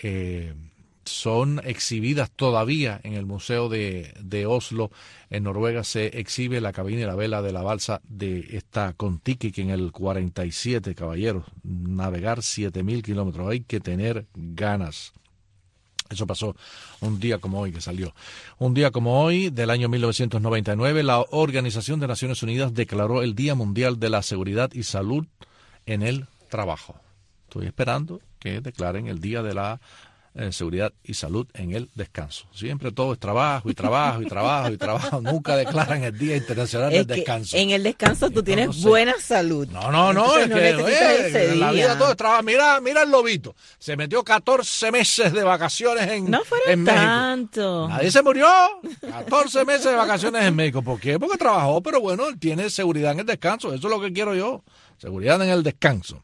Son exhibidas todavía en el Museo de Oslo. En Noruega se exhibe la cabina y la vela de la balsa de esta Kon-Tiki, que en el 47, caballeros, navegar 7.000 kilómetros, hay que tener ganas. Eso pasó un día como hoy que salió. Un día como hoy del año 1999, la Organización de Naciones Unidas declaró el Día Mundial de la Seguridad y Salud en el Trabajo. Estoy esperando que declaren el Día de la Seguridad y Salud en el Descanso. Siempre todo es trabajo y trabajo y trabajo y trabajo. Nunca declaran el Día Internacional del Descanso. En el descanso tú tienes buena salud. No, Entonces, es que en la vida todo es trabajo. Mira el lobito. Se metió 14 meses de vacaciones en México. No fueron tanto. Nadie se murió. 14 meses de vacaciones en México. ¿Por qué? Porque trabajó, pero bueno, él tiene seguridad en el descanso. Eso es lo que quiero yo. Seguridad en el descanso.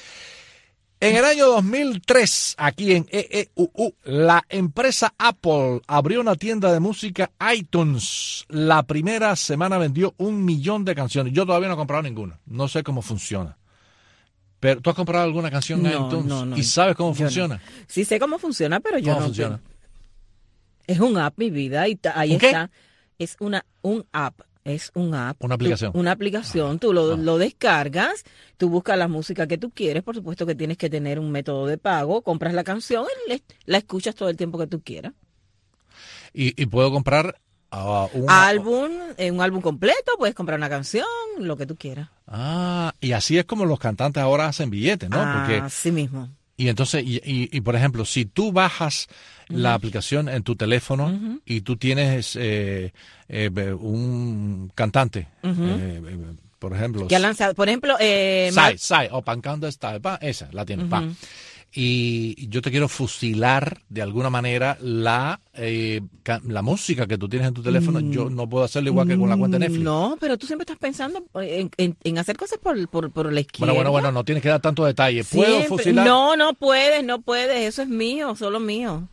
En el año 2003, aquí en EEUU, la empresa Apple abrió una tienda de música iTunes. La primera semana vendió 1 millón de canciones. Yo todavía no he comprado ninguna. No sé cómo funciona. Pero ¿tú has comprado alguna canción en iTunes? No. ¿Y sabes cómo funciona? No. Sí sé cómo funciona, pero yo no. ¿Cómo funciona? Es un app, mi vida. Y ahí está. Es un app. Es un app. Una aplicación. Una aplicación. Tú lo descargas, tú buscas la música que tú quieres. Por supuesto que tienes que tener un método de pago. Compras la canción y la escuchas todo el tiempo que tú quieras. Y puedo comprar un álbum completo, puedes comprar una canción, lo que tú quieras. Y así es como los cantantes ahora hacen billetes, ¿no? Porque así mismo. Y entonces, y por ejemplo, si tú bajas la aplicación en tu teléfono y tú tienes un cantante, por ejemplo, que ha lanzado, por ejemplo, Sai, Open Counter Style, esa la tienes, y yo te quiero fusilar de alguna manera la música que tú tienes en tu teléfono. Yo no puedo hacerlo igual que con la cuenta de Netflix. No, pero tú siempre estás pensando en hacer cosas por la izquierda. Bueno, no tienes que dar tanto detalle. ¿Puedo fusilar? No puedes, eso es mío, solo mío.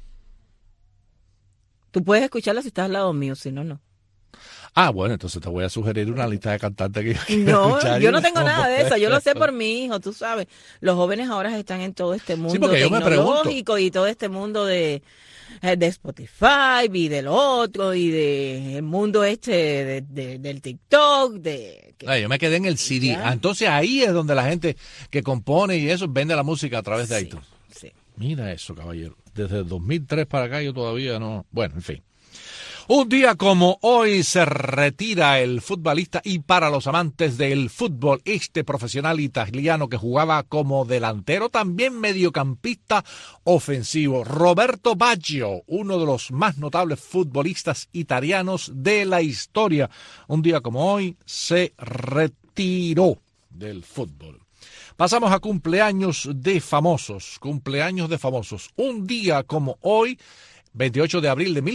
Tú puedes escucharla si estás al lado mío, si no, no. Bueno, entonces te voy a sugerir una lista de cantantes que yo quiero escuchar. Yo no tengo nada de eso, yo lo sé por mi hijo, tú sabes. Los jóvenes ahora están en todo este mundo tecnológico y todo este mundo de Spotify y del otro y del mundo del TikTok. Yo me quedé en el CD. Entonces ahí es donde la gente que compone y eso vende la música a través de iTunes. Sí. Mira eso, caballero. Desde el 2003 para acá yo todavía no... Bueno, en fin. Un día como hoy se retira el futbolista y para los amantes del fútbol, este profesional italiano que jugaba como delantero, también mediocampista ofensivo, Roberto Baggio, uno de los más notables futbolistas italianos de la historia. Un día como hoy se retiró del fútbol. Pasamos a cumpleaños de famosos. Un día como hoy, 28 de abril de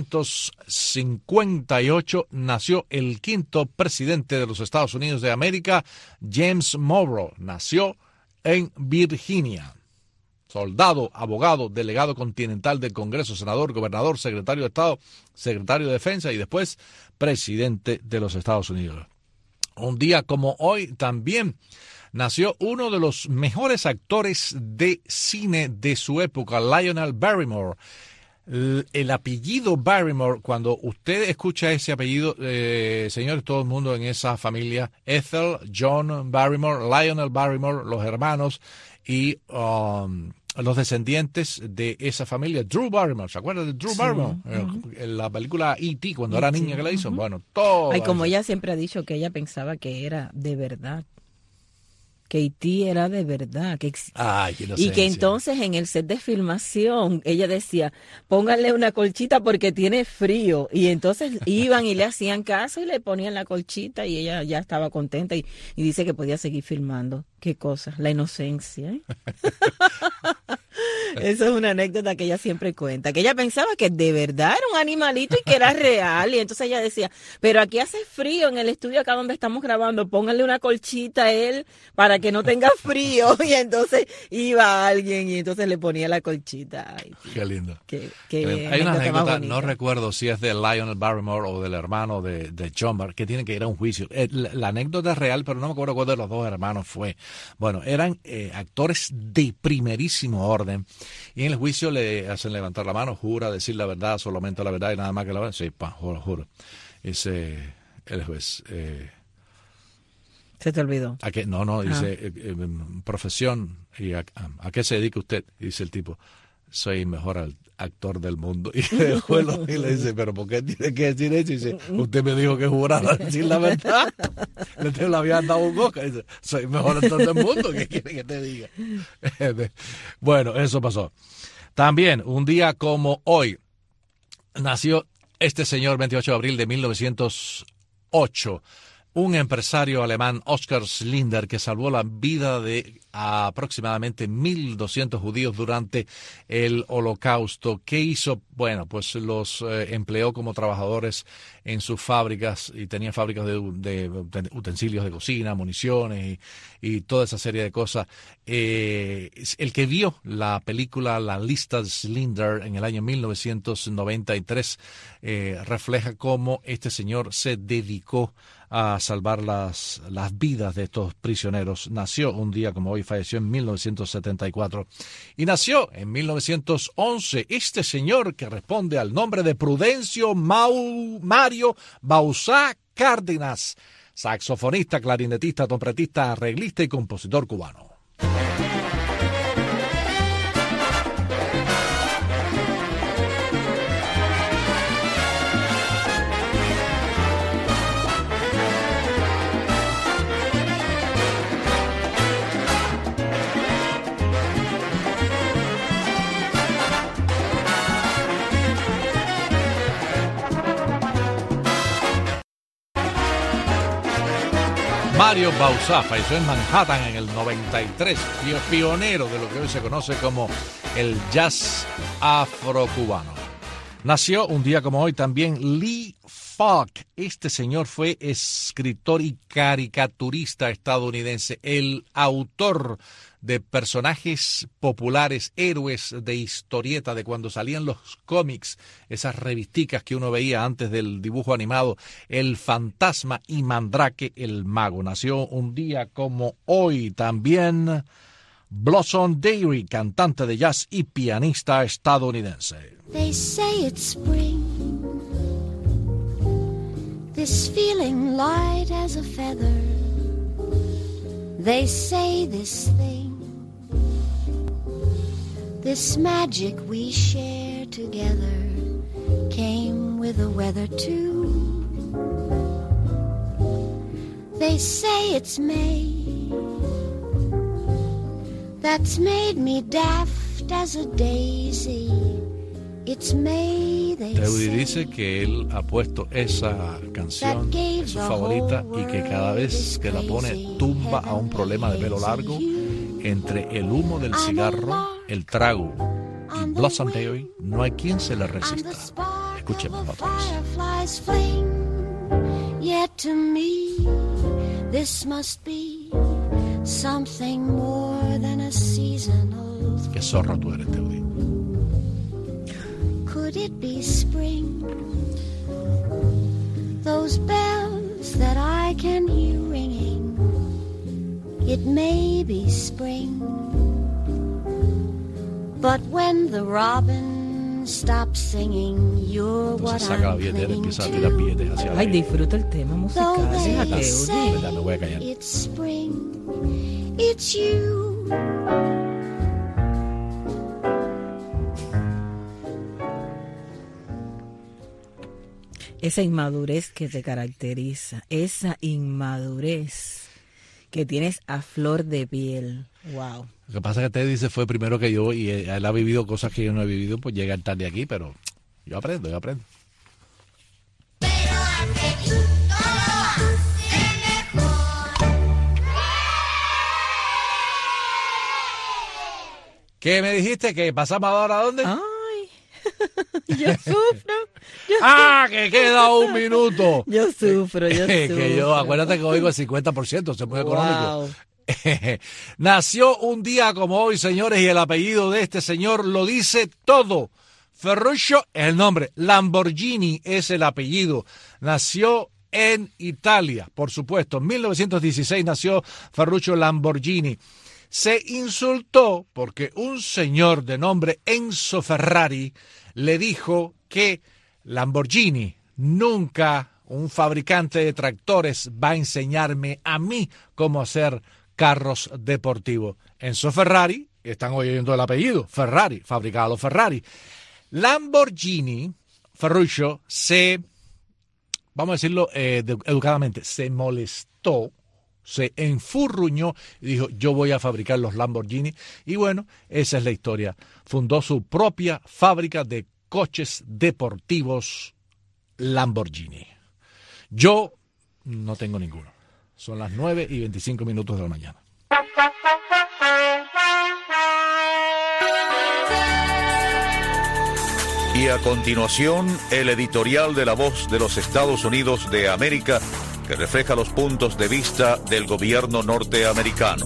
1758 nació el quinto presidente de los Estados Unidos de América, James Monroe. Nació en Virginia. Soldado, abogado, delegado continental del Congreso, senador, gobernador, secretario de Estado, secretario de Defensa y después presidente de los Estados Unidos. Un día como hoy también nació uno de los mejores actores de cine de su época, Lionel Barrymore. El apellido Barrymore, cuando usted escucha ese apellido, señores, todo el mundo en esa familia, Ethel, John Barrymore, Lionel Barrymore, los hermanos y los descendientes de esa familia, Drew Barrymore, ¿se acuerdan de Drew Barrymore? En la película E.T., cuando era niña que la hizo. Bueno, todo. Ay, como ella siempre ha dicho que ella pensaba que era de verdad. Que E.T. era de verdad. Y que entonces en el set de filmación ella decía, pónganle una colchita porque tiene frío. Y entonces iban y le hacían caso y le ponían la colchita y ella ya estaba contenta y dice que podía seguir filmando. Qué cosa, la inocencia. Eso es una anécdota que ella siempre cuenta, que ella pensaba que de verdad era un animalito y que era real, y entonces ella decía, pero aquí hace frío en el estudio acá donde estamos grabando, pónganle una colchita a él para que no tenga frío, y entonces iba alguien y entonces le ponía la colchita. Ay, qué lindo. Hay una anécdota, no recuerdo si es de Lionel Barrymore o del hermano de John Barrymore, que tiene que ir a un juicio. La anécdota es real, pero no me acuerdo cuál de los dos hermanos fue. Bueno, eran actores de primerísimo orden. Y en el juicio le hacen levantar la mano, jura decir la verdad, solamente la verdad y nada más que la verdad. Sí, juro. Dice el juez. ¿Se te olvidó? Dice, profesión, ¿y a qué se dedica usted? Y dice el tipo, soy el mejor actor del mundo. Y el juez le dice, ¿pero por qué tiene que decir eso? Y dice, usted me dijo que jurara decir la verdad. Le habían dado un Oscar. Y dice, soy el mejor actor del mundo. ¿Qué quiere que te diga? Bueno, eso pasó. También, un día como hoy, nació este señor, 28 de abril de 1908. Un empresario alemán, Oskar Schindler, que salvó la vida de aproximadamente 1.200 judíos durante el Holocausto. ¿Qué hizo? Bueno, pues los empleó como trabajadores en sus fábricas y tenía fábricas de utensilios de cocina, municiones y toda esa serie de cosas. El que vio la película La lista de Schindler en el año 1993 refleja cómo este señor se dedicó a salvar las vidas de estos prisioneros. Nació un día como hoy, falleció en 1974. Y nació en 1911 este señor que responde al nombre de Prudencio Mario Bauzá Cárdenas, saxofonista, clarinetista, trompetista, arreglista y compositor cubano. Mario Bauzá falleció en Manhattan en el 93, pionero de lo que hoy se conoce como el jazz afrocubano. Nació un día como hoy también Lee Falk. Este señor fue escritor y caricaturista estadounidense, el autor de personajes populares, héroes de historieta, de cuando salían los cómics, esas revisticas que uno veía antes del dibujo animado, El Fantasma y Mandrake el Mago. Nació un día como hoy también Blossom Dairy, cantante de jazz y pianista estadounidense. They say it's spring, this feeling light as a feather. They say this thing, this magic we share together, came with the weather too. They say it's May, that's made me daft as a daisy. It's May, they Teudy dice que él ha puesto esa canción, es su favorita, y que cada vez que la pone tumba a un problema de pelo largo entre el humo del cigarro, el trago y Blossom Day, no hay quien se le resista. Escuchemos otra vez. Yet to me, this must be something more than a seasonal. Qué zorro tú eres, Teudi. Could it be spring? Those bells that I can hear ringing. It may be spring. But when the robin stops singing, you're what I'm clinging to. Ay, disfruta el tema musical. Déjate, me voy a callar. It's spring, it's you. Esa inmadurez que te caracteriza, esa inmadurez que tienes a flor de piel. Wow. Lo que pasa es que Teddy se fue primero que yo y él ha vivido cosas que yo no he vivido, pues llega tarde aquí, pero yo aprendo. ¿Qué me dijiste? ¿Que pasamos ahora a dónde? Ay, yo sufro. Que queda un minuto. Yo sufro. Que yo, acuérdate que oigo el 50%, es muy económico. Nació un día como hoy, señores, y el apellido de este señor lo dice todo. Ferruccio es el nombre, Lamborghini es el apellido. Nació en Italia, por supuesto. En 1916 nació Ferruccio Lamborghini. Se insultó porque un señor de nombre Enzo Ferrari le dijo que Lamborghini, nunca un fabricante de tractores va a enseñarme a mí cómo hacer carros deportivos. Enzo Ferrari, están oyendo el apellido, Ferrari, fabricaba los Ferrari. Lamborghini, Ferruccio, vamos a decirlo educadamente, se molestó, se enfurruñó y dijo, yo voy a fabricar los Lamborghini. Y bueno, esa es la historia. Fundó su propia fábrica de coches deportivos Lamborghini. Yo no tengo ninguno. Son las 9:25 de la mañana. Y a continuación, el editorial de La Voz de los Estados Unidos de América, que refleja los puntos de vista del gobierno norteamericano.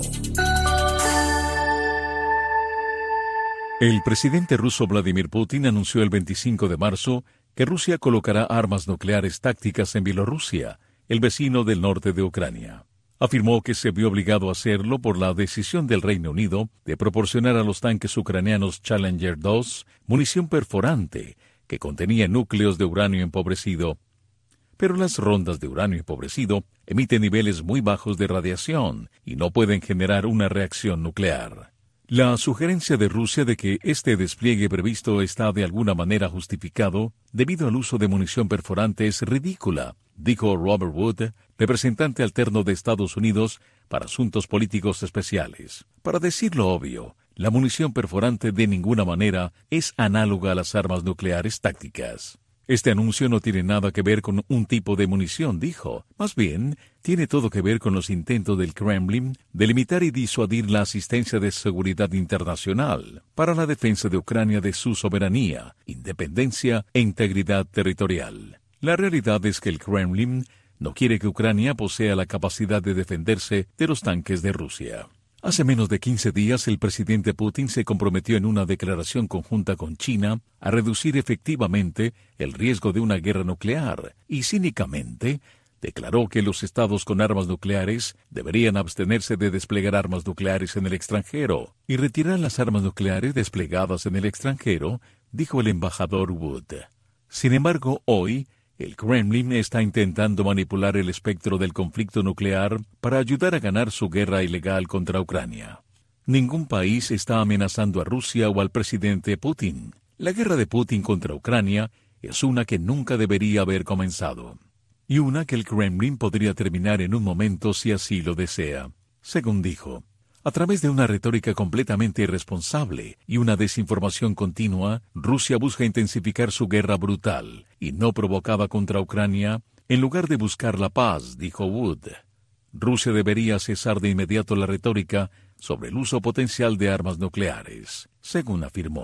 El presidente ruso Vladimir Putin anunció el 25 de marzo que Rusia colocará armas nucleares tácticas en Bielorrusia, el vecino del norte de Ucrania. Afirmó que se vio obligado a hacerlo por la decisión del Reino Unido de proporcionar a los tanques ucranianos Challenger 2 munición perforante que contenía núcleos de uranio empobrecido. Pero las rondas de uranio empobrecido emiten niveles muy bajos de radiación y no pueden generar una reacción nuclear. La sugerencia de Rusia de que este despliegue previsto está de alguna manera justificado debido al uso de munición perforante es ridícula, dijo Robert Wood, representante alterno de Estados Unidos para asuntos políticos especiales. Para decirlo obvio, la munición perforante de ninguna manera es análoga a las armas nucleares tácticas. Este anuncio no tiene nada que ver con un tipo de munición, dijo. Más bien, tiene todo que ver con los intentos del Kremlin de limitar y disuadir la asistencia de seguridad internacional para la defensa de Ucrania de su soberanía, independencia e integridad territorial. La realidad es que el Kremlin no quiere que Ucrania posea la capacidad de defenderse de los tanques de Rusia. Hace menos de 15 días, el presidente Putin se comprometió en una declaración conjunta con China a reducir efectivamente el riesgo de una guerra nuclear y cínicamente declaró que los estados con armas nucleares deberían abstenerse de desplegar armas nucleares en el extranjero y retirar las armas nucleares desplegadas en el extranjero, dijo el embajador Wood. Sin embargo, hoy, el Kremlin está intentando manipular el espectro del conflicto nuclear para ayudar a ganar su guerra ilegal contra Ucrania. Ningún país está amenazando a Rusia o al presidente Putin. La guerra de Putin contra Ucrania es una que nunca debería haber comenzado, y una que el Kremlin podría terminar en un momento si así lo desea. Según dijo, a través de una retórica completamente irresponsable y una desinformación continua, Rusia busca intensificar su guerra brutal y no provocada contra Ucrania, en lugar de buscar la paz, dijo Wood. Rusia debería cesar de inmediato la retórica sobre el uso potencial de armas nucleares, según afirmó.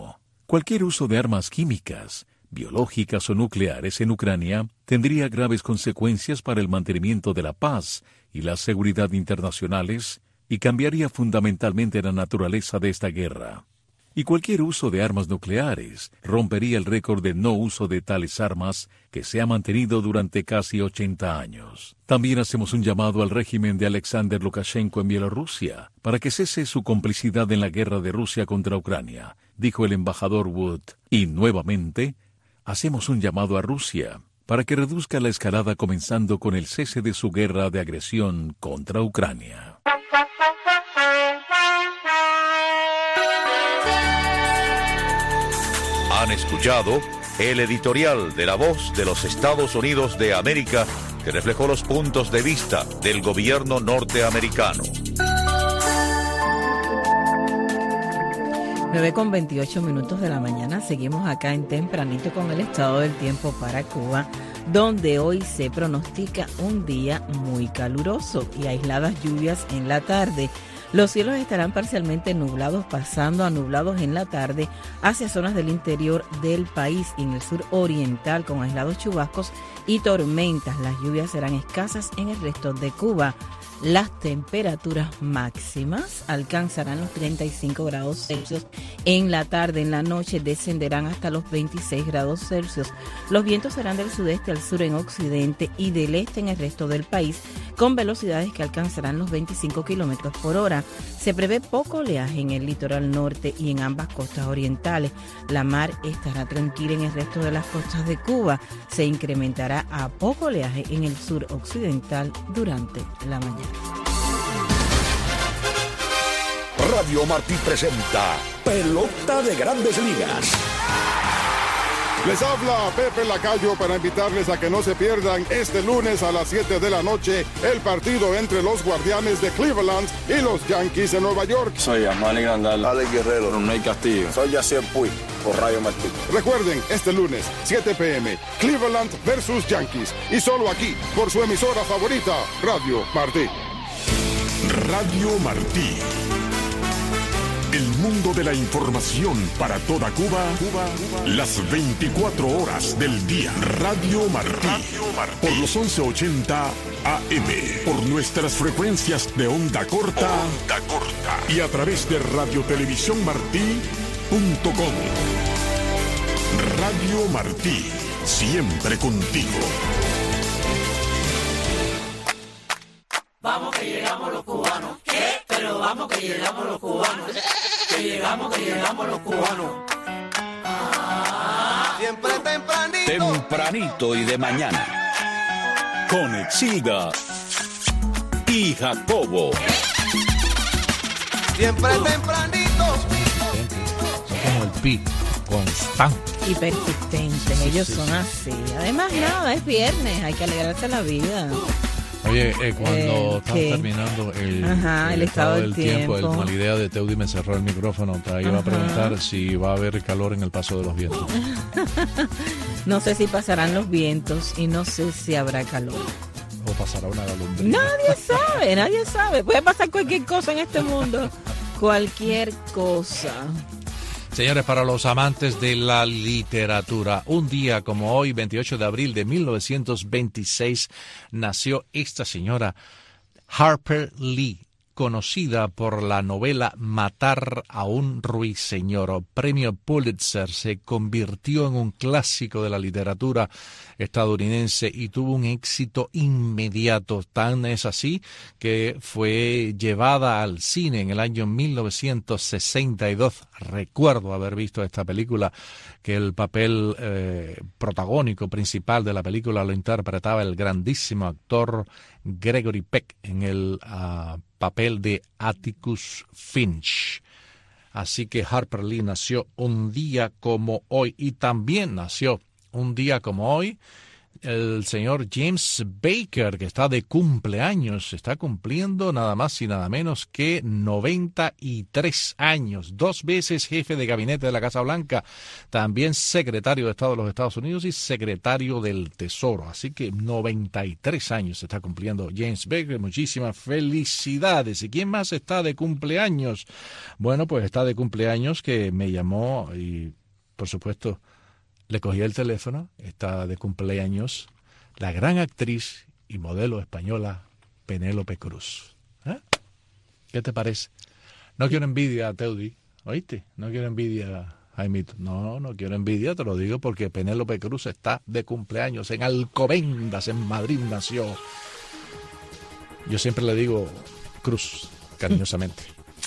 Cualquier uso de armas químicas, biológicas o nucleares en Ucrania tendría graves consecuencias para el mantenimiento de la paz y la seguridad internacionales y cambiaría fundamentalmente la naturaleza de esta guerra. Y cualquier uso de armas nucleares rompería el récord de no uso de tales armas que se ha mantenido durante casi 80 años. También hacemos un llamado al régimen de Alexander Lukashenko en Bielorrusia para que cese su complicidad en la guerra de Rusia contra Ucrania, dijo el embajador Wood. Y nuevamente, hacemos un llamado a Rusia para que reduzca la escalada comenzando con el cese de su guerra de agresión contra Ucrania. Han escuchado el editorial de La Voz de los Estados Unidos de América, que reflejó los puntos de vista del gobierno norteamericano. 9:28 de la mañana, seguimos acá en Tempranito con el estado del tiempo para Cuba, donde hoy se pronostica un día muy caluroso y aisladas lluvias en la tarde. Los cielos estarán parcialmente nublados, pasando a nublados en la tarde hacia zonas del interior del país y en el sur oriental con aislados chubascos y tormentas. Las lluvias serán escasas en el resto de Cuba. Las temperaturas máximas alcanzarán los 35 grados Celsius en la tarde. En la noche descenderán hasta los 26 grados Celsius. Los vientos serán del sudeste al sur en occidente y del este en el resto del país, con velocidades que alcanzarán los 25 kilómetros por hora. Se prevé poco oleaje en el litoral norte y en ambas costas orientales. La mar estará tranquila en el resto de las costas de Cuba. Se incrementará a poco oleaje en el sur occidental durante la mañana. Radio Martí presenta Pelota de Grandes Ligas. Les habla Pepe Lacayo para invitarles a que no se pierdan este lunes a las 7 de la noche el partido entre los Guardianes de Cleveland y los Yankees de Nueva York. Soy Amani Grandal, Alex Guerrero, Ronald Castillo. Soy Yacier Puig, por Radio Martí. Recuerden, este lunes, 7 p.m., Cleveland versus Yankees. Y solo aquí, por su emisora favorita, Radio Martí. Radio Martí. El mundo de la información para toda Cuba, las 24 horas del día. Radio Martí. Por los 1180 AM. Por nuestras frecuencias de onda corta. Y a través de radiotelevisiónmartí.com. Radio Martí. Siempre contigo. Vamos que llegamos los cubanos. ¿Qué? Pero vamos que llegamos los cubanos. Que llegamos los cubanos. Siempre tempranito. Tempranito y de mañana. Con Exilda y Jacobo. Siempre tempranito. Como el pi, constante. Y persistentes, ellos son así. Además, nada, es viernes, hay que alegrarse la vida. Oye, cuando estamos terminando el estado del tiempo, el Malidea de Teudi me cerró el micrófono. Te iba a preguntar si va a haber calor en el paso de los vientos. No sé si pasarán los vientos y no sé si habrá calor. O pasará una golondrina. Nadie sabe. Puede pasar cualquier cosa en este mundo. Cualquier cosa. Señores, para los amantes de la literatura, un día como hoy, 28 de abril de 1926, nació esta señora Harper Lee, conocida por la novela Matar a un ruiseñor. Premio Pulitzer, se convirtió en un clásico de la literatura estadounidense y tuvo un éxito inmediato. Tan es así que fue llevada al cine en el año 1962. Recuerdo haber visto esta película, que el papel protagónico principal de la película lo interpretaba el grandísimo actor Gregory Peck en el papel de Atticus Finch. Así que Harper Lee nació un día como hoy, y también nació un día como hoy el señor James Baker, que está de cumpleaños, está cumpliendo nada más y nada menos que 93 años, 2 veces jefe de gabinete de la Casa Blanca, también secretario de Estado de los Estados Unidos y secretario del Tesoro. Así que 93 años está cumpliendo James Baker. Muchísimas felicidades. ¿Y quién más está de cumpleaños? Bueno, pues está de cumpleaños, que me llamó y por supuesto, le cogí el teléfono, está de cumpleaños, la gran actriz y modelo española Penélope Cruz. ¿Qué te parece? No quiero envidia, Teudi, ¿oíste? No quiero envidia, Jaimito. No quiero envidia, te lo digo porque Penélope Cruz está de cumpleaños en Alcobendas, en Madrid nació. Yo siempre le digo Cruz, cariñosamente.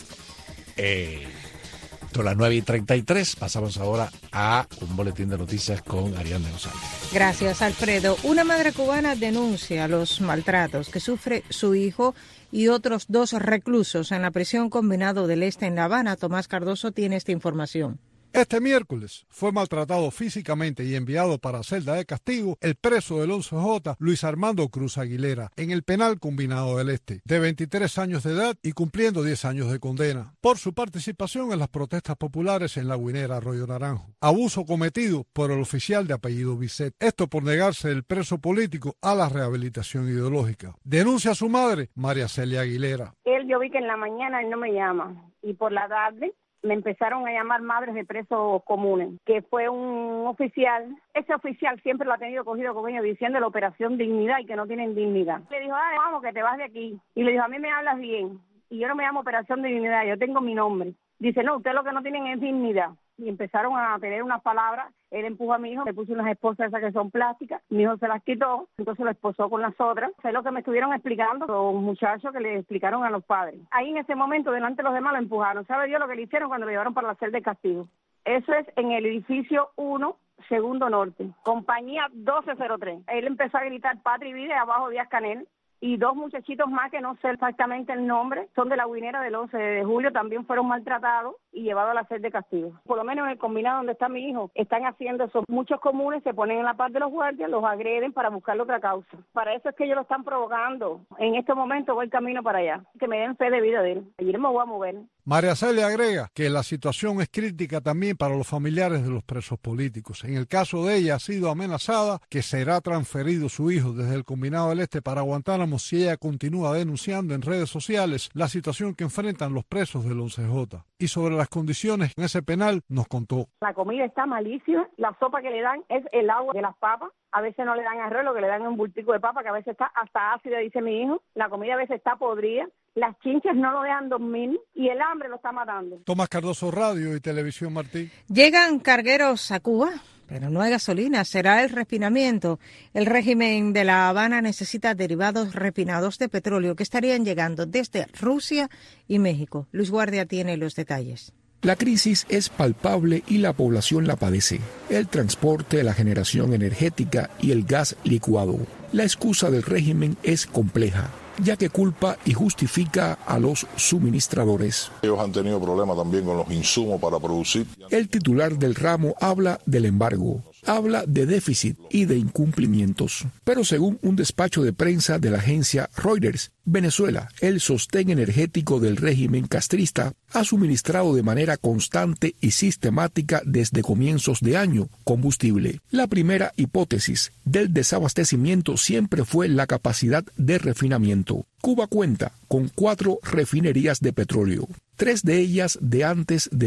Son las 9:33, pasamos ahora a un boletín de noticias con Ariadna González. Gracias, Alfredo. Una madre cubana denuncia los maltratos que sufre su hijo y otros 2 reclusos en la prisión Combinado del Este en La Habana. Tomás Cardoso tiene esta información. Este miércoles fue maltratado físicamente y enviado para celda de castigo el preso del 11J, Luis Armando Cruz Aguilera, en el penal Combinado del Este, de 23 años de edad y cumpliendo 10 años de condena, por su participación en las protestas populares en La Guinera, Arroyo Naranjo. Abuso cometido por el oficial de apellido Bisset. Esto por negarse el preso político a la rehabilitación ideológica. Denuncia a su madre, María Celia Aguilera. Yo vi que en la mañana él no me llama y por la tarde me empezaron a llamar madres de presos comunes, que fue un oficial. Ese oficial siempre lo ha tenido cogido con ellos diciendo la operación dignidad y que no tienen dignidad. Le dijo, vamos, que te vas de aquí. Y le dijo, a mí me hablas bien. Y yo no me llamo operación dignidad, yo tengo mi nombre. Dice, no, ustedes lo que no tienen es dignidad. Y empezaron a tener unas palabras. Él empujó a mi hijo, le puso unas esposas esas que son plásticas. Mi hijo se las quitó, entonces lo esposó con las otras. Es lo que me estuvieron explicando los muchachos que le explicaron a los padres. Ahí en ese momento, delante de los demás, lo empujaron. ¿Sabe Dios lo que le hicieron cuando lo llevaron para la celda de castigo? Eso es en el edificio 1, segundo norte, compañía 1203. Él empezó a gritar Patria y Vida y abajo Díaz Canel. Y 2 muchachitos más que no sé exactamente el nombre, son de La Guinera del 11 de julio, también fueron maltratados y llevados a la celda de castigo. Por lo menos en el combinado donde está mi hijo, están haciendo eso. Muchos comunes se ponen en la parte de los guardias, los agreden para buscar otra causa. Para eso es que ellos lo están provocando. En este momento voy camino para allá. Que me den fe de vida de él. Ayer me voy a mover. María Celia agrega que la situación es crítica también para los familiares de los presos políticos. En el caso de ella ha sido amenazada que será transferido su hijo desde el Combinado del Este para Guantánamo si ella continúa denunciando en redes sociales la situación que enfrentan los presos del 11J. Y sobre las condiciones en ese penal nos contó. La comida está malísima, la sopa que le dan es el agua de las papas. A veces no le dan arroz, lo que le dan es un bultico de papa, que a veces está hasta ácida, dice mi hijo. La comida a veces está podrida. Las chinchas no lo dejan dormir y el hambre lo está matando. Tomás Cardoso, Radio y Televisión Martí. Llegan cargueros a Cuba, pero no hay gasolina. Será el refinamiento. El régimen de La Habana necesita derivados refinados de petróleo que estarían llegando desde Rusia y México. Luis Guardia tiene los detalles. La crisis es palpable y la población la padece. El transporte, la generación energética y el gas licuado. La excusa del régimen es compleja, ya que culpa y justifica a los suministradores. Ellos han tenido problemas también con los insumos para producir. El titular del ramo habla del embargo, habla de déficit y de incumplimientos. Pero según un despacho de prensa de la agencia Reuters, Venezuela, el sostén energético del régimen castrista, ha suministrado de manera constante y sistemática desde comienzos de año combustible. La primera hipótesis del desabastecimiento siempre fue la capacidad de refinamiento. Cuba cuenta con 4 refinerías de petróleo, 3 de ellas de antes de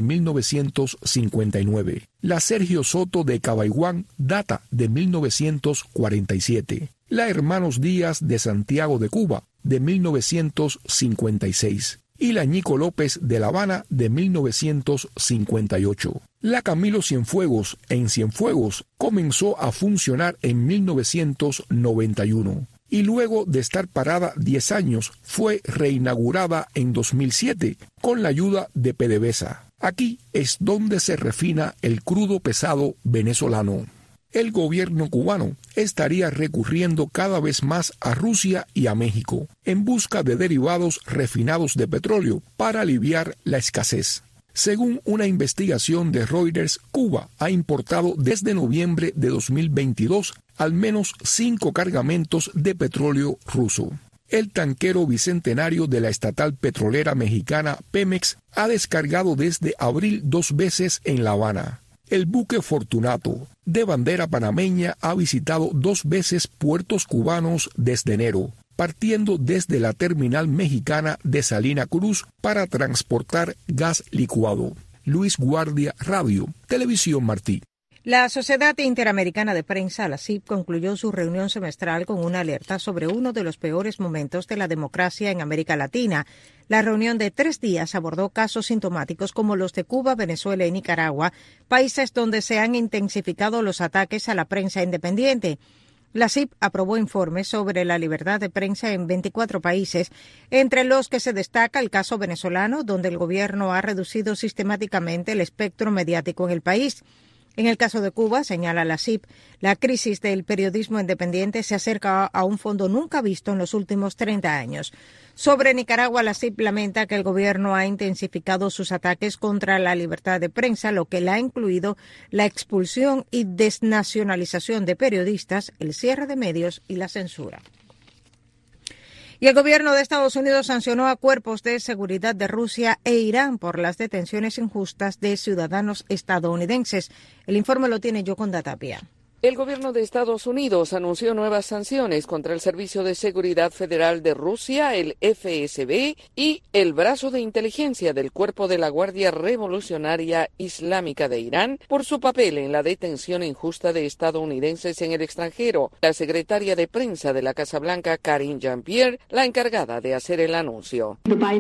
1959. La Sergio Soto de Cabaiguán data de 1947. La Hermanos Díaz de Santiago de Cuba de 1956. Y la Ñico López de La Habana de 1958. La Camilo Cienfuegos en Cienfuegos comenzó a funcionar en 1991. Y luego de estar parada 10 años, fue reinaugurada en 2007 con la ayuda de PDVSA. Aquí es donde se refina el crudo pesado venezolano. El gobierno cubano estaría recurriendo cada vez más a Rusia y a México en busca de derivados refinados de petróleo para aliviar la escasez. Según una investigación de Reuters, Cuba ha importado desde noviembre de 2022 al menos 5 cargamentos de petróleo ruso. El tanquero bicentenario de la estatal petrolera mexicana Pemex ha descargado desde abril 2 veces en La Habana. El buque Fortunato, de bandera panameña, ha visitado 2 veces puertos cubanos desde enero, partiendo desde la terminal mexicana de Salina Cruz para transportar gas licuado. Luis Guardia Radio, Televisión Martí. La Sociedad Interamericana de Prensa, la SIP, concluyó su reunión semestral con una alerta sobre uno de los peores momentos de la democracia en América Latina. La reunión de 3 días abordó casos sintomáticos como los de Cuba, Venezuela y Nicaragua, países donde se han intensificado los ataques a la prensa independiente. La SIP aprobó informes sobre la libertad de prensa en 24 países, entre los que se destaca el caso venezolano, donde el gobierno ha reducido sistemáticamente el espectro mediático en el país. En el caso de Cuba, señala la SIP, la crisis del periodismo independiente se acerca a un fondo nunca visto en los últimos 30 años. Sobre Nicaragua, la SIP lamenta que el gobierno ha intensificado sus ataques contra la libertad de prensa, lo que le ha incluido la expulsión y desnacionalización de periodistas, el cierre de medios y la censura. Y el gobierno de Estados Unidos sancionó a cuerpos de seguridad de Rusia e Irán por las detenciones injustas de ciudadanos estadounidenses. El informe lo tiene Yoconda Tapia. El gobierno de Estados Unidos anunció nuevas sanciones contra el Servicio de Seguridad Federal de Rusia, el FSB, y el brazo de inteligencia del Cuerpo de la Guardia Revolucionaria Islámica de Irán por su papel en la detención injusta de estadounidenses en el extranjero. La secretaria de prensa de la Casa Blanca, Karine Jean-Pierre, la encargada de hacer el anuncio.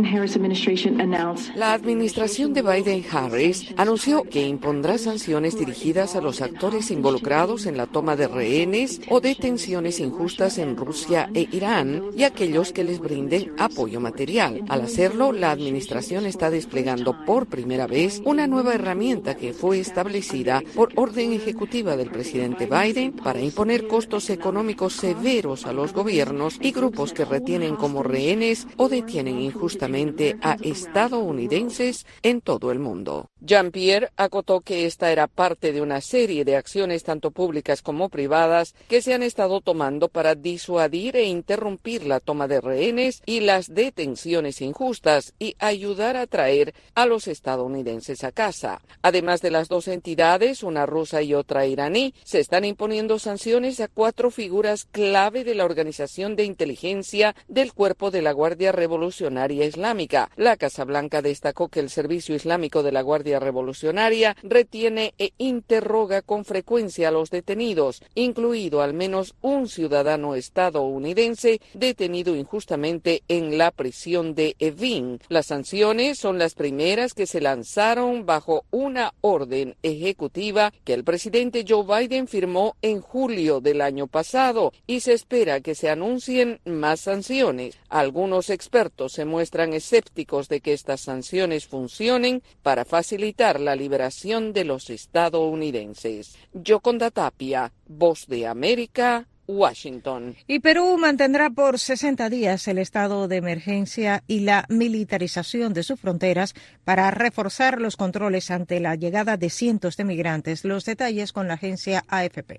La administración de Biden-Harris anunció que impondrá sanciones dirigidas a los actores involucrados en la toma de rehenes o detenciones injustas en Rusia e Irán y aquellos que les brinden apoyo material. Al hacerlo, la administración está desplegando por primera vez una nueva herramienta que fue establecida por orden ejecutiva del presidente Biden para imponer costos económicos severos a los gobiernos y grupos que retienen como rehenes o detienen injustamente a estadounidenses en todo el mundo. Jean-Pierre acotó que esta era parte de una serie de acciones tanto públicas como privadas que se han estado tomando para disuadir e interrumpir la toma de rehenes y las detenciones injustas y ayudar a traer a los estadounidenses a casa. Además de las 2 entidades, una rusa y otra iraní, se están imponiendo sanciones a 4 figuras clave de la organización de inteligencia del Cuerpo de la Guardia Revolucionaria Islámica. La Casa Blanca destacó que el Servicio Islámico de la Guardia Revolucionaria retiene e interroga con frecuencia a los detenidos, incluido al menos un ciudadano estadounidense detenido injustamente en la prisión de Evin. Las sanciones son las primeras que se lanzaron bajo una orden ejecutiva que el presidente Joe Biden firmó en julio del año pasado y se espera que se anuncien más sanciones. Algunos expertos se muestran escépticos de que estas sanciones funcionen para facilitar la liberación de los estadounidenses. Yoconda Tapia, Voz de América, Washington. Y Perú mantendrá por 60 días el estado de emergencia y la militarización de sus fronteras para reforzar los controles ante la llegada de cientos de migrantes. Los detalles con la agencia AFP.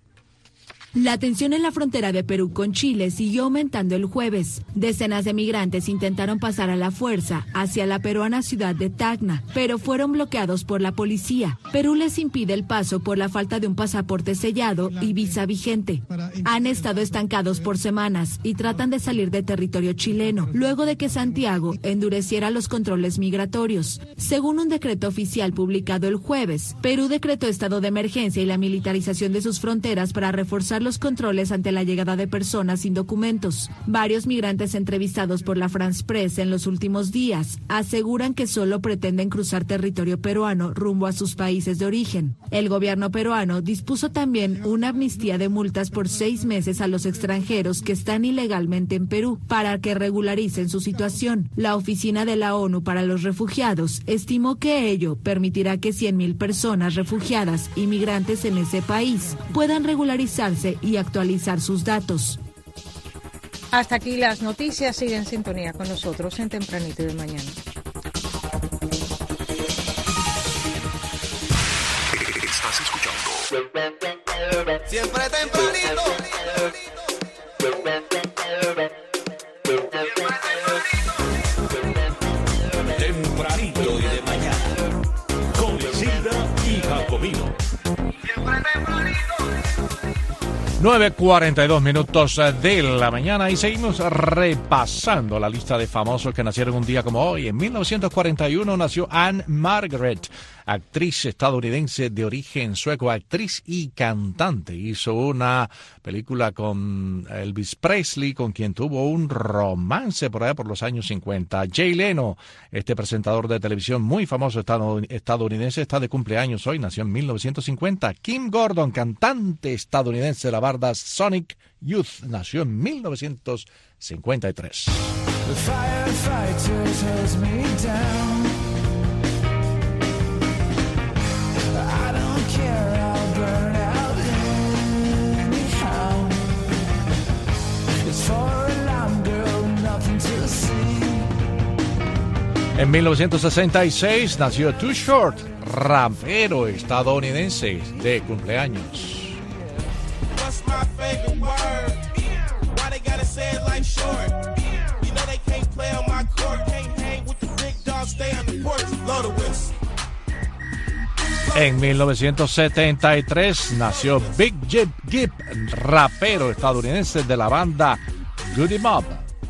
La tensión en la frontera de Perú con Chile siguió aumentando el jueves. Decenas de migrantes intentaron pasar a la fuerza hacia la peruana ciudad de Tacna, pero fueron bloqueados por la policía. Perú les impide el paso por la falta de un pasaporte sellado y visa vigente. Han estado estancados por semanas y tratan de salir de territorio chileno, luego de que Santiago endureciera los controles migratorios. Según un decreto oficial publicado el jueves, Perú decretó estado de emergencia y la militarización de sus fronteras para reforzar los controles ante la llegada de personas sin documentos. Varios migrantes entrevistados por la France Press en los últimos días aseguran que solo pretenden cruzar territorio peruano rumbo a sus países de origen. El gobierno peruano dispuso también una amnistía de multas por 6 meses a los extranjeros que están ilegalmente en Perú para que regularicen su situación. La Oficina de la ONU para los Refugiados estimó que ello permitirá que 100,000 personas refugiadas y migrantes en ese país puedan regularizarse y actualizar sus datos. Hasta aquí las noticias. Sigue en sintonía con nosotros en Tempranito de Mañana. Estás escuchando Siempre tempranito. Tempranito y de mañana. Con Isilda y Jacobino. 9:42 de la mañana y seguimos repasando la lista de famosos que nacieron un día como hoy. En 1941 nació Anne Margaret. actriz estadounidense de origen sueco, actriz y cantante. Hizo una película con Elvis Presley, con quien tuvo un romance por allá por los años 50. Jay Leno, este presentador de televisión muy famoso estadounidense, está de cumpleaños hoy, nació en 1950. Kim Gordon, cantante estadounidense de la banda Sonic Youth, nació en 1953. The firefighters hose me down. I don't care, I'll burn out anyhow. It's for alarm, girl, nothing to see. En 1966 nació Too Short, rapero estadounidense de cumpleaños. What's my favorite word? Why they gotta say it like short? You know they can't play on my court, can't hang with the big dogs, stay on the porch, blow the whistle. En 1973 nació Big Jip Gibb, rapero estadounidense de la banda Goody Mob.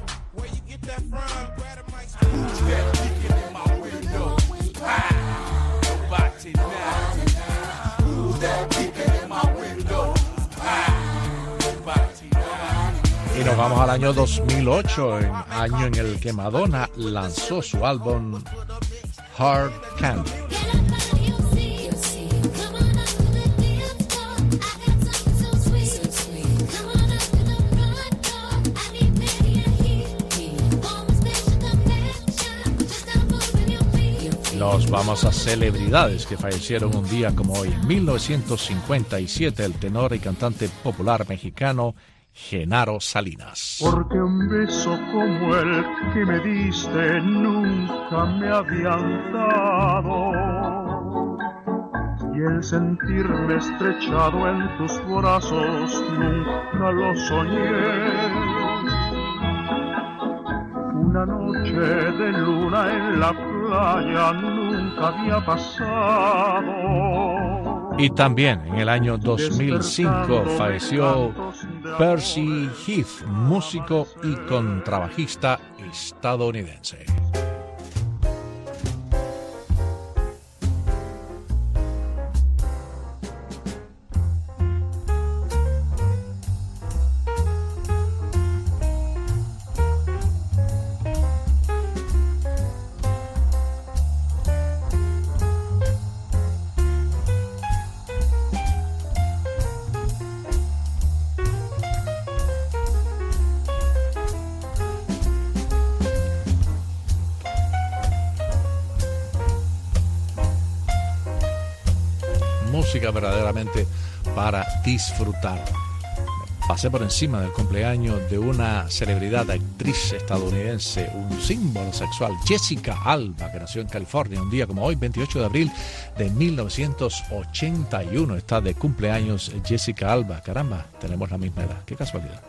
Y nos vamos al año 2008, año en el que Madonna lanzó su álbum Hard Candy. Nos vamos a celebridades que fallecieron un día como hoy. En 1957, el tenor y cantante popular mexicano Genaro Salinas. Porque un beso como el que me diste nunca me habían dado, y el sentirme estrechado en tus brazos nunca lo soñé. Una noche de luna en la playa nunca había pasado. Y también en el año 2005 falleció Percy Heath, músico y contrabajista estadounidense. Música verdaderamente para disfrutar. Pasé por encima del cumpleaños de una celebridad, actriz estadounidense, un símbolo sexual, Jessica Alba, que nació en California un día como hoy, 28 de abril de 1981. Está de cumpleaños Jessica Alba. Caramba, tenemos la misma edad. Qué casualidad.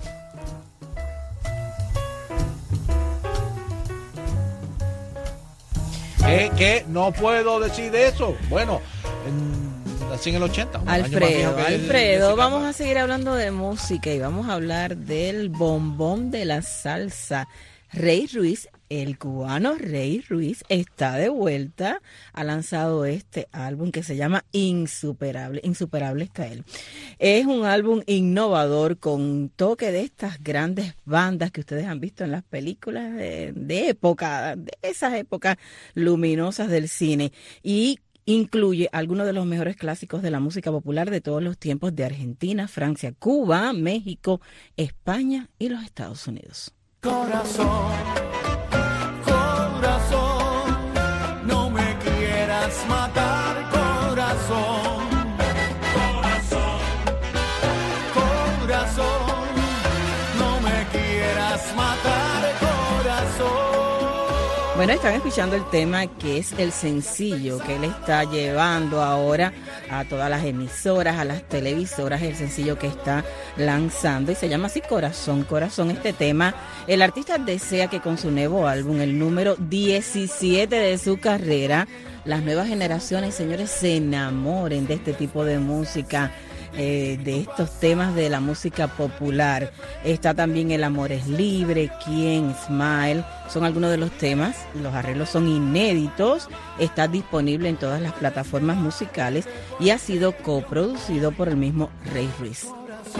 ¿Qué? No puedo decir eso. Bueno, así en el 80. Alfredo, vamos a seguir hablando de música y vamos a hablar del bombón de la salsa. Rey Ruiz, el cubano Rey Ruiz, está de vuelta. Ha lanzado este álbum que se llama Insuperable. Insuperable está él. Es un álbum innovador con un toque de estas grandes bandas que ustedes han visto en las películas de época, de esas épocas luminosas del cine. Y incluye algunos de los mejores clásicos de la música popular de todos los tiempos de Argentina, Francia, Cuba, México, España y los Estados Unidos. Corazón, corazón, no me quieras matar, corazón. Corazón, corazón, no me quieras matar, corazón. Bueno, están escuchando el tema que es el sencillo que él está llevando ahora a todas las emisoras, a las televisoras, el sencillo que está lanzando y se llama así Corazón, Corazón. Este tema, el artista desea que con su nuevo álbum, el número 17 de su carrera, las nuevas generaciones, señores, se enamoren de este tipo de música. de estos temas de la música popular. Está también El amor es libre, Quién, Smile, son algunos de los temas. Los arreglos son inéditos, está disponible en todas las plataformas musicales y ha sido coproducido por el mismo Rey Ruiz.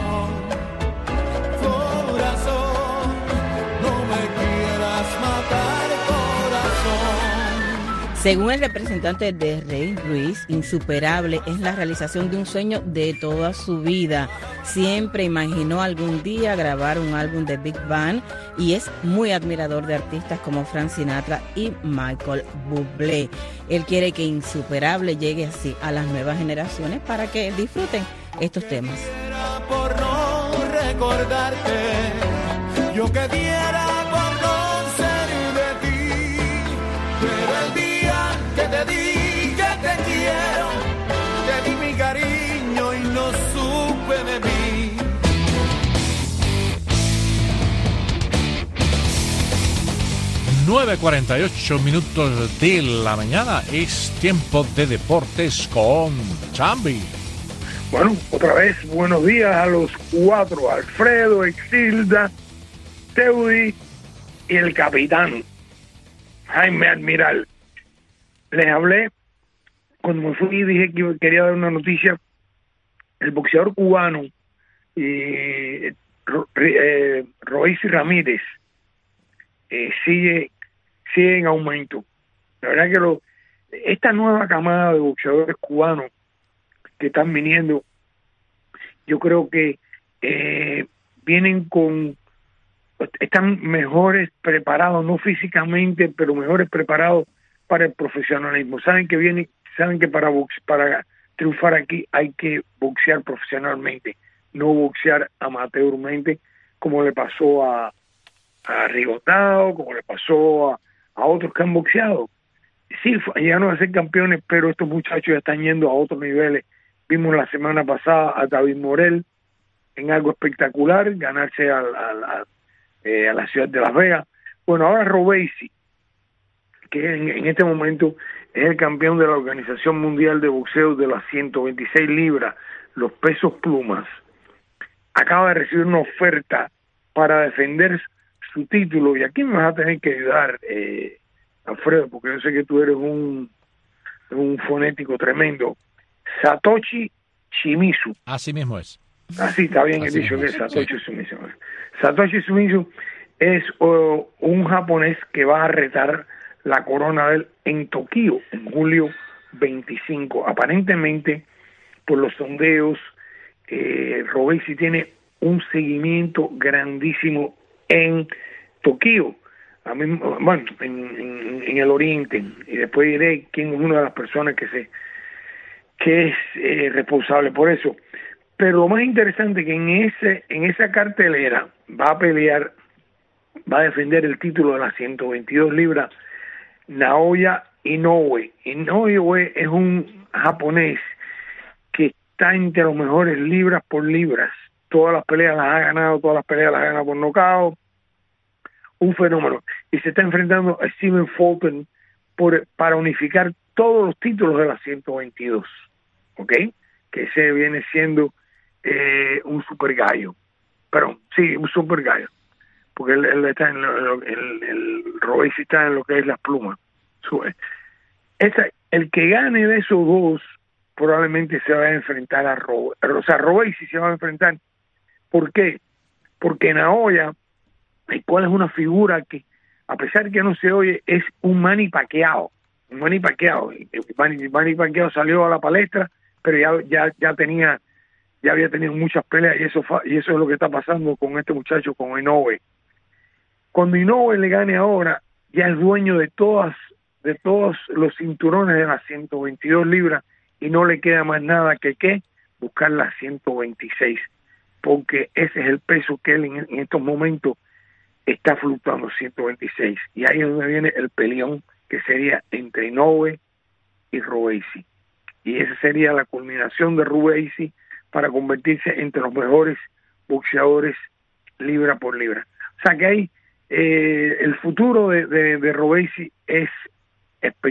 Según el representante de Rey Ruiz, insuperable es la realización de un sueño de toda su vida. Siempre imaginó algún día grabar un álbum de Big Band y es muy admirador de artistas como Frank Sinatra y Michael Bublé. Él quiere que Insuperable llegue así a las nuevas generaciones para que disfruten estos temas. Por no recordarte, yo que diera por no ser de ti, pero el día que te di que te quiero, te di mi cariño y no supe de mí. $9:48 de la mañana, es tiempo de deportes con Chambi. Bueno, otra vez, buenos días a los cuatro, Alfredo, Exilda, Teudi y el capitán Jaime Admiral. Les hablé, cuando me fui dije que quería dar una noticia. El boxeador cubano Royce Ramírez sigue en aumento. La verdad que esta nueva camada de boxeadores cubanos que están viniendo, yo creo que están mejores preparados, no físicamente, pero mejores preparados para el profesionalismo. Saben que para triunfar aquí hay que boxear profesionalmente, no boxear amateurmente, como le pasó a Rigotao, como le pasó a otros que han boxeado. Sí, llegaron a ser campeones, pero estos muchachos ya están yendo a otros niveles. Vimos la semana pasada a David Morel en algo espectacular, ganarse a la ciudad de Las Vegas. Bueno, ahora Robeisy, que en este momento es el campeón de la Organización Mundial de Boxeo de las 126 libras, los pesos plumas, acaba de recibir una oferta para defender su título, y aquí me vas a tener que ayudar, Alfredo, porque yo sé que tú eres un fonético tremendo. Satoshi Shimizu. Así mismo es. Así está bien el dicho, que es Satoshi Shimizu. Satoshi Shimizu es un japonés que va a retar la corona de él en Tokio en julio 25. Aparentemente, por los sondeos, Robeisy tiene un seguimiento grandísimo en Tokio, bueno, en el oriente, y después diré quién es una de las personas que es responsable por eso. Pero lo más interesante es que en esa cartelera va a defender el título de las 122 libras Naoya Inoue. Inoue es un japonés que está entre los mejores libras por libras. Todas las peleas las ha ganado, por nocaut. Un fenómeno. Y se está enfrentando a Stephen Fulton para unificar todos los títulos de las 122. ¿Ok? Que ese viene siendo un super gallo. Perdón, sí, un super gallo. Porque él está el Robeisy está en lo que es las plumas. El que gane de esos dos probablemente se va a enfrentar a Robeisy se va a enfrentar. ¿Por qué? Porque Naoya, el cual es una figura que, a pesar que no se oye, es un Manny Pacquiao. Manny Pacquiao salió a la palestra, pero ya había tenido muchas peleas, y eso es lo que está pasando con este muchacho, con Inoue. Cuando Inoue le gane ahora, ya es dueño de todos los cinturones de las 122 libras, y no le queda más nada que buscar las 126, porque ese es el peso que él en estos momentos está fluctuando, 126, y ahí es donde viene el peleón que sería entre Inoue y Robeisy, y esa sería la culminación de Robeisy para convertirse entre los mejores boxeadores libra por libra. O sea que ahí el futuro de Robeisy es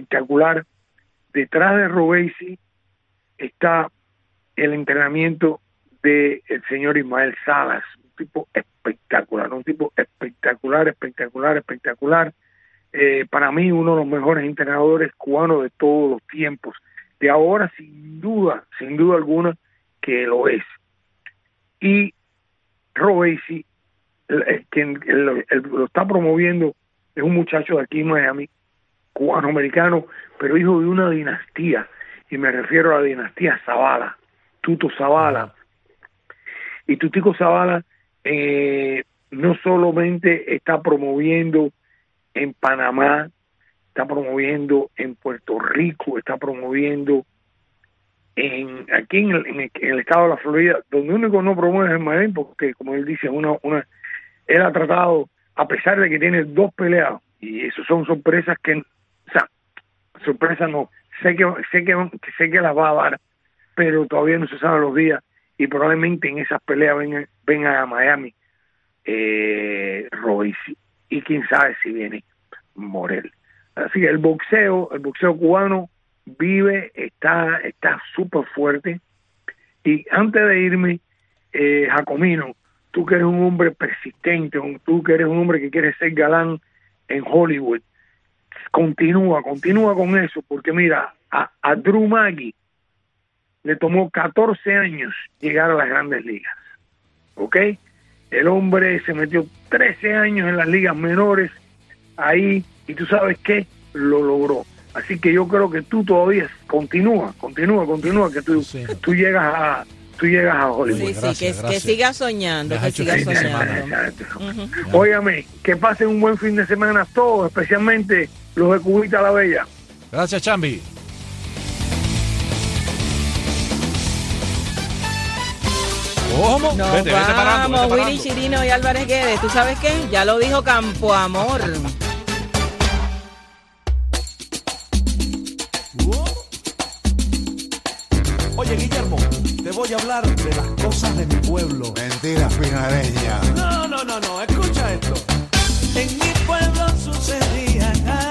espectacular. Detrás de Robeisy está el entrenamiento del señor Ismael Salas, un tipo espectacular, espectacular. Para mí uno de los mejores entrenadores cubanos de todos los tiempos. De ahora, sin duda alguna, que lo es. Y Robesi, quien lo está promoviendo, es un muchacho de aquí en Miami, cubano-americano, pero hijo de una dinastía, y me refiero a la dinastía Zavala, Tuto Zavala. Y Tutico Zavala no solamente está promoviendo en Panamá, está promoviendo en Puerto Rico, está promoviendo aquí en el estado de la Florida, donde único no promueve es en Miami, porque como él dice, él ha tratado, a pesar de que tiene 2 peleas, y eso son sorpresas que, o sea, sorpresas no, sé que las va a dar, pero todavía no se saben los días, y probablemente en esas peleas vengan a Miami Robesi, y quién sabe si viene Morel. Así que el boxeo cubano vive, está súper fuerte. Y antes de irme, Jacomino, tú que eres un hombre persistente, tú que eres un hombre que quiere ser galán en Hollywood, continúa con eso, porque mira, a Drew Maggi le tomó 14 años llegar a las grandes ligas, ¿ok? El hombre se metió 13 años en las ligas menores ahí, y tú sabes qué, lo logró. Así que yo creo que tú todavía continúa, que tú llegas a Hollywood. Sí, gracias. Que siga soñando, Óigame, que pasen un buen fin de semana todos, especialmente los de Cubita la Bella. Gracias, Chambi. ¿Cómo? Vete parando. Willy Chirino y Álvarez Guedes. ¿Tú sabes qué? Ya lo dijo Campo Amor. Oye, Guillermo, te voy a hablar de las cosas de mi pueblo. Mentira finareña. No, escucha esto. En mi pueblo sucedían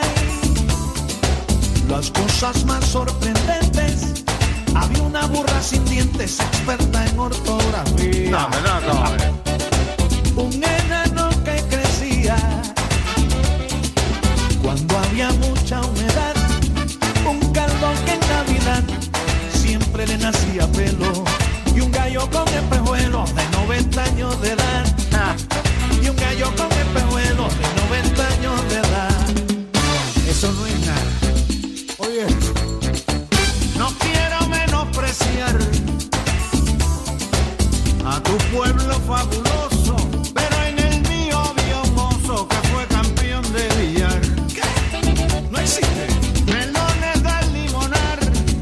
las cosas más sorprendentes. Había una burra sin dientes, experta en ortografía. No. Un enano que crecía cuando había mucha humedad. Un calvo que en Navidad siempre le nacía pelo. Y un gallo con espejuelos de 90 años de edad. Y un gallo con espejuelos de 90 años de edad. Eso no es nada. Oye, no quiero menospreciar a tu pueblo fabuloso, pero en el mío había un mozo que fue campeón de billar. ¿Qué? No existe. Melones del limonar.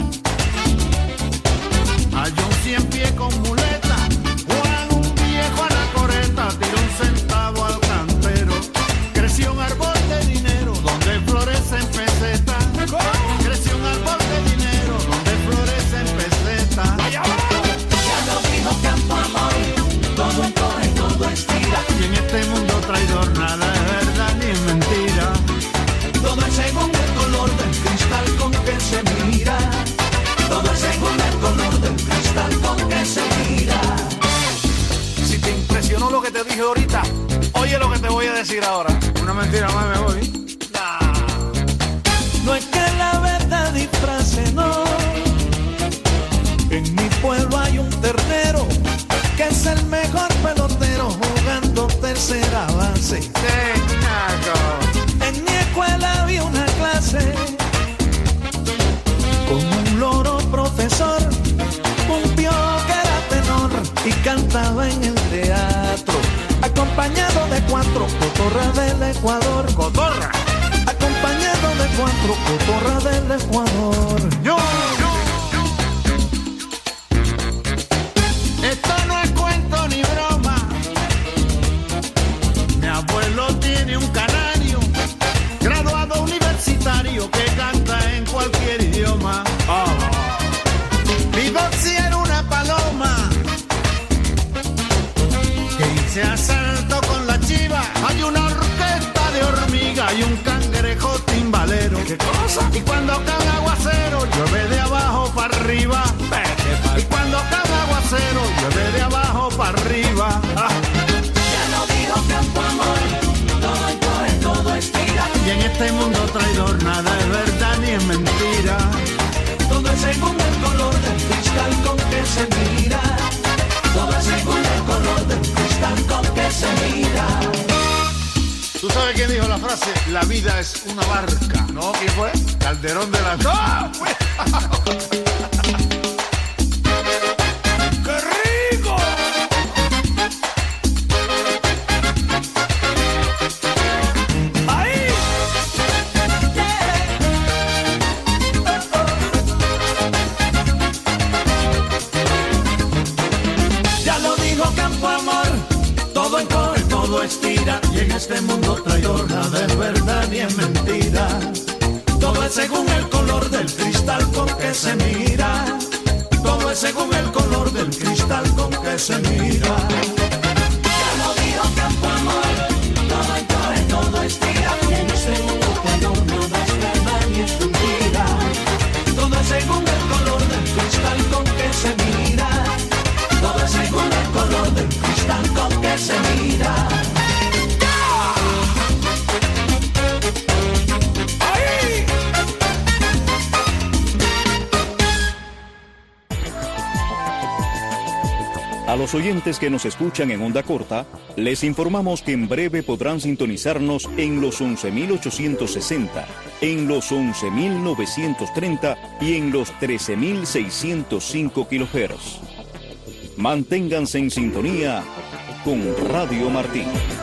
Hay un 100 pies con muleta. Juan, un viejo anacoreta, tiró un centavo al cantero. Creció un árbol de dinero donde florecen pesetas. Creció un árbol de dinero donde florecen pesetas. Ya lo dijo Campo Amor, todo encoge, todo estira. Y en este mundo traidor nada es verdad ni es mentira. Todo es según el color del cristal con que se mira. Todo es según el color del cristal con que se mira. Si te impresionó lo que te dije ahorita, oye lo que te voy a decir ahora. una mentira más me voy. No es que la verdad disfrace, no. En mi pueblo hay un ternero que es el mejor pelotero jugando tercera base. En mi escuela había una clase con un loro profesor, un tío que era tenor y cantaba en el teatro, acompañado de 4 cotorras del Ecuador. ¡Cotorra! Acompañado de 4 cotorras del Ecuador. Esto no es cuento ni broma. Mi abuelo tiene un canario, graduado universitario, que canta en cualquier idioma. Mi Doxy era una paloma que hice asalto con la chiva. Hay una orquesta de hormiga y un cangrejo timbalero. ¿Qué cosa? Y cuando cae aguacero, llueve de abajo para arriba. Y cuando cae aguacero, llueve de este mundo traidor nada es verdad ni es mentira. Todo es según el color del cristal con que se mira. Todo es según el color del cristal con que se mira. ¿Tú sabes quién dijo la frase? La vida es una barca. ¿No? ¿Quién fue? Calderón de la... ¡No! ¡Qué rico! ¡Ahí! Ya lo dijo Campo Amor, todo encoge, todo estira, y en este mundo traidor nada es verdad ni es mentira. Todo es según el color del cristal con que se mira. Todo es según el color del cristal con que se mira. Ya lo dijo Campo Amor, todo encoge, todo estira, y en este mundo traidor nada es verdad ni es mentira. Todo es según el color del cristal con que se mira. Todo es según el color del cristal con que se mira. A los oyentes que nos escuchan en onda corta, les informamos que en breve podrán sintonizarnos en los 11.860, en los 11.930 y en los 13.605 kHz. Manténganse en sintonía con Radio Martí.